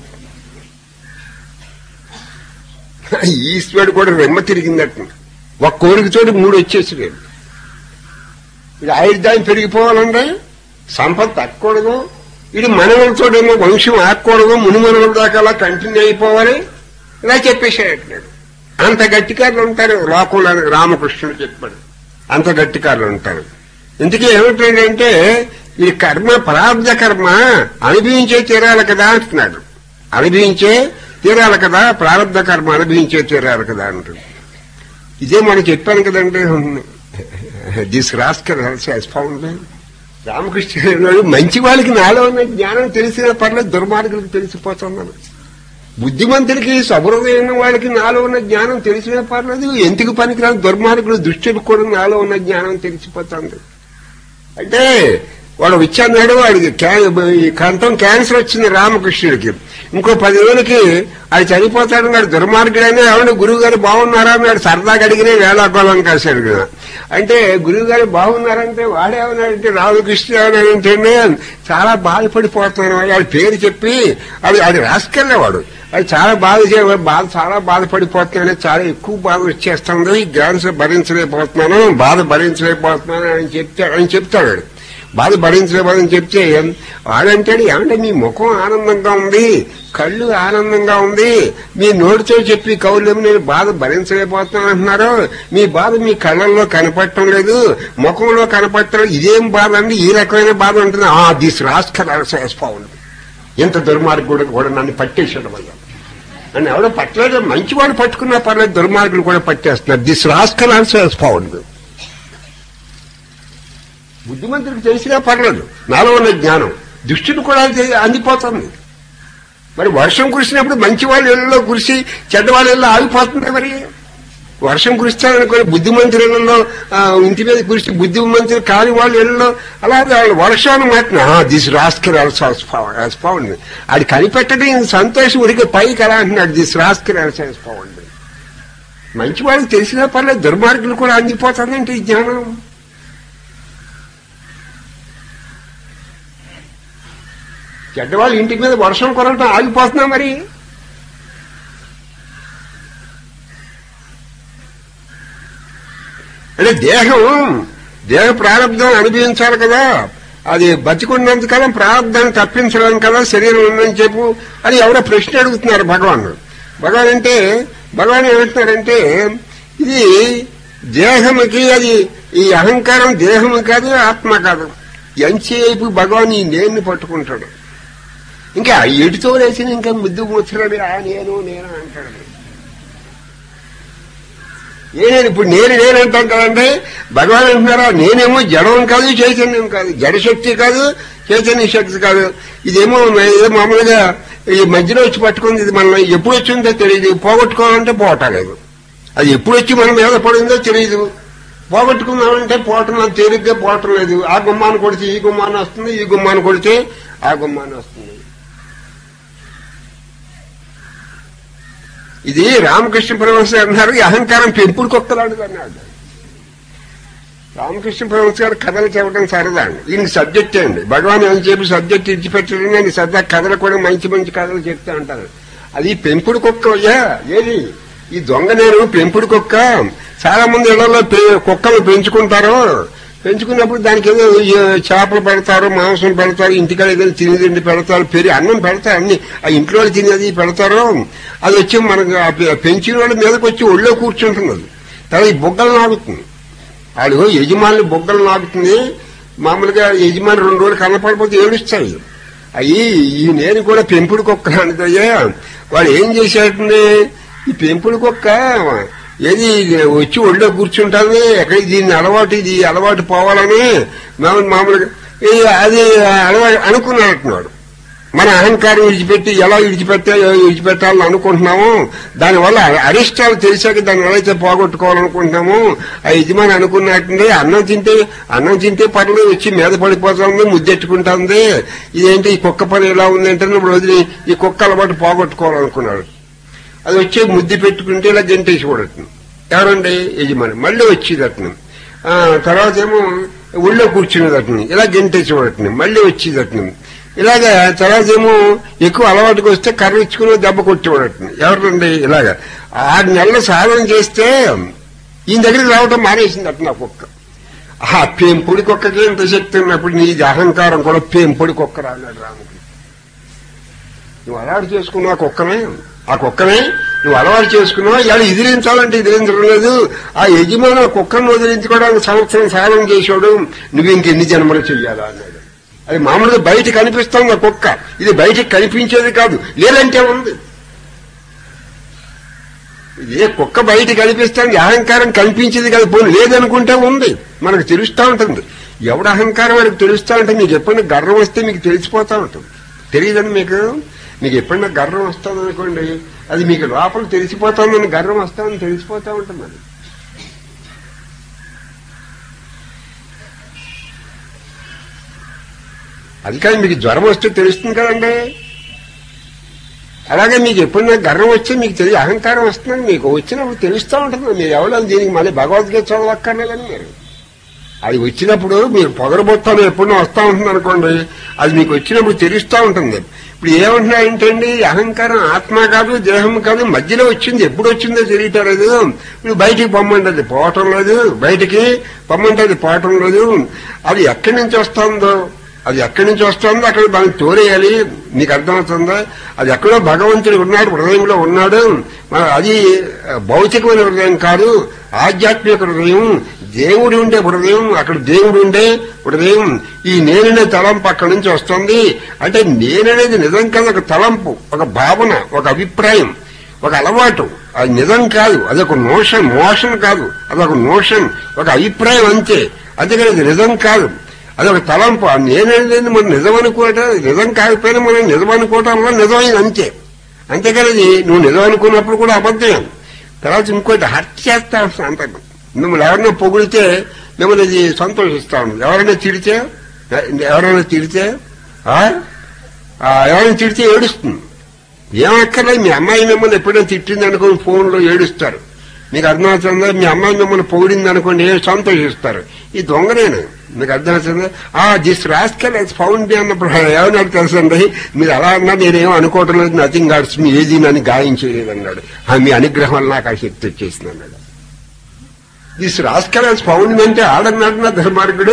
ఈశ్వరుడు కూడా రెమ్మ తిరిగిందట. ఒక కోరికతోటి 3 వచ్చేసినాడు. ఇది ఆయుర్దాయం పెరిగిపోవాలంటే సంపద తగ్గకూడదు, ఇది మనవులతోటేమో వంశం ఆగకూడదు, ముని మనవుల దాకా అలా కంటిన్యూ అయిపోవాలి, ఇలా చెప్పేసాడు. అంత గట్టికారులు ఉంటారు లోకంలో. రామకృష్ణుడు చెప్పాడు అంత గట్టికారులు ఉంటారు. ఇందుకే ఏమిటంటే ఈ కర్మ ప్రారంభ కర్మ అనుభవించే తీరాలి కదా అంటున్నాడు. అనుభవించే తీరాలి కదా, ప్రారంభ కర్మ అనుభవించే తీరాలి కదా అంటుంది. ఇదే మనం చెప్పాను కదండి, this rascal has found. Ramakrishna మంచి వాళ్ళకి నాలో ఉన్న జ్ఞానం తెలిసిన పర్లేదు, దుర్మార్గులకు తెలిసిపోతున్నాను. బుద్ధిమంతుడికి సబృదయం ఉన్న వాళ్ళకి నాలో ఉన్న జ్ఞానం తెలిసినా పర్లేదు, ఎందుకు పనికిరాని దుర్మార్గులు దుష్టులకు కూడా నాలో ఉన్న జ్ఞానం తెలిసిపోతుంది. అంటే వాడు వచ్చాడు, వాడికి కంఠం క్యాన్సర్ వచ్చింది రామకృష్ణుడికి. ఇంకో 10 రోజులకి అది చనిపోతాడు. వాడు దుర్మార్గుడైనా ఎవరు గురువు గారు బాగున్నారా అని వాడు సరదాగా అడిగినే వేళాకోళం కాశాడు కదా. అంటే గురువు గారు బాగున్నారంటే వాడేమన్నాడంటే రామకృష్ణ ఏమన్నాడంటే చాలా బాధపడిపోతున్నాను. వాడి పేరు చెప్పి అది రాసుకెళ్ళేవాడు. అది చాలా చాలా బాధపడిపోతున్నాను, చాలా ఎక్కువ బాధ వచ్చేస్తుంది, ఈ క్యాన్సర్ భరించలేకపోతున్నాను, బాధ భరించలేకపోతున్నాను అని చెప్తాడు. బాధ భరించలేకపోదని చెప్తే వాడంటాడు, ఏమంటే మీ ముఖం ఆనందంగా ఉంది, కళ్ళు ఆనందంగా ఉంది, మీ నోటితో చెప్పి కౌలేమో నేను బాధ భరించలేకపోతున్నాను అంటున్నారు, మీ బాధ మీ కళ్ళల్లో కనపడటం లేదు, ముఖంలో కనపడటం లేదు, ఇదేం బాధ అండి, ఈ రకమైన బాధ ఉంటుంది. This rascal found. ఎంత దుర్మార్గుడు కూడా నన్ను పట్టేసాడు వల్ల. నన్ను ఎవడో పట్టలేదు, మంచివాడు పట్టుకున్నా పర్లేదు, దుర్మార్గులు కూడా పట్టేస్తున్నారు. This rascal found. బుద్ధిమంతుడికి తెలిసినా పర్లేదు, నాలో ఉన్న జ్ఞానం దుష్టుడు కూడా అందిపోతుంది. మరి వర్షం కురిసినప్పుడు మంచి వాళ్ళ ఇళ్లలో కురిసి చెడ్డవాళ్ళ ఇళ్ళలో ఆగిపోతుంది. మరి వర్షం కురిస్తారనుకోని బుద్ధిమంతుల ఇళ్లలో ఇంటి మీద కురిసి బుద్ధిమంతులు కాని వాళ్ళ ఇళ్లలో అలాగే వాళ్ళు వర్షాన్ని మాత్రం దిస్ రాస్కల్ పౌండ్. అది కనిపెట్టడం సంతోషం ఉడికి పైకి అలా అంటున్నాడు, దిస్ రాస్కల్ పౌండ్. మంచి వాళ్ళకి తెలిసినా పర్లేదు, దుర్మార్గులు కూడా అందిపోతుందంటే ఈ జ్ఞానం. చెడ్డవాళ్ళు ఇంటి మీద వర్షం కొరటం ఆగిపోతున్నా. మరి అంటే దేహ ప్రారంభం అనుభవించాలి కదా, అది బతికున్నంతకాలం ప్రారంభాన్ని తప్పించడానికి కదా శరీరం ఉందని చెప్పు అని ఎవరో ప్రశ్న అడుగుతున్నారు భగవాన్. భగవాన్ అంటే భగవాన్ ఏమంటున్నారంటే ఇది దేహముకి, అది ఈ అహంకారం దేహము కాదు, ఆత్మ కాదు. ఎంతసేపు భగవాన్ ఈ నేను పట్టుకుంటాడు, ఇంకా ఎటుతో వేసిన ఇంకా ముద్దు ముచ్చరాడు, నేను అంటాడు. ఇప్పుడు నేను అంటాను కదండి. భగవాన్ అంటున్నారా, నేనేమో జడం కాదు, చైతన్యం కాదు, జడశక్తి కాదు, చైతన్య శక్తి కాదు. ఇదేమో మామూలుగా ఈ మధ్యలో వచ్చి పట్టుకుంది. ఇది మనం ఎప్పుడు వచ్చిందో తెలియదు, పోగొట్టుకోవాలంటే పోవటాలేదు. అది ఎప్పుడు వచ్చి మన మీద పడిందో తెలియదు, పోగొట్టుకుందామంటే పోవటం అది తేలిగ్గా పోవటం లేదు. ఆ గుమ్మాన్ని కొడితే ఈ గుమ్మాన్ని వస్తుంది, ఈ గుమ్మాన్ని కొడితే ఆ గుమ్మాన్ని వస్తుంది. ఇది రామకృష్ణ పరమహంస అన్నారు, ఈ అహంకారం పెంపుడు కుక్కలాంటిది అన్నాడు. రామకృష్ణ పరమహంస గారు కథలు చెప్పడం సరదా అండి, దీనికి సబ్జెక్టే అండి. భగవాన్ అని చెప్పి సబ్జెక్ట్ ఇచ్చిపెట్టడం అని సరదా కథలు కూడా మంచి మంచి కథలు చెప్తా ఉంటారు. అది పెంపుడు కుక్క. ఏది ఈ దొంగ నేను పెంపుడు కుక్క. చాలా మంది ఇళ్లలో కుక్కలు పెంచుకుంటారు. పెంచుకున్నప్పుడు దానికి ఏదో చేపలు పెడతారు, మాంసం పెడతారు, ఇంటికాడ ఏదైనా తినేది పెడతారు, అన్నం పెడతారు, అన్ని ఆ ఇంట్లో తినేది పెడతారు. అది వచ్చి మనకు పెంచిన వాళ్ళ మీదకి వచ్చి ఒళ్ళో కూర్చుంటుంది. అది తర్వాత ఈ బుగ్గలు నాడుతుంది. వాడు యజమాని బొగ్గలు నాకుతుంది. మామూలుగా యజమాని 2 రోజులు కనపడిపోతే ఏడుస్తాయి. ఈ నేను కూడా పెంపుడు కుక్క అనుకయ్యా. వాడు ఏం చేశాడంటే ఈ పెంపుడు కుక్క ఏది వచ్చి ఒళ్ళో కూర్చుంటుంది. ఎక్కడ దీన్ని ఇది అలవాటు పోవాలని మామూలుగా అది అలవాటు అనుకున్నట్టున్నాడు. మన అహంకారం ఎలా విడిచిపెట్టాలని అనుకుంటున్నాము, దానివల్ల అరిష్టాలు తెలిసాక దాన్ని ఎలా అయితే పోగొట్టుకోవాలనుకుంటున్నాము ఆ యజమాని అనుకున్నట్టుండే. అన్నం తింటే పనులు వచ్చి మీద పడిపోతుంది, ముద్దెట్టుకుంటుంది. ఇదేంటి ఈ కుక్క పని ఎలా ఉందంటే వదిలి ఈ కుక్క అలవాటు పోగొట్టుకోవాలనుకున్నాడు. అది వచ్చే ముద్దు పెట్టుకుంటే ఇలా గంటేసి కూడట్ను. ఎవరండి? యజమాని. మళ్ళీ వచ్చేదట్ను. తర్వాత ఏమో ఊళ్ళో కూర్చునేదట్ను, ఇలా గంటేసి కూడట్ను. మళ్ళీ వచ్చేదట్ను. ఇలాగా తర్వాత ఏమో ఎక్కువ అలవాటుకు వస్తే కర్ర ఇచ్చుకుని దెబ్బ కొట్టేవాడట్ను. ఎవరండి? ఇలాగా 6 నెలలు సాధన చేస్తే ఈయన దగ్గరికి రావటం మానేసింది అట్టు నా కుక్క. ఆ పెంపుడి కుక్కకి ఇంత శక్తి ఉన్నప్పుడు నీది అహంకారం కూడా పెంపుడి కుక్క రాన్నాడు రాముడు. నువ్వు అలవాటు చేసుకున్నావు ఆ కుక్కనే నువ్వు అలవాటు చేసుకున్నావు. ఇలా ఎదిరించాలంటే ఎదిరించడం లేదు. ఆ యజమాని కుక్కను వదిలించుకోవడానికి సంవత్సరం సాధన చేశాడు. నువ్వు ఇంకెన్ని జన్మలు చెయ్యాలా అన్నాడు. అది మామూలుగా బయట కనిపిస్తుంది ఆ కుక్క, ఇది బయటకు కనిపించేది కాదు. లేదంటే ఉంది. ఏ కుక్క బయట కనిపిస్తుంది, అహంకారం కనిపించేది కాదు. పోనీ లేదనుకుంటే ఉంది, మనకు తెలుస్తూ ఉంటుంది. ఎవడ అహంకారం వాడికి తెలుస్తూ ఉంటుంది. మీకు ఎప్పుడైనా గర్వం వస్తే మీకు తెలిసిపోతూ ఉంటుంది. తెలియదని మీకు ఎప్పుడైనా గర్వం వస్తుంది అనుకోండి, అది మీకు లోపల తెలిసిపోతుందని, గర్వం వస్తుందని తెలిసిపోతూ ఉంటుంది. అది అది కానీ మీకు జ్వరం వస్తే తెలుస్తుంది కదండి. అలాగే మీకు ఎప్పుడైనా గర్వం వచ్చి మీకు అహంకారం వస్తుందని మీకు వచ్చినప్పుడు తెలుస్తూ ఉంటుంది. మీరు ఎవరో దీనికి మళ్ళీ భగవద్గీత చదవక్కర్లేదని మీరు అది వచ్చినప్పుడు మీరు పొగరబోత్తాను ఎప్పుడైనా వస్తూ ఉంటుంది అనుకోండి, అది మీకు వచ్చినప్పుడు తెలుస్తూ ఉంటుంది. ఇప్పుడు ఏమంటున్నా ఏంటండి, అహంకారం ఆత్మ కాదు, దేహం కాదు, మధ్యలో వచ్చింది. ఎప్పుడు వచ్చిందో తెలియటలేదు. ఇప్పుడు బయటికి పొమ్మంటది పోవటం లేదు, బయటికి పొమ్మంటది పోవటం లేదు. అది ఎక్కడి నుంచి వస్తుందో అక్కడ దాన్ని తోరేయాలి. మీకు అర్థమవుతుందా? అది ఎక్కడో భగవంతుడు ఉన్నాడు, హృదయంలో ఉన్నాడు. అది భౌతికమైన హృదయం కాదు, ఆధ్యాత్మిక హృదయం, దేవుడు ఉండే హృదయం. అక్కడ దేవుడు ఉండే హృదయం. ఈ నేననే తలంపు అక్కడి నుంచి వస్తుంది. అంటే నేననేది నిజం కాదు, ఒక తలంపు, ఒక భావన, ఒక అభిప్రాయం, ఒక అలవాటు. అది నిజం కాదు, అదొక మోషన్ కాదు, అదొక నోషన్, ఒక అభిప్రాయం అంతే. అందుకని అది నిజం కాదు, అదొక తలంపు. ఆ నేనేది మనం నిజం అనుకోవటం, నిజం కాకపోయినా మనం నిజం అనుకోవటం వల్ల నిజమైంది అంతే. అంతేకాని నువ్వు నిజం అనుకున్నప్పుడు కూడా అబద్ధం. తర్వాత ఇంకోటి హత్య చేస్తా ఉంటాను. అంత మిమ్మల్ని ఎవరైనా పొగిడితే మిమ్మల్ని అది సంతోషిస్తా ఉంటుంది. ఎవరైనా తిడితే ఏడుస్తుంది. ఏమక్కర్లేదు, మీ అమ్మాయి మిమ్మల్ని ఎప్పుడైనా తిట్టింది అనుకోని ఫోన్లో ఏడుస్తారు. మీకు అర్థమవుతుందా? మీ అమ్మాయి మిమ్మల్ని పొగిడింది అనుకోండి సంతోషిస్తారు. ఈ దొంగనేను. మీకు అర్థమవుతుందా? This rascal has found me అన్నప్పుడు ఏమన్నాడు తెలుసండి, మీరు అలా అన్నా నేనేం అనుకోవటం లేదు, నథింగ్ హర్ట్స్ మీ, ఏది నన్ను గాయం చేయలేదు అన్నాడు. మీ అనుగ్రహం వల్ల నాకు ఆ శక్తి వచ్చేసింది అన్నాడు. This rascal has found me అంటే ఆడన్నాడు నా దుర్మార్గుడు.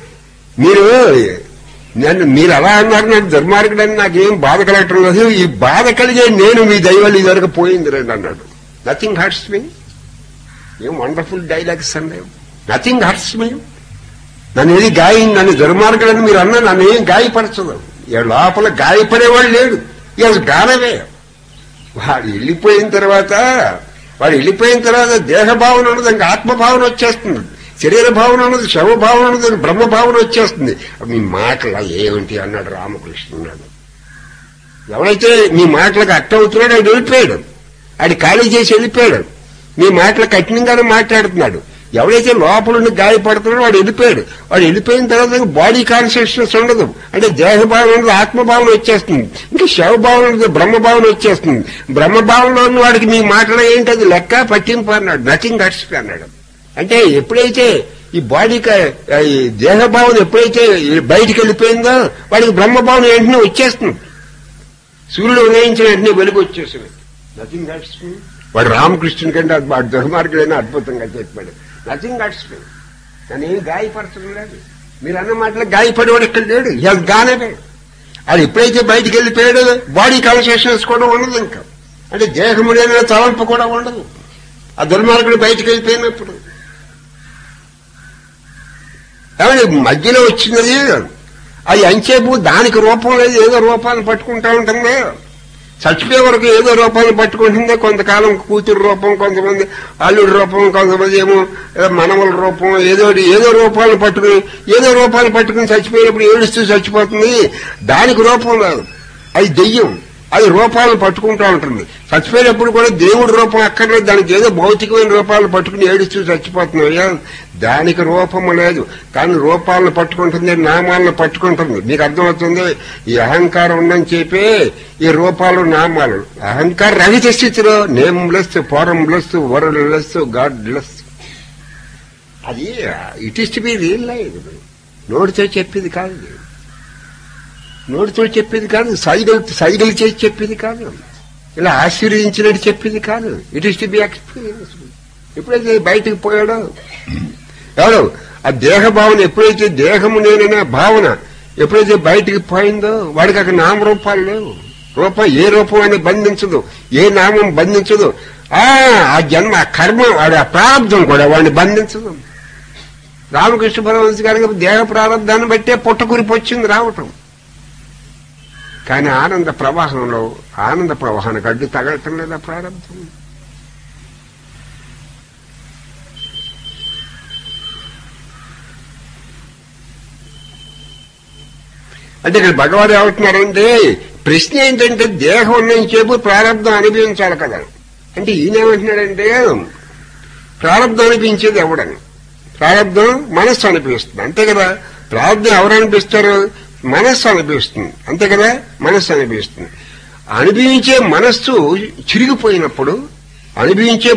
మీరు అలా అన్నారు, నాకు దుర్మార్గుడు అని నాకేం బాధ కలగటం లేదు. ఈ బాధ కలిగే నేను మీ దైవాలు ఇదివరకు పోయింది రండి అన్నాడు. Nothing hurts me. ఏం వండర్ఫుల్ డైలాగ్స్ అండి. Nothing hurts me. నన్ను దుర్మార్గుడని మీరు అన్నా నన్ను ఏం గాయపరచదు. లోపల గాయపడేవాడు లేడు. ఇక గానవే. వాడు వెళ్ళిపోయిన తర్వాత దేహభావన ఉన్నది, ఇంకా ఆత్మభావన వచ్చేస్తుంది. శరీర భావన ఉన్నది, శవభావన ఉన్నది, బ్రహ్మభావన వచ్చేస్తుంది. మీ మాటలు ఏమిటి అన్నాడు రామకృష్ణుడు. ఎవరైతే మీ మాటలకు అర్థం అవుతున్నాడు ఆయన వెళ్ళిపోయాడు. ఆడి ఖాళీ చేసి వెళ్ళిపోయాడు. మీ మాటలు కఠినంగానే మాట్లాడుతున్నాడు. ఎవరైతే లోపల గాయపడుతున్నాడో వాడు వెళ్ళిపోయాడు. వాడు వెళ్ళిపోయిన తర్వాత బాడీ కాన్షియస్నెస్ ఉండదు. అంటే దేహభావన ఉండదు, ఆత్మభావన వచ్చేస్తుంది. ఇంకా శవభావన ఉండదు, బ్రహ్మభావన వచ్చేస్తుంది. బ్రహ్మభావనలో ఉన్న వాడికి మీ మాటలో ఏంటి అది లెక్క పట్టింపు అన్నాడు. నథింగ్ హర్ట్స్ మీ అన్నాడు. అంటే ఎప్పుడైతే ఈ బాడీకి ఈ దేహభావన ఎప్పుడైతే బయటికి వెళ్ళిపోయిందో వాడికి బ్రహ్మభావన వెంటనే వచ్చేస్తుంది. సూర్యుడు ఉదయించిన వెంటనే వెలుగు వచ్చేస్తుంది. Nothing hurts me. వాడు రామకృష్ణుని కంటే వాడు దుర్మార్గుడైనా అద్భుతంగా చెప్పాడు. Nothing hurts me. నన్ను ఏం గాయపరచడం లేదు. మీరు అన్న మాటలో గాయపడేవాడు ఇక్కడ లేడు. ఇక గానే అది ఎప్పుడైతే బయటికి వెళ్ళిపోయాడు బాడీ కాన్షియస్నెస్ కూడా ఉండదు. ఇంకా అంటే దేహముడైన తలంపు కూడా ఉండదు. ఆ దుర్మార్గుడు బయటికి వెళ్ళిపోయినప్పుడు ఏమంటే మధ్యలో వచ్చినది అది అంచేపు దానికి రూపం లేదు, ఏదో రూపాన్ని పట్టుకుంటా ఉంటుంది. చచ్చిపోయే వరకు ఏదో రూపాన్ని పట్టుకుంటుందే. కొంతకాలం కూతురు రూపం, కొంతమంది అల్లుడి రూపం, కొంతమంది ఏమో మనవల రూపం, ఏదో రూపాన్ని పట్టుకుని చచ్చిపోయేటప్పుడు ఏడుస్తూ చచ్చిపోతుంది. దానికి రూపం లేదు, అది దెయ్యం. అది రూపాలను పట్టుకుంటూ ఉంటుంది. చచ్చిపోయేటప్పుడు కూడా దేవుడి రూపం అక్కర్లేదు, దానికి ఏదో భౌతికమైన రూపాలను పట్టుకుని ఏడుస్తూ చచ్చిపోతున్నాయా. దానికి రూపము లేదు, కానీ రూపాలను పట్టుకుంటుంది, నామాలను పట్టుకుంటుంది. మీకు అర్థమవుతుంది? ఈ అహంకారం ఉందని చెప్పి ఈ రూపాలు నామాలు అహంకార రహిత స్థితిలో nameless, formless, worldless, godless. అది it is to be real life. నోటితో చెప్పేది కాదు, నోటితో చెప్పేది కాదు, సైగలు చేసి చెప్పేది కాదు, ఇలా ఆశీర్వదించినట్టు చెప్పేది కాదు. It is to be experience. ఎప్పుడైతే బయటకు పోయాడో ఎవడో ఆ దేహ భావన, ఎప్పుడైతే దేహము నేననే భావన ఎప్పుడైతే బయటికి పోయిందో వాడికి అక్కడ నామరూపాలు లేవు. ఏ రూపం అని బంధించదు, ఏ నామం బంధించదు. ఆ జన్మ, ఆ కర్మ, వాడి ఆ ప్రారంభం కూడా వాడిని బంధించదు. రామకృష్ణ పరమహంస గారికి దేహ ప్రారంభాన్ని బట్టే పుట్టకురిపి వచ్చింది రావటం. కానీ ఆనంద ప్రవాహానికి అడ్డు తగలటం లేదా ప్రారంభం. అంటే ఇక్కడ భగవాన్ ఏమంటున్నారంటే, ప్రశ్న ఏంటంటే దేహం ఉన్నంత సేపు ప్రారంభం అనిపించాలి కదా. అంటే ఈయనేమంటున్నాడంటే ప్రారంభం అనిపించేది ఎవడని? ప్రారంభం మనస్సు అనిపిస్తుంది, అంతే కదా. ప్రారంభం ఎవరు అనిపిస్తారు? మనస్సు అనిపిస్తుంది, అంతే కదా. మనస్సు అనిపిస్తుంది. అనిపించే మనస్సు చిరిగిపోయినప్పుడు, అనుభవించే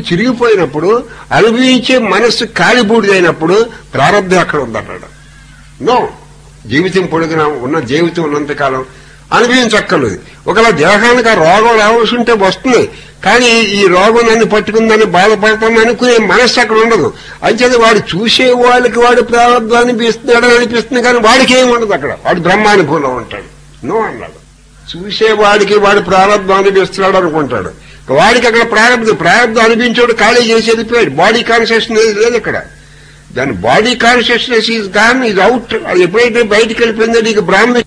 మనస్సు కాలిబూడిదైనప్పుడు ప్రారంభం అక్కడ ఉందన్నాడు. నో, జీవితం పొడిగిన ఉన్న జీవితం ఉన్నంతకాలం అనుభవించక్కర్లేదు. ఒకవేళ దేహానికి ఆ రోగం రావాల్సి ఉంటే వస్తుంది, కానీ ఈ రోగం నన్ను పట్టుకుందని బాధపడతాను అనుకునే మనస్సు అక్కడ ఉండదు. అంచేది వాడు చూసే వాళ్ళకి వాడు ప్రారంభం అనిపిస్తుంది, కానీ వాడికి ఏమి ఉండదు అక్కడ. వాడు బ్రహ్మానుభవంలో ఉంటాడు. నో అన్నాడు. చూసేవాడికి వాడు ప్రారంభం అనిపిస్తున్నాడు అనుకుంటాడు, వాడికి అక్కడ ప్రారంభం అనిపించాడు, ఖాళీ చేసి వెళ్ళిపోయాడు. బాడీ కాన్షియస్నెస్ లేదు ఇక్కడ. దాని body consciousness is gone, is out. అది ఎప్పుడైతే బయటికి వెళ్ళిపోయిందో నీకు బ్రాహ్మణ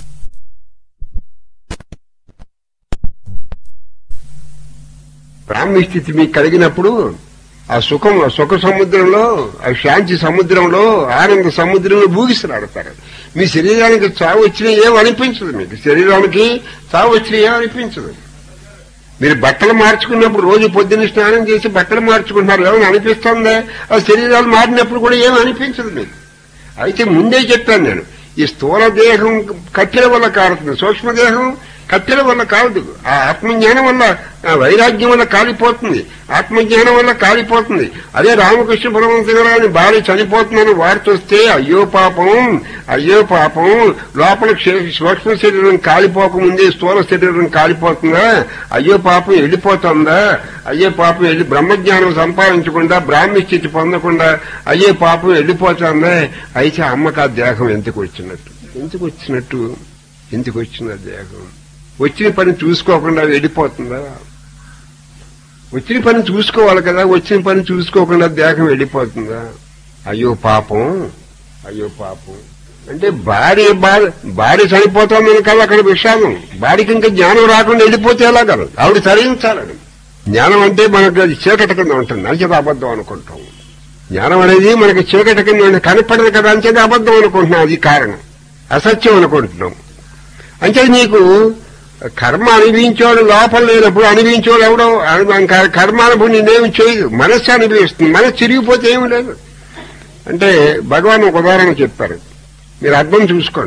స్థితి మీకు కలిగినప్పుడు ఆ సుఖ సముద్రంలో, ఆ శాంతి సముద్రంలో, ఆనంద సముద్రంలో భూగిసలాడతారు. మీ శరీరానికి చావు వచ్చినా ఏం అనిపించదు. మీకు శరీరానికి చావు వచ్చినా ఏం అనిపించదు. మీరు బట్టలు మార్చుకున్నప్పుడు రోజు పొద్దున్న స్నానం చేసి బట్టలు మార్చుకుంటున్నారు, ఏమైనా అనిపిస్తుందా? ఆ శరీరాలు మారినప్పుడు కూడా ఏం అనిపించదు మీకు. అయితే ముందే చెప్పాను నేను, ఈ స్థూల దేహం కట్టెల వల్ల కారుతుంది, సూక్ష్మదేహం కట్టెల వల్ల కాదు. ఆ ఆత్మజ్ఞానం వల్ల, ఆ వైరాగ్యం వల్ల కాలిపోతుంది, ఆత్మజ్ఞానం వల్ల కాలిపోతుంది. అదే రామకృష్ణ పరమహంస గారు భార్య చనిపోతుందని వార్త వస్తే అయ్యో పాపం లోపల సూక్ష్మ శరీరం కాలిపోకముందే స్థూల శరీరం కాలిపోతుందా, అయ్యో పాపం వెళ్ళిపోతుందా, అయ్యే పాపం వెళ్ళి బ్రహ్మజ్ఞానం సంపాదించకుండా బ్రాహ్మీ స్థితి పొందకుండా అయ్యే పాపం వెళ్ళిపోతుందా. అయితే అమ్మకు ఆ దేహం ఎందుకు వచ్చిన దేహం వచ్చిన పని చూసుకోకుండా వెళ్ళిపోతుందా? వచ్చిన పని చూసుకోవాలి కదా, వచ్చిన పని చూసుకోకుండా దేహం వెళ్ళిపోతుందా? అయ్యో పాపం అంటే భార్య చనిపోతామని కదా అక్కడ విషాదం. భార్యకి ఇంకా జ్ఞానం రాకుండా వెళ్ళిపోతే ఎలా కదా, ఆవిడ తరించాలని. జ్ఞానం అంటే మనకు అది చీకటి కింద ఉంటుంది, అంచేత అబద్ధం అనుకుంటాం. జ్ఞానం అనేది మనకి చీకటి కింద కనపడదు కదా, అంచేత అబద్ధం అనుకుంటున్నాం. అది కారణం, అసత్యం అనుకుంటున్నాం. అంచేది నీకు కర్మ అనుభవించేవాడు లోపల లేనప్పుడు అనుభవించేవాడు ఎవడో కర్మానుభవం నేనేమి చేయదు, మనస్సు అనుభవిస్తుంది. మనస్సు చిరిగిపోతే ఏమి లేదు. అంటే భగవాన్ ఒక ఉదాహరణ చెప్పారు, మీరు అర్థం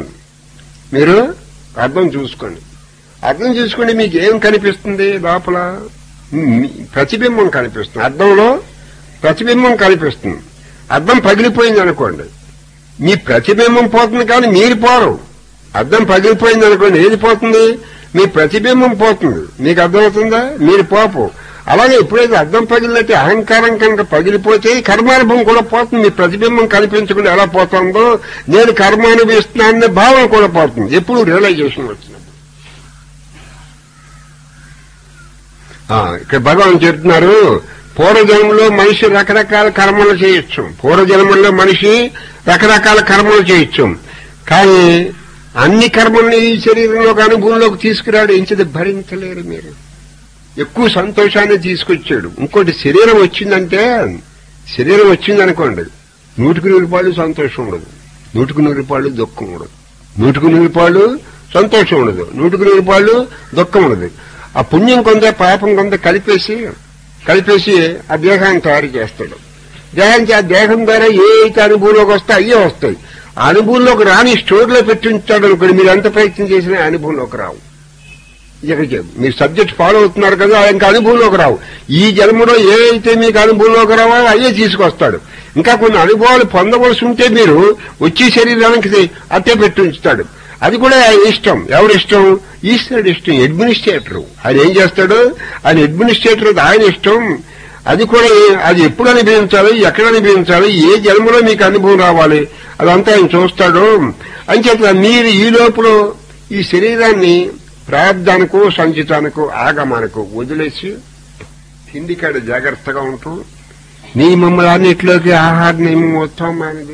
చూసుకోండి. మీకు ఏం కనిపిస్తుంది? లోపల ప్రతిబింబం కనిపిస్తుంది, అద్దంలో ప్రతిబింబం కనిపిస్తుంది. అద్దం పగిలిపోయింది అనుకోండి, మీ ప్రతిబింబం పోతుంది కానీ మీరు పోరు. అద్దం పగిలిపోయింది అనుకోండి, ఏది పోతుంది? మీ ప్రతిబింబం పోతుంది. మీకు అర్థమవుతుందా? మీరు పోపు. అలాగే ఎప్పుడైతే అద్దం పగిలినట్టు అహంకారం కనుక పగిలిపోతే కర్మానుభవం కూడా పోతుంది. మీ ప్రతిబింబం కనిపించకుండా ఎలా పోతుందో నేను కర్మానుభవిస్తున్నాననే భావం కూడా పోతుంది. ఎప్పుడు రియలైజేషన్ వచ్చినప్పుడు. ఇక్కడ భగవాన్ చెప్తున్నారు, పూర్వజన్మలో మనిషి రకరకాల కర్మలు చేయొచ్చు, పూర్వజన్మల్లో మనిషి రకరకాల కర్మలు చేయొచ్చు. కానీ అన్ని కర్మల్ని ఈ శరీరంలోకి అనుభవంలోకి తీసుకురాడు. ఎంచిది భరించలేరు మీరు. ఎక్కువ సంతోషాన్ని తీసుకొచ్చాడు. ఇంకోటి శరీరం వచ్చిందనుకోండి, 100% సంతోషం ఉండదు, 100% దుఃఖం ఉండదు, 100% సంతోషం ఉండదు, 100% దుఃఖం ఉండదు. ఆ పుణ్యం కొంత పాపం కొంత కలిపేసి ఆ దేహాన్ని తయారు చేస్తాడు. ఆ దేహం ద్వారా ఏ అయితే అనుభవంలోకి వస్తాయి అయ్యే వస్తాయి. ఆ అనుభవంలోకి రాని స్టోర్లో పెట్టి ఉంచాడు అనుకోండి, మీరు ఎంత ప్రయత్నం చేసినా అనుభవంలోకి రావు. ఇక మీరు సబ్జెక్ట్ ఫాలో అవుతున్నారు కదా, ఇంకా అనుభవంలోకి రావు. ఈ జన్మలో ఏ అయితే మీకు అనుభవంలోకి రావో అయ్యే తీసుకొస్తాడు. ఇంకా కొన్ని అనుభవాలు పొందవలసి ఉంటే మీరు వచ్చే శరీరానికి అట్టే పెట్టి ఉంచుతాడు. అది కూడా ఇష్టం. ఎవరిష్టం? ఈశ్వరుడు ఇష్టం. అడ్మినిస్ట్రేటర్ ఆయన ఏం చేస్తాడు? ఆయన అడ్మినిస్ట్రేటర్, ఆయన ఇష్టం. అది కూడా అది ఎప్పుడు అనుభవించాలి, ఎక్కడ అనుభవించాలి, ఏ జన్మలో మీకు అనుభవం రావాలి, అదంతా ఆయన చూస్తాడు. అని చెప్పి మీరు ఈ లోపల ఈ శరీరాన్ని ప్రారంధానికో సంచితానికో ఆగమానికో వదిలేసి తిండికాడ జాగ్రత్తగా ఉంటూ నియమములన్నిటిలోకి ఆహార నియమం మొత్తం మానేది.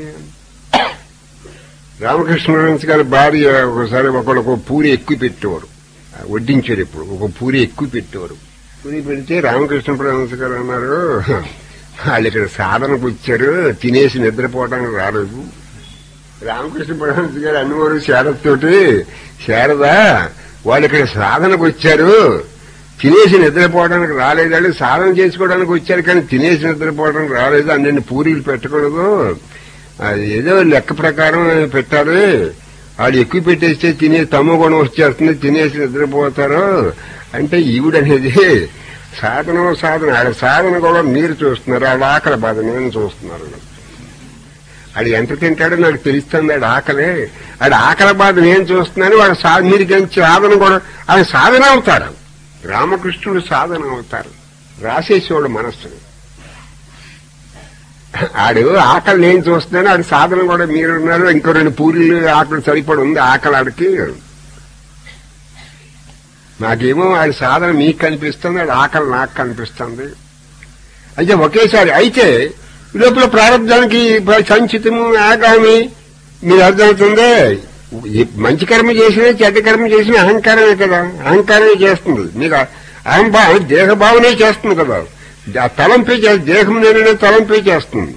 రామకృష్ణ గారి భార్య ఒకసారి ఒకళ్ళకు పూరి ఎక్కువ పెట్టేవారు, వడ్డించారు. ఇప్పుడు ఒక పూరి ఎక్కువ పెట్టేవారు. పూరి పెడితే రామకృష్ణ పరమహంస గారు అన్నారు, వాళ్ళు ఇక్కడ సాధనకు వచ్చారు, తినేసి నిద్రపోవడానికి రాలేదు. రామకృష్ణ పరమహంస గారు అన్నవారు శారదతోటి, శారదా వాళ్ళు ఇక్కడ సాధనకు వచ్చారు, తినేసి నిద్రపోవడానికి రాలేదు. వాళ్ళు సాధన చేసుకోవడానికి వచ్చారు కానీ తినేసి నిద్రపోవడానికి రాలేదు. అన్ని పూరీలు పెట్టకూడదు, అది ఏదో లెక్క ప్రకారం పెట్టారు. వాళ్ళు ఎక్కువ పెట్టేస్తే తమో గుణం వచ్చేస్తుంది, తినేసి నిద్రపోతారు అంటే ఈవిడనేది సాధన ఆడ సాధన కూడా మీరు చూస్తున్నారు, ఆడ ఆకలి బాధ నేను చూస్తున్నారు. ఆడు ఎంత తింటాడో నాకు తెలుస్తుంది, ఆడ ఆకలి బాధ నేను చూస్తున్నాను. వాడు మీరు సాధన కూడా ఆయన సాధన అవుతారు. రామకృష్ణుడు సాధన అవుతారు, రాసేసేవాడు మనస్సుని. ఆడు ఆకలి నేను చూస్తున్నాను, ఆడు సాధన కూడా మీరున్నారు. ఇంకో 2 పూరీలు ఆకలి సరిపడి ఉంది ఆకలి ఆడికి. నాకేమో ఆడి సాధన మీకు కనిపిస్తుంది, ఆడి ఆకలి నాకు కనిపిస్తుంది. అయితే ఒకేసారి అయితే లోపల ప్రారంభానికి సంచితము ఆగామి మీరు అర్థమవుతుందే. మంచి కర్మ చేసినా చెడ్డ కర్మ చేసినా అహంకారమే కదా, అహంకారమే చేస్తుంది. మీకు దేహభావనే చేస్తుంది కదా, తలంపే దేహం నేననే తలంపే చేస్తుంది.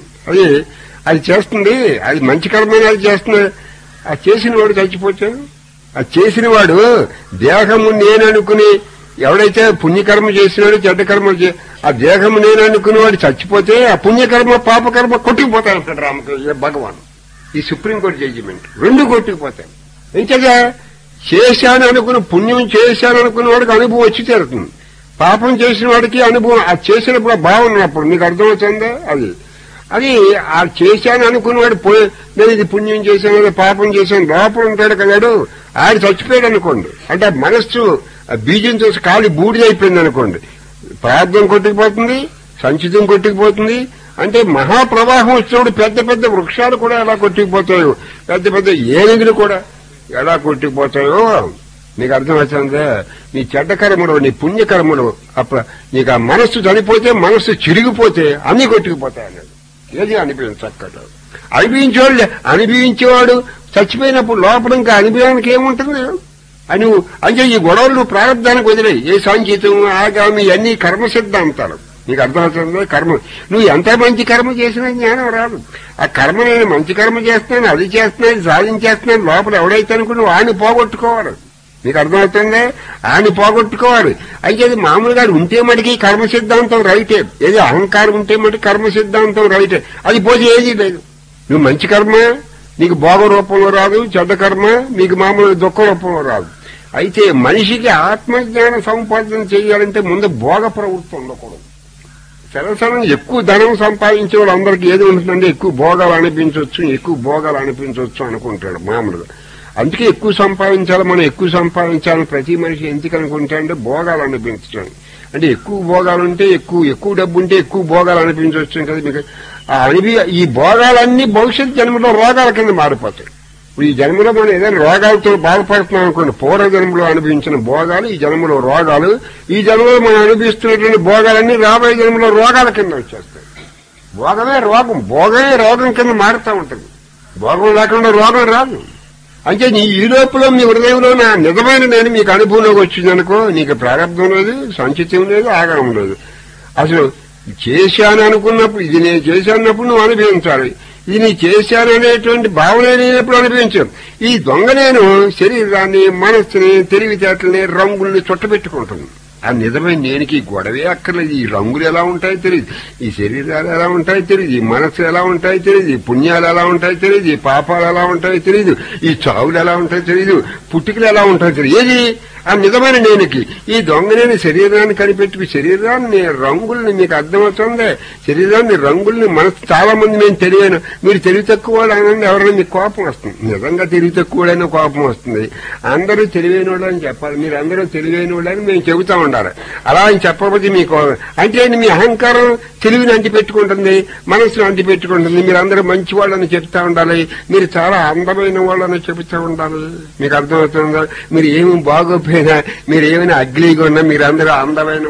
అది చేస్తుంది. అది మంచి కర్మనే అది చేస్తుంది. అది చేసిన వాడు చచ్చిపోతాడు. అది చేసిన వాడు దేహము నేననుకుని ఎవడైతే పుణ్యకర్మ చేసినాడో చెడ్డ కర్మ ఆ దేహము నేననుకుని వాడు చచ్చిపోతే ఆ పుణ్యకర్మ పాపకర్మ కొట్టుకుపోతాడు రామకృష్ణ భగవాన్. ఈ సుప్రీంకోర్టు జడ్జిమెంట్ 2 కొట్టుకుపోతాయి. ఇంతగా చేశాను అనుకుని పుణ్యం చేశాను అనుకున్న వాడికి అనుభవం వచ్చి తీరుతుంది, పాపం చేసిన వాడికి అనుభవం అది చేసినప్పుడు ఆ భావన ఉన్నప్పుడు మీకు అర్థమవుతుందా. అది ఆ చేశాను అనుకున్నవాడు నేను ఇది పుణ్యం చేశాను పాపం చేశాను లోపల ఉంటాడు కదాడు. ఆడు చచ్చిపోయాడు అనుకోండి, అంటే మనస్సు బీజం చూసి కాలి బూడిదైపోయింది అనుకోండి, ప్రార్థన కొట్టుకుపోతుంది, సంచితం కొట్టుకుపోతుంది. అంటే మహాప్రవాహం వచ్చినప్పుడు పెద్ద పెద్ద వృక్షాలు కూడా ఎలా కొట్టుకుపోతాయో, పెద్ద పెద్ద ఏనుగులు కూడా ఎలా కొట్టుకుపోతాయో నీకు అర్థమవుతుందా. నీ చెడ్డ కర్మలు నీ పుణ్యకర్మలు నీకు ఆ మనస్సు చనిపోతే మనస్సు చిరిగిపోతే అన్ని కొట్టుకుపోతాయి అన్నాడు. ఏది అనిపించక్కట అనుభవించేవాడు చచ్చిపోయినప్పుడు లోపల ఇంకా అనుభవానికి ఏముంటుంది అని అంటే ఈ గొడవలు నువ్వు ప్రారంభానికి వదిలే. ఏ సంచితం ఆగామి అన్ని కర్మ సిద్ధాంతాలు నీకు అర్థమవుతుంది. కర్మ నువ్వు ఎంత మంచి కర్మ చేసినా జ్ఞానం రాదు. ఆ కర్మ నేను మంచి కర్మ చేస్తున్నాను, అది చేస్తున్నాను, సాధించేస్తున్నాను లోపల ఎవడైతే అనుకుని వాడిని పోగొట్టుకోవాలి. నీకు అర్థమవుతుంది, ఆయన పోగొట్టుకోవాలి. అయితే అది మామూలుగా ఉంటే మటుకి కర్మ సిద్ధాంతం రైటే, ఏదో అహంకారం ఉంటే మటుకు కర్మ సిద్ధాంతం రైటే, అది పోతే ఏదీ లేదు. నువ్వు మంచి కర్మ నీకు భోగ రూపంలో రాదు, చెడ్డ కర్మ నీకు మామూలు దుఃఖ రూపంలో రాదు. అయితే మనిషికి ఆత్మజ్ఞాన సంపాదన చేయాలంటే ముందు భోగ ప్రవృత్తి ఉండకూడదు. సరసరం ఎక్కువ ధనం సంపాదించే వాళ్ళు అందరికీ ఏది ఉంటుందంటే ఎక్కువ భోగాలు అనిపించవచ్చు అనుకుంటాడు మామూలుగా. అందుకే ఎక్కువ సంపాదించాలి, మనం ఎక్కువ సంపాదించాలని ప్రతి మనిషి ఎందుకు అనుకుంటాడంటే భోగాలు అనిపించడం. అంటే ఎక్కువ భోగాలుంటే ఎక్కువ డబ్బు ఉంటే ఎక్కువ భోగాలు అనిపించవచ్చు కదా మీకు. ఈ భోగాలన్నీ భవిష్యత్ జన్మలో రోగాల కింద మారిపోతాయి. ఈ జన్మలో మనం ఏదైనా రోగాలతో బాధపడుతున్నాం అనుకోండి, పూర్వ జన్మలో అనుభవించిన భోగాలు ఈ జన్మలో రోగాలు, ఈ జన్మలో మనం అనుభవిస్తున్నటువంటి భోగాలన్నీ రాబోయే జన్మలో రోగాల కింద వచ్చేస్తాయి. భోగమే రోగం కింద మారుతూ ఉంటుంది. భోగం లేకుండా రోగం రాదు. అంటే ఈ లోపల మీ హృదయంలో నా నిజమైన నేను మీకు అనుభవంలోకి వచ్చిందనుకో, నీకు ప్రారంభం లేదు, సంచితం లేదు, ఆగమం లేదు. అసలు చేశాను అనుకున్నప్పుడు ఇది నేను చేశానప్పుడు నువ్వు అనుభవించాలి. ఇది నీ చేశాననేటువంటి భావన లేనప్పుడు అనుభవించాను. ఈ దొంగ నేను శరీరాన్ని, మనస్సుని, తెలివితేటల్ని, రంగుల్ని చుట్టబెట్టుకుంటుంది. ఆ నిజమైన నేనికి గొడవే అక్కర్లేదు. ఈ రంగులు ఎలా ఉంటాయో తెలియదు, ఈ శరీరాలు ఎలా ఉంటాయో తెలియదు, ఈ మనస్సు ఎలా ఉంటాయో తెలియదు, ఈ పుణ్యాలు ఎలా ఉంటాయో తెలియదు, ఈ పాపాలు ఎలా ఉంటాయో తెలియదు, ఈ చావులు ఎలా ఉంటాయో తెలియదు, పుట్టుకలు ఎలా ఉంటాయో తెలియదు. ఏది ఆ నిజమైన నేనికి? ఈ దొంగనేని శరీరాన్ని కనిపెట్టుకు శరీరాన్ని, రంగుల్ని, మీకు అర్థమవుతుందే, శరీరాన్ని, రంగుల్ని, మనసు. చాలా మంది మేము తెలియను, మీరు తెలివి తక్కువ వాళ్ళు అనండి, ఎవరైనా మీకు కోపం వస్తుంది. నిజంగా తెలివి తక్కువడైనా కోపం వస్తుంది. అందరూ తెలివైన వాళ్ళు అని చెప్పాలి, మీరు అందరూ తెలివైన వాళ్ళని మేము చెబుతా ఉండాలి. అలా అని చెప్పకపోతే మీకు అంటే మీ అహంకారం తెలివిని అంటిపెట్టుకుంటుంది, మనసును అంటిపెట్టుకుంటుంది. మీరు అందరూ మంచి వాళ్ళని చెప్తా ఉండాలి, మీరు చాలా అందమైన వాళ్ళని చెబుతూ ఉండాలి. మీకు అర్థమవుతుందా? మీరు ఏమి బాగోపోయినా, మీరు ఏమైనా అగ్లీగా ఉన్నా, మీరు అందరూ అందమైన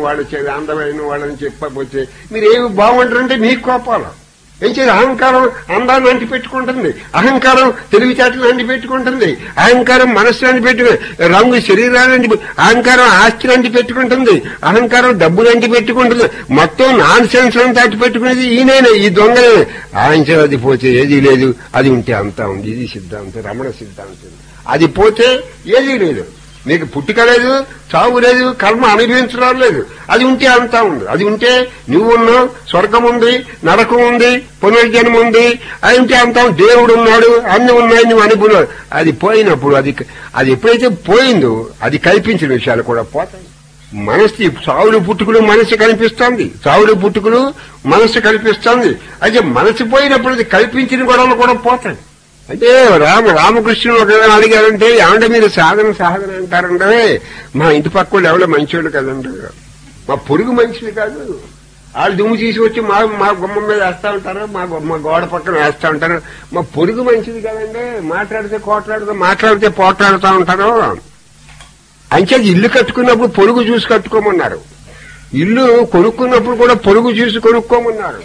వాళ్ళని చెప్పకపోతే మీరు ఏమి బాగుంటారంటే మీకు కోపాలు. ఏం చేయాలి? అహంకారం అందాన్ని అంటిపెట్టుకుంటుంది, అహంకారం తెలివితేటలు అంటిపెట్టుకుంటుంది, అహంకారం మనస్సును అంటిపెట్టుకుని, రంగు శరీరాన్ని, అహంకారం ఆస్తిని అంటిపెట్టుకుంటుంది, అహంకారం డబ్బులు అంటిపెట్టుకుంటుంది. మొత్తం నాన్ సెన్స్ అంతా అంటిపెట్టుకునేది ఈయనే, ఈ దొంగనే. ఆయన అది పోతే ఏదీ లేదు, అది ఉంటే అంతా ఉంది. ఇది సిద్ధాంతం, రమణ సిద్ధాంతం. అది పోతే ఏదీ లేదు. మీకు పుట్టుక లేదు, చావు లేదు, కర్మ అనుభవించడం లేదు. అది ఉంటే అంతా ఉంది. అది ఉంటే నువ్వు ఉన్నావు, స్వర్గం ఉంది, నరకం ఉంది, పునర్జన్మ ఉంది. అది ఉంటే అంతా దేవుడు ఉన్నాడు, అన్ని ఉన్నాయి, నువ్వు అనుభవం. అది పోయినప్పుడు అది ఎప్పుడైతే పోయిందో అది కల్పించిన విషయాలు కూడా పోతాయి. మనసు చావులు పుట్టుకులు మనసు కనిపిస్తుంది, చావులు పుట్టుకులు మనసు కనిపిస్తుంది. అయితే మనసు పోయినప్పుడు అది కల్పించిన గొడవలు కూడా పోతాయి. అంటే రామకృష్ణుడు ఒక అడిగారంటే, ఏమంటే మీరు సాధన అంటారంటే, మా ఇంటి పక్క వాళ్ళు ఎవరో మంచివాళ్ళు కదండి, మా పొరుగు మంచిది కాదు, వాళ్ళు దుమ్ము తీసుకొచ్చి మా గుమ్మం మీద వేస్తా ఉంటారు, మా గోడ పక్కన వేస్తా ఉంటారు. మా పొరుగు మంచిది కదండి, మాట్లాడితే పోట్లాడుతూ ఉంటారు. అంచేది ఇల్లు కట్టుకున్నప్పుడు పొరుగు చూసి కట్టుకోమన్నారు, ఇల్లు కొనుక్కున్నప్పుడు కూడా పొరుగు చూసి కొనుక్కోమన్నారు.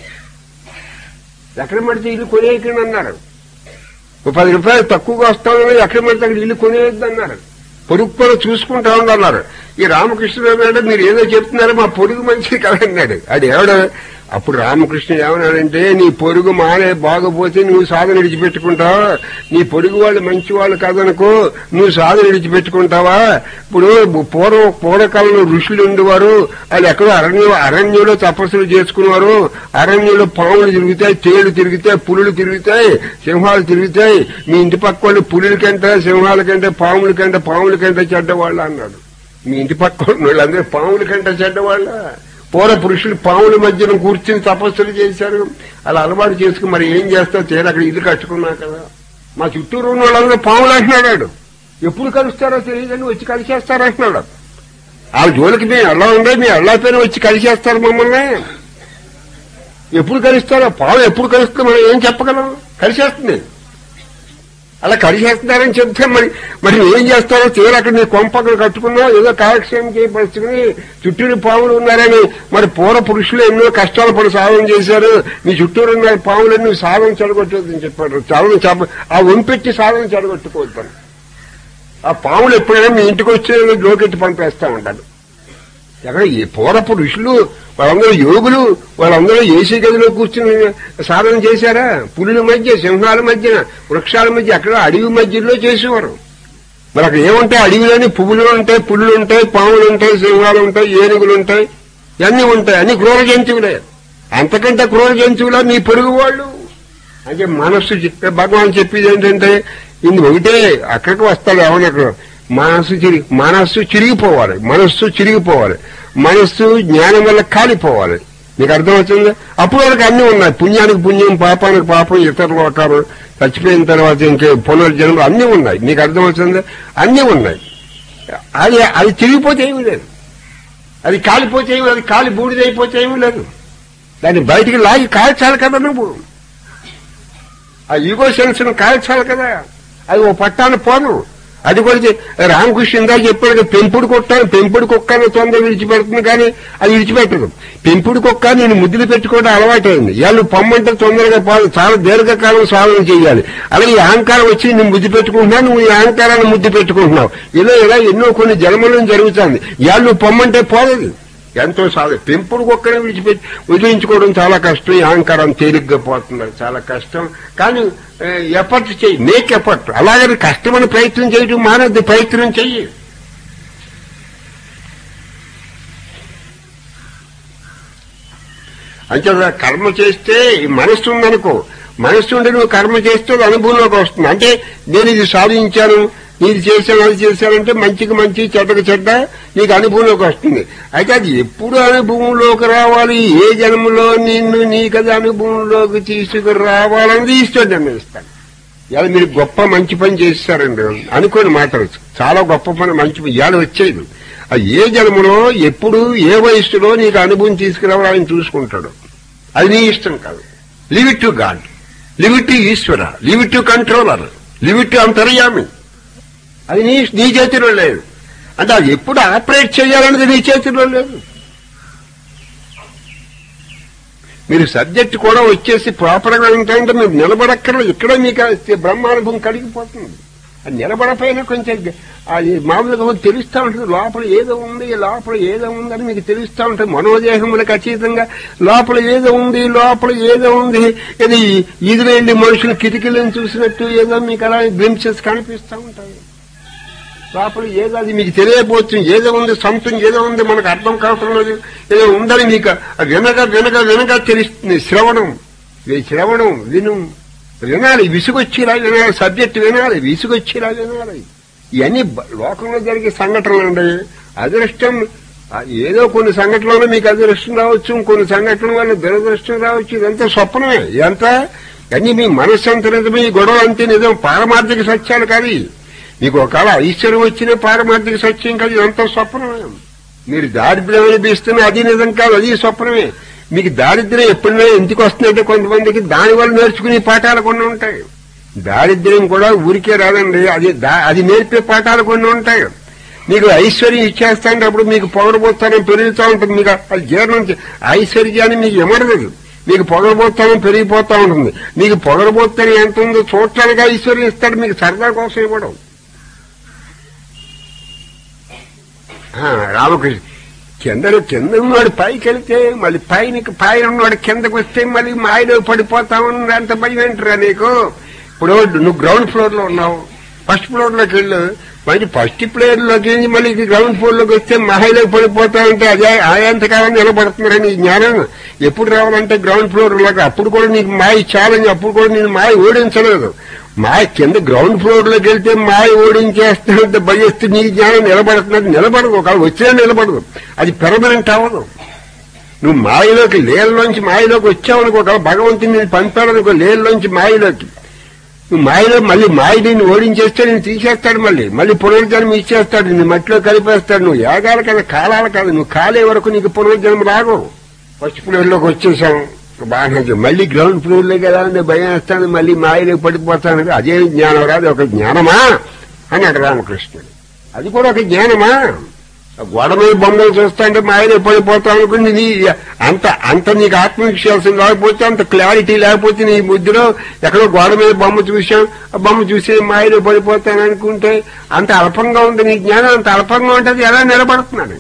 ఎక్కడ పడితే ఇల్లు కొనేయకండి అన్నారు. 10 రూపాయలు తక్కువగా వస్తామని ఎక్కడ పడితే అక్కడ ఇల్లు కొనేయద్దు అన్నారు. పొరుగు కూడా చూసుకుంటా ఉండన్నారు. ఈ రామకృష్ణుడు అంటే మీరు ఏదో చెప్తున్నారు, మా పొరుగు మంచిది కదన్నాడు. అది ఎవడు? అప్పుడు రామకృష్ణుడు ఏమన్నాడంటే, నీ పొరుగు మానే బాగపోతే నువ్వు సాధన విడిచిపెట్టుకుంటావా? నీ పొరుగు వాళ్ళు మంచి వాళ్ళు కాదనుకో, నువ్వు సాధన విడిచిపెట్టుకుంటావా? ఇప్పుడు పూర్వకాలంలో ఋషులు ఉండేవారు, వాళ్ళు ఎక్కడో అరణ్యంలో తపస్సులు చేసుకునేవారు. అరణ్యంలో పాములు తిరుగుతాయి, తేళ్లు తిరుగుతాయి, పులులు తిరుగుతాయి, సింహాలు తిరుగుతాయి. మీ ఇంటి పక్క వాళ్ళు పులుల కంటే, సింహాల కంటే, పాముల కంటే చెడ్డవాళ్ళు అన్నాడు. మీ ఇంటి పక్క వాళ్ళందరూ పాముల కంటే చెడ్డవాళ్ళ? పూర్వ పురుషులు పాముల మధ్యన కూర్చుని తపస్సులు చేశారు. అలా అలవాటు చేసుకుని మరి ఏం చేస్తావు, తీరా అక్కడ ఇల్లు కట్టుకున్నా కదా. మా చుట్టూరు ఉన్న వాళ్ళందరూ పాములు అంటున్నాడు. ఎప్పుడు కలుస్తారో తెలియదని వచ్చి కలిసేస్తారు అంటున్నాడు. ఆ జోలికి మేము ఎలా ఉండే, మీ ఎలా పైన వచ్చి కలిసేస్తారు మమ్మల్ని. ఎప్పుడు కలుస్తారో, పాము ఎప్పుడు కలుస్తుందో మనం ఏం చెప్పగలం? కలిసేస్తుంది. అలా కలిసేస్తున్నారని చెప్తే మరి ఏం చేస్తారో తీరా అక్కడ నీ కొంపక్కలు కట్టుకున్నావు, ఏదో కాలక్షేమం చేయపరుచుకుని చుట్టూరు పాములు ఉన్నారని. మరి పూర్వ పురుషులు ఎన్నో కష్టాలు పడి సాధన చేశారు, మీ చుట్టూరు ఉన్న పాములన్నీ సాధన చెడగొట్టవద్దని చెప్పాడు. ఆ వంపెట్టి సాధన చెడగొట్టుకోవద్దని. ఆ పాములు ఎప్పుడైనా మీ ఇంటికి వచ్చే లోకెట్టి పంపేస్తా ఉంటాడు. ఎక్కడ ఈ పూర్వపు ఋషులు వాళ్ళందరూ యోగులు, వాళ్ళందరూ ఏసీ గదిలో కూర్చుని సాధన చేశారా? పులుల మధ్య, సింహాల మధ్యన, వృక్షాల మధ్య, అక్కడ అడవి మధ్యలో చేసేవారు. మరి అక్కడ ఏముంటాయి? అడవిలోని పువ్వులు ఉంటాయి, పులులు ఉంటాయి, పాములు ఉంటాయి, సింహాలు ఉంటాయి, ఏనుగులు ఉంటాయి, ఇవన్నీ ఉంటాయి. అన్ని క్రూర జంతువులే. అంతకంటే క్రూర జంతువులా మీ పొరుగు వాళ్ళు. అంటే మనస్సు భగవాన్ చెప్పేది ఏంటంటే, ఇది ఒకటే, అక్కడికి వస్తాడు ఎవరికి మనస్సు చిరిగిపోవాలి, మనస్సు జ్ఞానం వల్ల కాలిపోవాలి. మీకు అర్థమవుతుంది? అప్పుడు వరకు అన్ని ఉన్నాయి. పుణ్యానికి పుణ్యం, పాపానికి పాపం, ఇతర లోకాలు, చచ్చిపోయిన తర్వాత ఇంకే పునర్జన్మలు అన్నీ ఉన్నాయి. మీకు అర్థమవుతుంది? అన్నీ ఉన్నాయి. అది చిరిగిపోతే ఏమీ లేదు, అది కాలిపోతే ఏమి, అది కాలి బూడిదైపోతే ఏమీ లేదు. దాన్ని బయటికి లాగి కాల్చాలి కదా నువ్వు. ఆ ఈగో సెన్స్ ను కాల్చాలి కదా. అది ఓ పట్టాన పోను. అది కూడా రామకృష్ణ ఇందాక చెప్పాడు, పెంపుడు కుక్క తొందర విడిచిపెడుతుంది కానీ అది విడిచిపెట్టదు. పెంపుడు కుక్క నేను ముద్దులు పెట్టుకోవడం అలవాటైంది. ఇవాళ పొమ్మంటే తొందరగా పోదు, చాలా దీర్ఘకాలం సాధన చేయాలి. అలాగే ఈ అహంకారం వచ్చి నేను ముద్దు పెట్టుకుంటున్నాను, నువ్వు ఈ అహంకారాన్ని ముద్దు పెట్టుకుంటున్నావు. ఇలా ఎన్నో కొన్ని జన్మలను జరుగుతుంది. ఇవాళ నువ్వు పొమ్మంటే పోలేదు. ఎంతో సాధన. పెంపుడు కుక్కనే వదిలించుకోవడం చాలా కష్టం. ఈ అహంకారం తేలిగ్గా పోతున్నారు, చాలా కష్టం. కానీ ఎఫర్ట్ చెయ్యి, మేక్ ఎఫర్ట్. అలాగని కష్టమని ప్రయత్నం చేయడం మానద్దు, ప్రయత్నం చెయ్యి. అంటే కర్మ చేస్తే మనస్సు ఉందనుకో, మనస్సు ఉండి నువ్వు కర్మ చేస్తే అది అనుభవంలోకి వస్తుంది. అంటే నేను ఇది సాధించాను, ఇది చేశాను, అది చేశానంటే మంచికి మంచి, చెడ్డకి చెడ్డ నీకు అనుభవంలోకి వస్తుంది. అయితే అది ఎప్పుడు అనుభవంలోకి రావాలి, ఏ జన్మలో నిన్ను నీకది అనుభవంలోకి తీసుకురావాలన్నది ఈశ్వరుడు నిర్ణయిస్తాను. ఇవాళ మీరు గొప్ప మంచి పని చేస్తారండి అనుకోని మాటలు, చాలా గొప్ప పని, మంచి ఇవాళ వచ్చేది. అది ఏ జన్మలో ఎప్పుడు ఏ వయస్సులో నీకు అనుభవం తీసుకురావాలని చూసుకుంటాడు. అది నీ ఇష్టం కాదు. Leave it to God, leave it to Ishwara, leave it to controller, leave it to అంతర్యామి. అది నీ చేతిలో లేదు. అంటే అది ఎప్పుడు ఆపరేట్ చేయాలనేది నీ చేతిలో లేదు. మీరు సబ్జెక్ట్ కూడా వచ్చేసి ప్రాపర్గా ఉంటాయంటే మీరు నిలబడక్కర్లేదు. ఇక్కడే మీకు బ్రహ్మానుభవం కలిగిపోతుంది. అది నిలబడపోయినా కొంచెం అది మామూలుగా తెలుస్తూ ఉంటుంది. లోపల ఏదో ఉంది, లోపల ఏదో ఉందని మీకు తెలుస్తూ ఉంటుంది. మనోదేహములకు అతీతంగా లోపల ఏదో ఉంది, లోపల ఏదో ఉంది. ఇది ఈదులు వెళ్ళి మనుషులు కిటికీలను చూసినట్టు ఏదో మీకు అలా గ్లింప్సెస్ కనిపిస్తూ ఉంటాయి. లోపల ఏదో అది మీకు తెలియబోతుంది. ఏదో ఉంది, సంథింగ్ ఏదో ఉంది, మనకు అర్థం కావటం లేదు. ఏదో ఉందని మీకు వినగా తెలుస్తుంది. శ్రవణం వినాలి, విసుగొచ్చేలా వినాలి. సబ్జెక్ట్ వినాలి, విసుగొచ్చేలా వినాలి. ఇవన్నీ లోకంలో జరిగే సంఘటనలు అండి. అదృష్టం ఏదో కొన్ని సంఘటనలు మీకు అదృష్టం రావచ్చు, కొన్ని సంఘటనల వల్ల దురదృష్టం రావచ్చు. ఇదంతా స్వప్నమే. ఇదంతా అన్ని మీ మనస్సు అంత నిజమే, ఈ గొడవ అంతే నిజం. పారమార్థిక సత్యాలు కాదు. మీకు ఒకవేళ ఐశ్వర్యం వచ్చిన పారమార్థిక సత్యం కాదు, ఇదంతా స్వప్నమే. మీరు దారిద్ర్యం అనిపిస్తున్నా అది నిజం కాదు, అది స్వప్నమే. మీకు దారిద్ర్యం ఎప్పుడైనా ఎందుకు వస్తుందంటే కొంతమందికి దానివల్ల నేర్చుకునే పాఠాలు కొన్ని ఉంటాయి. దారిద్ర్యం కూడా ఊరికే రాదండి, అది నేర్పే పాఠాలు కొన్ని ఉంటాయి. మీకు ఐశ్వర్యం ఇచ్చేస్తాంటే అప్పుడు మీకు పొగరబోత్తానం పెరుగుతూ ఉంటుంది. మీకు అది జీర్ణం ఐశ్వర్యాన్ని మీకు ఇమడదు. మీకు పొగరబోత్తానం పెరిగిపోతూ ఉంటుంది. మీకు పొగరబోత్తానం ఎంత ఉందో చూడటానికి ఐశ్వర్యం ఇస్తాడు, మీకు సరదా కోసం ఇవ్వడం. రామకృష్ణ కింద ఉన్నవాడు పైకి వెళ్తే మళ్ళీ పైన ఉన్నవాడు కిందకు వస్తే మళ్ళీ మాయలో పడిపోతా ఉన్నది. అంత భయం ఏంటరా నీకు? ఇప్పుడు నువ్వు గ్రౌండ్ ఫ్లోర్ లో ఉన్నావు, ఫస్ట్ ఫ్లోర్ లోకి వెళ్ళు. మళ్ళీ ఫస్ట్ ఫ్లోర్ లోకి మళ్ళీ గ్రౌండ్ ఫ్లోర్ లోకి వస్తే మాయలోకి పడిపోతా ఉంటే అదే ఆయాంతకాలం నిలబడుతున్నారా? నీ జ్ఞానం ఎప్పుడు రావాలంటే గ్రౌండ్ ఫ్లోర్ లోకి. అప్పుడు కూడా నీకు మాయ ఛాలెంజ్, అప్పుడు కూడా నేను మాయ ఓడించలేదు. మాయ కింద గ్రౌండ్ ఫ్లోర్ లోకి వెళ్తే మాయ ఓడించేస్తున్నంత భయస్తూ నీ జ్ఞానం నిలబడదు. ఒకవేళ వచ్చినా నిలబడదు, అది పెర్మనెంట్ అవ్వదు. నువ్వు మాయలోకి లేల్లోంచి మాయలోకి వచ్చావనుకో, ఒకవేళ భగవంతుని నేను పంపాడనుకో లేల్లోంచి మాయలోకి, నువ్వు మాయలో మళ్ళీ మాయ నిన్ను ఓడించేస్తే నేను తీసేస్తాడు, మళ్ళీ పునర్జన్మ ఇచ్చేస్తాడు, నిన్ను మట్టిలో కలిపేస్తాడు. నువ్వు యాగాలు కదా, కాలాలు కాదు, నువ్వు కాలే వరకు నీకు పునర్జన్మ రాగు. ఫస్ట్ ఫ్లోర్ లోకి వచ్చేసాం బాగా, మళ్ళీ గ్రౌండ్ ఫ్లోర్ లోకి ఎలా భయం వేస్తాను, మళ్ళీ మాయలోకి పడిపోతాను. అదే జ్ఞానం రాదు, ఒక జ్ఞానమా అన్నాడు రామకృష్ణుడు. అది కూడా ఒక జ్ఞానమా? గోడ మీద బొమ్మలు చూస్తా అంటే మాయలో పడిపోతావు అనుకుంది. నీ అంత నీకు ఆత్మవిశ్వాసం లేకపోతే, అంత క్లారిటీ లేకపోతే నీ బుద్ధిలో ఎక్కడో గోడ మీద బొమ్మ చూసాం, ఆ బొమ్మ చూసి మాయలో పడిపోతాను అనుకుంటే అంత అల్పంగా ఉంది నీ జ్ఞానం. అంత అల్పంగా ఉంటుంది, ఎలా నిలబడుతున్నాను?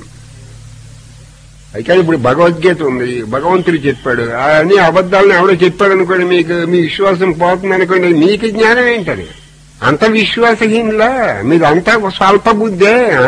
అయితే ఇప్పుడు భగవద్గీత ఉంది, భగవంతుడు చెప్పాడు. అన్ని అబద్ధాలను ఎవడో చెప్పాడు అనుకోండి, మీకు మీ విశ్వాసం పోతుంది అనుకోండి. మీకు జ్ఞానం ఏంటని? అంత విశ్వాసహీనులా మీరు? అంత స్వల్ప బుద్ధే,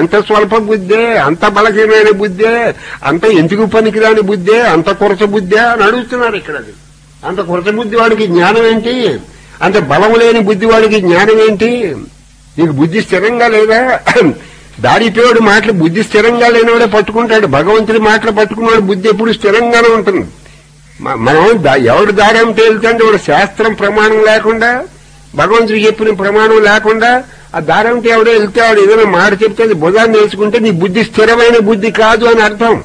అంత బలహీనమైన బుద్ధే, అంత ఎందుకు పనికిరాని బుద్ధే, అంత కొరత బుద్ధే అని అడుగుతున్నారు ఇక్కడ. అంత కొరత బుద్ధి వాడికి జ్ఞానం ఏంటి? అంత బలం లేని బుద్ధి వాడికి జ్ఞానం ఏంటి? నీకు బుద్ధి స్థిరంగా లేదా? దారిపోయాడు మాటలు బుద్ధి స్థిరంగా లేనివాడే పట్టుకుంటాడు. భగవంతుడి మాటలు పట్టుకున్నాడు బుద్ధి ఎప్పుడు స్థిరంగానే ఉంటుంది. మనం ఎవడు దారి అంటే వెళ్తాంటే వాడు శాస్త్రం ప్రమాణం లేకుండా, భగవంతుడు చెప్పిన ప్రమాణం లేకుండా ఆ దారంటే ఎవడో వెళ్తే వాడు ఏదైనా మాట చెప్తే అది బుధాన్ని నేర్చుకుంటే నీ బుద్ధి స్థిరమైన బుద్ధి కాదు అని అర్థం.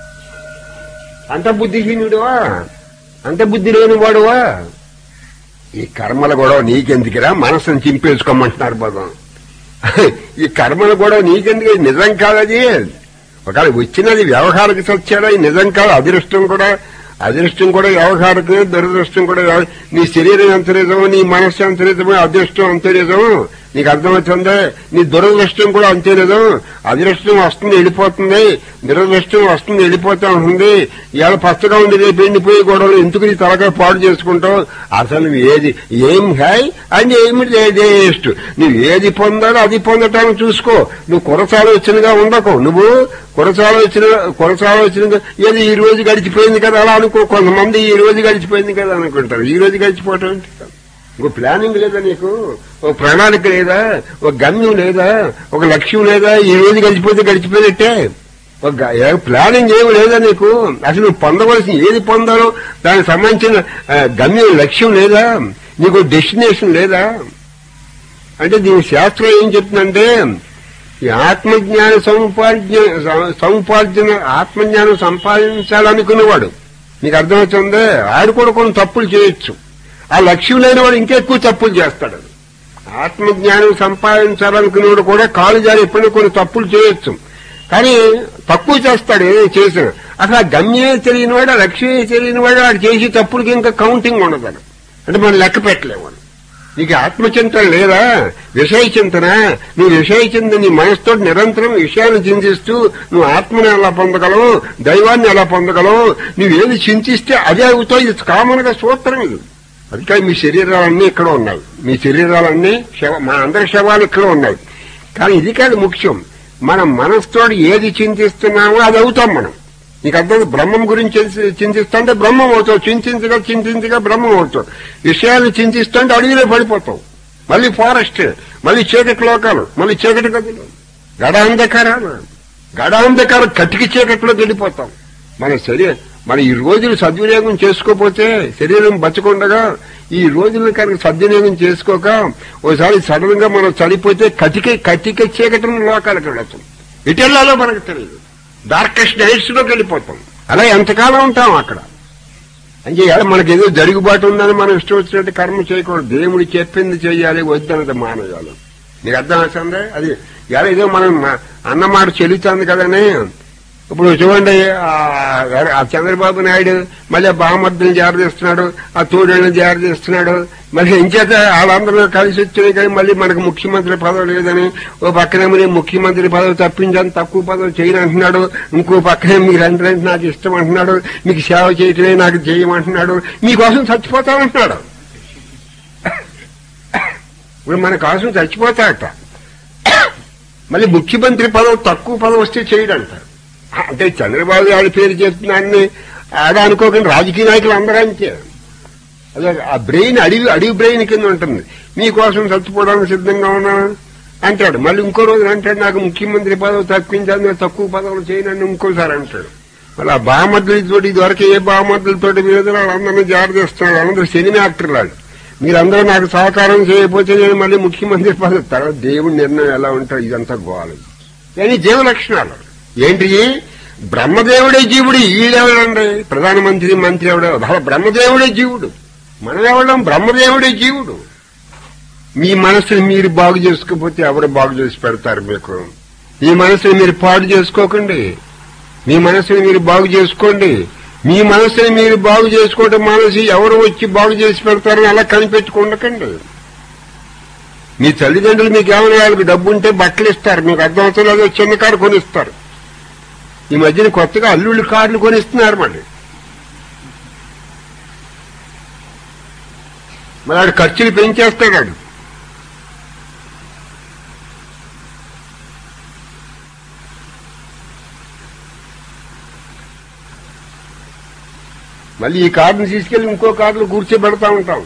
అంత బుద్ధిహీనుడువా? అంత బుద్ధి లేని వాడువా? ఈ కర్మల గొడవ నీకెందుకురా, మనసును చింపేసుకోమంటున్నారు భగవాన్. ఈ కర్మల గొడవ నీకెందుకు, నిజం కాదది. ఒకవేళ వచ్చినది వ్యవహారిక సత్యాలు, నిజం కాదు. అదృష్టం కూడా వ్యవహారికమే, దురదృష్టం కూడా నీ శరీరం ఎంత నిజమో, నీ మనస్సు ఎంత నిజమో, అదృష్టం అంతే నిజం. నీకు అర్థమవుతుందా? నీ దురదృష్టం కూడా అంతే నిజం. అదృష్టం వస్తుంది వెళ్ళిపోతుంది, దురదృష్టం వస్తుంది వెళ్ళిపోతా ఉంటుంది. ఇవాళ పచ్చగా ఉంది, రేపు ఎండిపోయి గొడవలు ఎందుకు నీ తలగా పాడు చేసుకుంటావు? అసలు ఏది ఏం హాయ్ అని ఏమి వేస్ట్. నువ్వు ఏది పొందాలో అది పొందటానికి చూసుకో. నువ్వు కొరసాలోచనగా ఉండకు. నువ్వు కొరసాలోచనగా ఏది ఈ రోజు గడిచిపోయింది కదా అలా అనుకో. కొంతమంది ఈ రోజు గడిచిపోయింది కదా అనుకుంటారు. ఈ రోజు గడిచిపోవటం అంటే ఒక ప్లానింగ్ లేదా నీకు, ఒక ప్రణాళిక లేదా, ఒక గమ్యం లేదా, ఒక లక్ష్యం లేదా? ఈ రోజు గడిచిపోతే గడిచిపోయినట్టే. ఒక ప్లానింగ్ ఏమి లేదా నీకు? అసలు నువ్వు పొందవలసిన ఏది పొందాలో దానికి సంబంధించిన గమ్యం, లక్ష్యం లేదా? నీకు డెస్టినేషన్ లేదా? అంటే దీని శాస్త్రం ఏం చెప్తుందంటే, ఈ ఆత్మజ్ఞాన ఆత్మజ్ఞానం సంపాదించాలనుకునేవాడు, నీకు అర్థమవుతుందే, ఆడు కూడా కొన్ని తప్పులు చేయొచ్చు. ఆ లక్ష్యం లేని వాడు ఇంకెక్కువ తప్పులు చేస్తాడు. ఆత్మజ్ఞానం సంపాదించాలనుకునేవాడు కూడా కాలు జారి ఎప్పుడైనా కొన్ని తప్పులు చేయొచ్చు, కానీ తక్కువ చేస్తాడు. ఏదో చేసిన అసలు ఆ గమ్యమే తెలియని వాడు, ఆ లక్ష్యమే తెలియని వాడు వాడు చేసే తప్పులకి ఇంకా కౌంటింగ్ ఉండదు. అంటే మనం లెక్క పెట్టలేము. నీకు ఆత్మచింతన లేదా, విషయ చింతన? నువ్వు విషయ చింతన నీ మనసుతో నిరంతరం విషయాన్ని చింతిస్తూ నువ్వు ఆత్మని ఎలా పొందగలవు, దైవాన్ని ఎలా పొందగలవు? నువ్వేది చింతిస్తే అదే అవుతావు. ఇది కామన్ గా సూత్రం ఇది. అందుకే మీ శరీరాలన్నీ ఇక్కడ ఉన్నాయి, మీ శరీరాలన్నీ మన అందరి శవాలు ఇక్కడ ఉన్నాయి. కానీ ఇది కాదు ముఖ్యం. మనం మనసుతో ఏది చింతిస్తున్నామో అది అవుతాం మనం. నీకు అర్థం? బ్రహ్మం గురించి చింతిస్తుంటే బ్రహ్మం అవుతావు, చింతించగా బ్రహ్మం అవుతావు. విషయాన్ని చింతిస్తుంటే అడవిలో పడిపోతావు, మళ్ళీ ఫారెస్ట్, మళ్ళీ చీకటి లోకాలు, మళ్ళీ చీకటి గదులు, గడాంధకారం కటికి చీకటిలోకి వెళ్ళిపోతాం. మన ఈ రోజులు సద్వినియోగం చేసుకోపోతే, శరీరం బతకుండగా ఈ రోజులను కనుక సద్వినియోగం చేసుకోక ఓసారి సడన్ గా మనం చనిపోతే కటిక చీకటి లోకాలకు వెళ్ళతాం. ఇటెల్లాలో మనకు తెలియదు, డార్కెస్ట్ నైట్స్ లోకి వెళ్ళిపోతాం. అలా ఎంతకాలం ఉంటాం అక్కడ. అంటే మనకేదో జరుగుబాటు ఉందని మనం ఇష్టం వచ్చినట్టు కర్మ చేయకూడదు. దేవుడు చెప్పింది చెయ్యాలి, వద్దన్నది మానేయాలి. నీకు అర్థం అవుతుందే? అది ఏదో మనం అన్నమాట చెల్లుతుంది కదని. ఇప్పుడు చూడండి, ఆ చంద్రబాబు నాయుడు మళ్ళీ బామర్దులను జారదీస్తున్నాడు, ఆ తోడేళ్లను జారదీస్తున్నాడు. మళ్ళీ ఇంచేత వాళ్ళందరూ కలిసి వచ్చినాయి కానీ మళ్ళీ మనకు ముఖ్యమంత్రి పదవి లేదని ఓ పక్కనేమో ముఖ్యమంత్రి పదవి తప్పించని తక్కువ పదవి చేయని అంటున్నాడు, ఇంకో పక్కనే మీరందరూ నాకు ఇష్టం అంటున్నాడు, మీకు సేవ చేయటమే నాకు చేయమంటున్నాడు, మీకోసం చచ్చిపోతామంటున్నాడు. ఇప్పుడు మన కోసం చచ్చిపోతాడట. మళ్ళీ ముఖ్యమంత్రి పదవి తక్కువ పదవి వస్తే చేయడంటారు. అంటే చంద్రబాబు గారి పేరు చెప్తున్నారని ఆడ అనుకోకుండా రాజకీయ నాయకులు అందరూ అంతే. అదే ఆ బ్రెయిన్ అడివి బ్రెయిన్ కింద ఉంటుంది. మీకోసం చచ్చిపోవడానికి సిద్ధంగా ఉన్నా అంటాడు. మళ్ళీ ఇంకో రోజు అంటాడు, నాకు ముఖ్యమంత్రి పదవి తప్పించాను, తక్కువ పదవులు చేయనని ఇంకోసారి అంటాడు. మళ్ళీ ఆ బామర్దులతోటి ఇదివరకు ఏ బామర్దులతోటి మీద వాళ్ళందరినీ జారదీస్తున్నాడు. అందరూ సినిమా యాక్టర్లు వాళ్ళు. మీరందరూ నాకు సహకారం చేయకపోతే నేను మళ్ళీ ముఖ్యమంత్రి పదవి. తర్వాత దేవుడి నిర్ణయం ఎలా ఉంటాడు, ఇదంతా గోవాలి. కానీ జీవ లక్షణాలు ఏంటి? బ్రహ్మదేవుడే జీవుడు. ఈడెవడండి ప్రధానమంత్రి, మంత్రి ఎవడో? బ్రహ్మదేవుడే జీవుడు. మనం ఎవడం? బ్రహ్మదేవుడే జీవుడు. మీ మనసుని మీరు బాగు చేసుకోకపోతే ఎవరు బాగు చేసి పెడతారు మీకు? మీ మనసుని మీరు పాడు చేసుకోకండి, మీ మనసుని మీరు బాగు చేసుకోండి. మీ మనసుని మీరు బాగు చేసుకోవడం మానేసి ఎవరు వచ్చి బాగు చేసి పెడతారని అలా కనిపెట్టుకుండకండి. మీ తల్లిదండ్రులు మీకు ఏమైనా వాళ్ళకి డబ్బు ఉంటే బట్టలు ఇస్తారు, మీకు అర్థమవుతుంది, లేదో చిన్న కారు కొనిస్తారు. ఈ మధ్యన కొత్తగా అల్లుళ్ళు కార్లు కొనిస్తున్నారు. మళ్ళీ ఆడు ఖర్చులు పెంచేస్తాడు. మళ్ళీ ఈ కార్డుని తీసుకెళ్లి ఇంకో కార్డులో కూర్చోబెడతా ఉంటాం.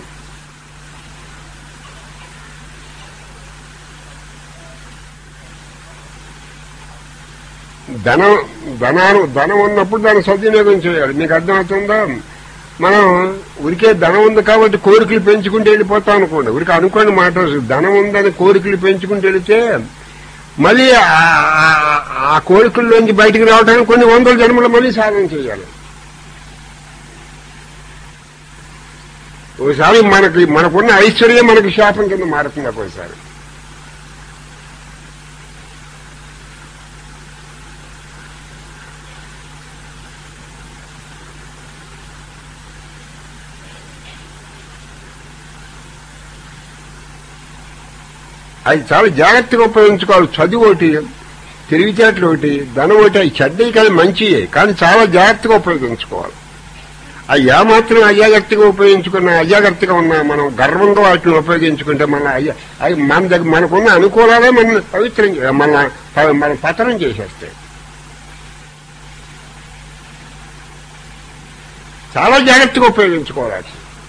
ధనం ఉన్నప్పుడు దాన్ని సద్వినియోగం చేయాలి. మీకు అర్థమవుతుందా? మనం ఉరికే ధనం ఉంది కాబట్టి కోరికలు పెంచుకుంటూ వెళ్ళిపోతాం అనుకోండి. ఉరికి అనుకోండి మాట, ధనం ఉందని కోరికలు పెంచుకుంటూ వెళితే మళ్ళీ ఆ కోరికల్లోంచి బయటికి రావడానికి కొన్ని వందల జన్మలు మళ్ళీ సాధన చేయాలి. ఒకసారి మనకున్న ఐశ్వర్యం మనకి శాపం కింద మారుతుంది ఒక్కోసారి. అది చాలా జాగ్రత్తగా ఉపయోగించుకోవాలి. చదువు ఒకటి, తెలివితేటలు ఒకటి, ధనం ఒకటి, అవి చెడ్డవి కానీ మంచియే, కానీ చాలా జాగ్రత్తగా ఉపయోగించుకోవాలి. అవి ఏమాత్రం అజాగ్రత్తగా అజాగ్రత్తగా ఉన్నా మనం గర్వంగా వాటిని ఉపయోగించుకుంటే అవి మన దగ్గర మనకున్న అనుకూలాలే మన పవిత్రం మన పతనం చేసేస్తాయి. చాలా జాగ్రత్తగా ఉపయోగించుకోవాలి.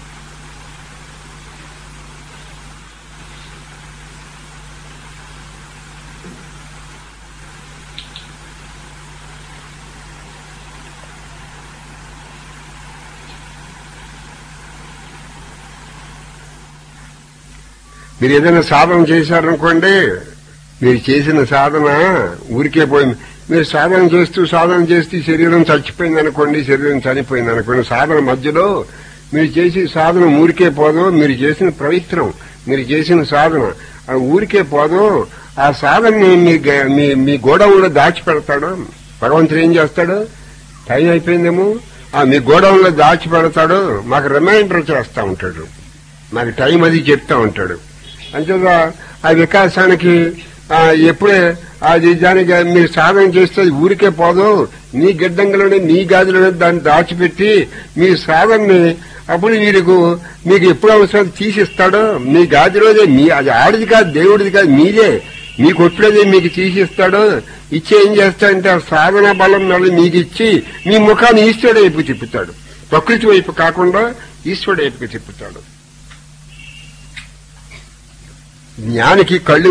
మీరు ఏదైనా సాధన చేశారనుకోండి, మీరు చేసిన సాధన ఊరికే పోయింది. మీరు సాధన చేస్తూ శరీరం చచ్చిపోయింది అనుకోండి, శరీరం చనిపోయింది అనుకోండి, సాధన మధ్యలో మీరు చేసే సాధన ఊరికే పోదు. మీరు చేసిన ప్రయత్నం, మీరు చేసిన సాధన ఊరికే పోదు. ఆ సాధనని మీ గోడౌన్లో దాచిపెడతాడు భగవంతుడు. ఏం చేస్తాడు? టైం అయిపోయిందేమో, మీ గోడౌన్లో దాచిపెడతాడు. మాకు రిమైండర్ చేస్తా ఉంటాడు, మాకు టైం అది చెప్తా ఉంటాడు. అంతేగా ఆ వికాసానికి ఎప్పుడే అది దానికి మీరు సాధన చేస్తే ఊరికే పోదు. మీ గిడ్డంగిలోనే మీ గాదిలోనే దాన్ని దాచిపెట్టి మీ సాధనని అప్పుడు మీకు ఎప్పుడు అవసరం తీసిస్తాడో మీ గాదిలోనే. అది ఆడిది కాదు, దేవుడిది కాదు, మీదే. మీకు ఒట్లేదే మీకు తీసిస్తాడు. ఇచ్చి ఏం చేస్తాడంటే ఆ సాధన బలం మళ్ళీ మీకు ఇచ్చి మీ ముఖాన్ని ఈశ్వరుడు వైపు తిప్పుతాడు. ప్రకృతి వైపు కాకుండా ఈశ్వరుడు వైపుకి తిప్పుతాడు. జ్ఞానికి కళ్ళు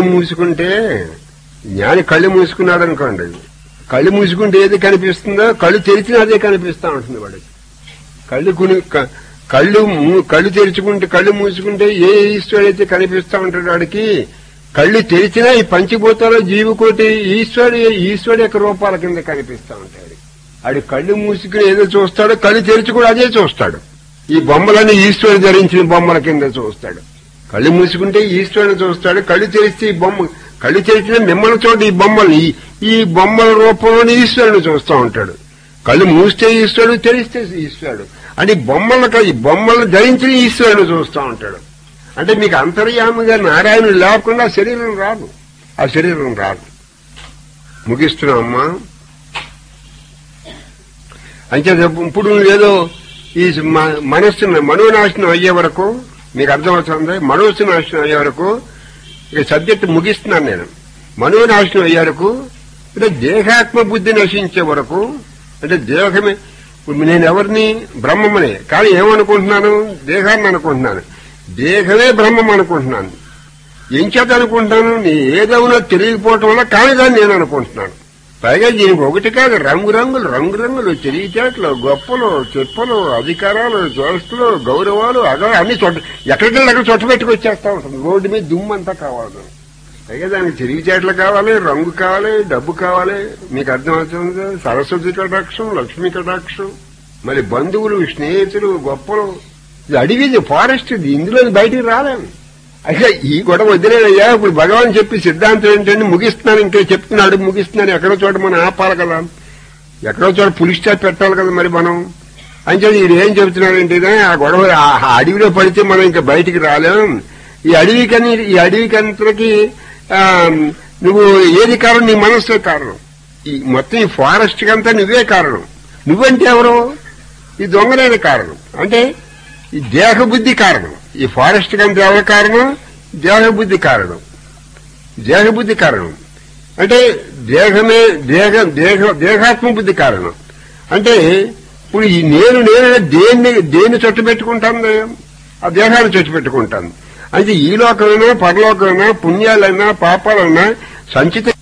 మూసుకున్నాడు అనుకోండి, కళ్ళు మూసుకుంటే ఏది కనిపిస్తుందో కళ్ళు తెరిచినా అదే కనిపిస్తా ఉంటుంది వాడికి. కళ్ళు తెరుచుకుంటే కళ్ళు మూసుకుంటే ఏ ఈశ్వరుడు అయితే కనిపిస్తా ఉంటాడు వాడికి. కళ్ళు తెరిచినా ఈ పంచిభూతాలు జీవకోటి ఈశ్వరుడు యొక్క రూపాల కింద కనిపిస్తా ఉంటాడు. ఆడి కళ్ళు మూసుకుని ఏదో చూస్తాడో కళ్ళు తెరిచి కూడా అదే చూస్తాడు. ఈ బొమ్మలన్నీ ఈశ్వరుడు ధరించిన బొమ్మల కింద చూస్తాడు. కళ్ళు మూసుకుంటే ఈశ్వరుని చూస్తాడు, కళ్ళు తెరిస్తే కళ్ళు తెరిచిన మిమ్మల్ని చోట ఈ బొమ్మల రూపంలోని ఈశ్వరుని చూస్తూ ఉంటాడు. కళ్ళు మూస్తే ఈశ్వరుడు, తెరిస్తే ఈశ్వరుడు. అంటే బొమ్మలను ధరించిన ఈశ్వరుని చూస్తూ ఉంటాడు. అంటే మీకు అంతర్యామిగా నారాయణుడు లేకుండా శరీరం రాదు. ఆ శరీరం రాదు. ముగిస్తున్నామమ్మా. అంటే ఇప్పుడు ఏదో ఈ మనోనాశనం అయ్యే వరకు మీకు అర్థమవుతుంది. మనోనాశనం అయ్యే వరకు ఇక సబ్జెక్టు ముగిస్తున్నాను నేను. మనోనాశనం అయ్యే వరకు అంటే దేహాత్మ బుద్ధి నశించే వరకు, అంటే దేహమే. నేను ఎవరిని? బ్రహ్మమనే. కానీ ఏమనుకుంటున్నాను? దేహాన్ని అనుకుంటున్నాను. దేహమే బ్రహ్మం అనుకుంటున్నాను. ఏం చేత అనుకుంటున్నాను? ఏదవునో తెలియకపోవటం వల్ల కానీ దాన్ని నేను అనుకుంటున్నాను. పైగా దీనికి ఒకటి కాదు, రంగురంగులు తెలివితేటలు, గొప్పలు, చెప్పలు, అధికారాలు, దోస్తులు, గౌరవాలు, అన్ని ఎక్కడికెళ్ళి అక్కడ చుట్టపెట్టుకొచ్చేస్తా ఉంటుంది. రోడ్డు మీద దుమ్మంతా కావాలి. పైగా దానికి తెలివితేటలు కావాలి, రంగు కావాలి, డబ్బు కావాలి. మీకు అర్థమవుతుంది. సరస్వతి కటాక్షం, లక్ష్మీ కటాక్షం, మరి బంధువులు, స్నేహితులు, గొప్పలు. ఇది అడవిది, ఫారెస్ట్ ఇది. ఇందులో బయటికి రాలేము. అయితే ఈ గొడవ వదిలేదయ్యా. ఇప్పుడు భగవాన్ చెప్పి సిద్ధాంతం ఏంటంటే ముగిస్తున్నాను, ఇంకే చెప్తున్నాడు ముగిస్తున్నాను. ఎక్కడో చోట మనం ఆపాలి కదా, ఎక్కడో చోట పులి స్టాప్ పెట్టాలి కదా మరి మనం. అంటే ఈయన ఏం చెబుతున్నాడంటే ఆ గొడవ ఆ అడవిలో పడితే మనం ఇంకా బయటికి రాలేం. ఈ అడవికంతకి నువ్వు ఏది కారణం? నీ మనస్సే కారణం. ఈ మొత్తం ఈ ఫారెస్ట్ కంతా నువ్వే కారణం. నువ్వంటే ఎవరు? ఈ దొంగలైన కారణం. అంటే ఈ దేహబుద్ధి కారణం. ఈ ఫారెస్ట్ కంటే ఎవరి కారణం? దేహబుద్ధి కారణం. దేహబుద్ధి కారణం అంటే దేహమే దేహాత్మ బుద్ధి కారణం. అంటే ఇప్పుడు ఈ నేను దేన్ని చుట్టబెట్టుకుంటాను? ఆ దేహాన్ని చుట్టబెట్టుకుంటాను. అంటే ఈ లోకమైనా పరలోకమైనా పుణ్యాలైనా పాపాలైనా సంచిత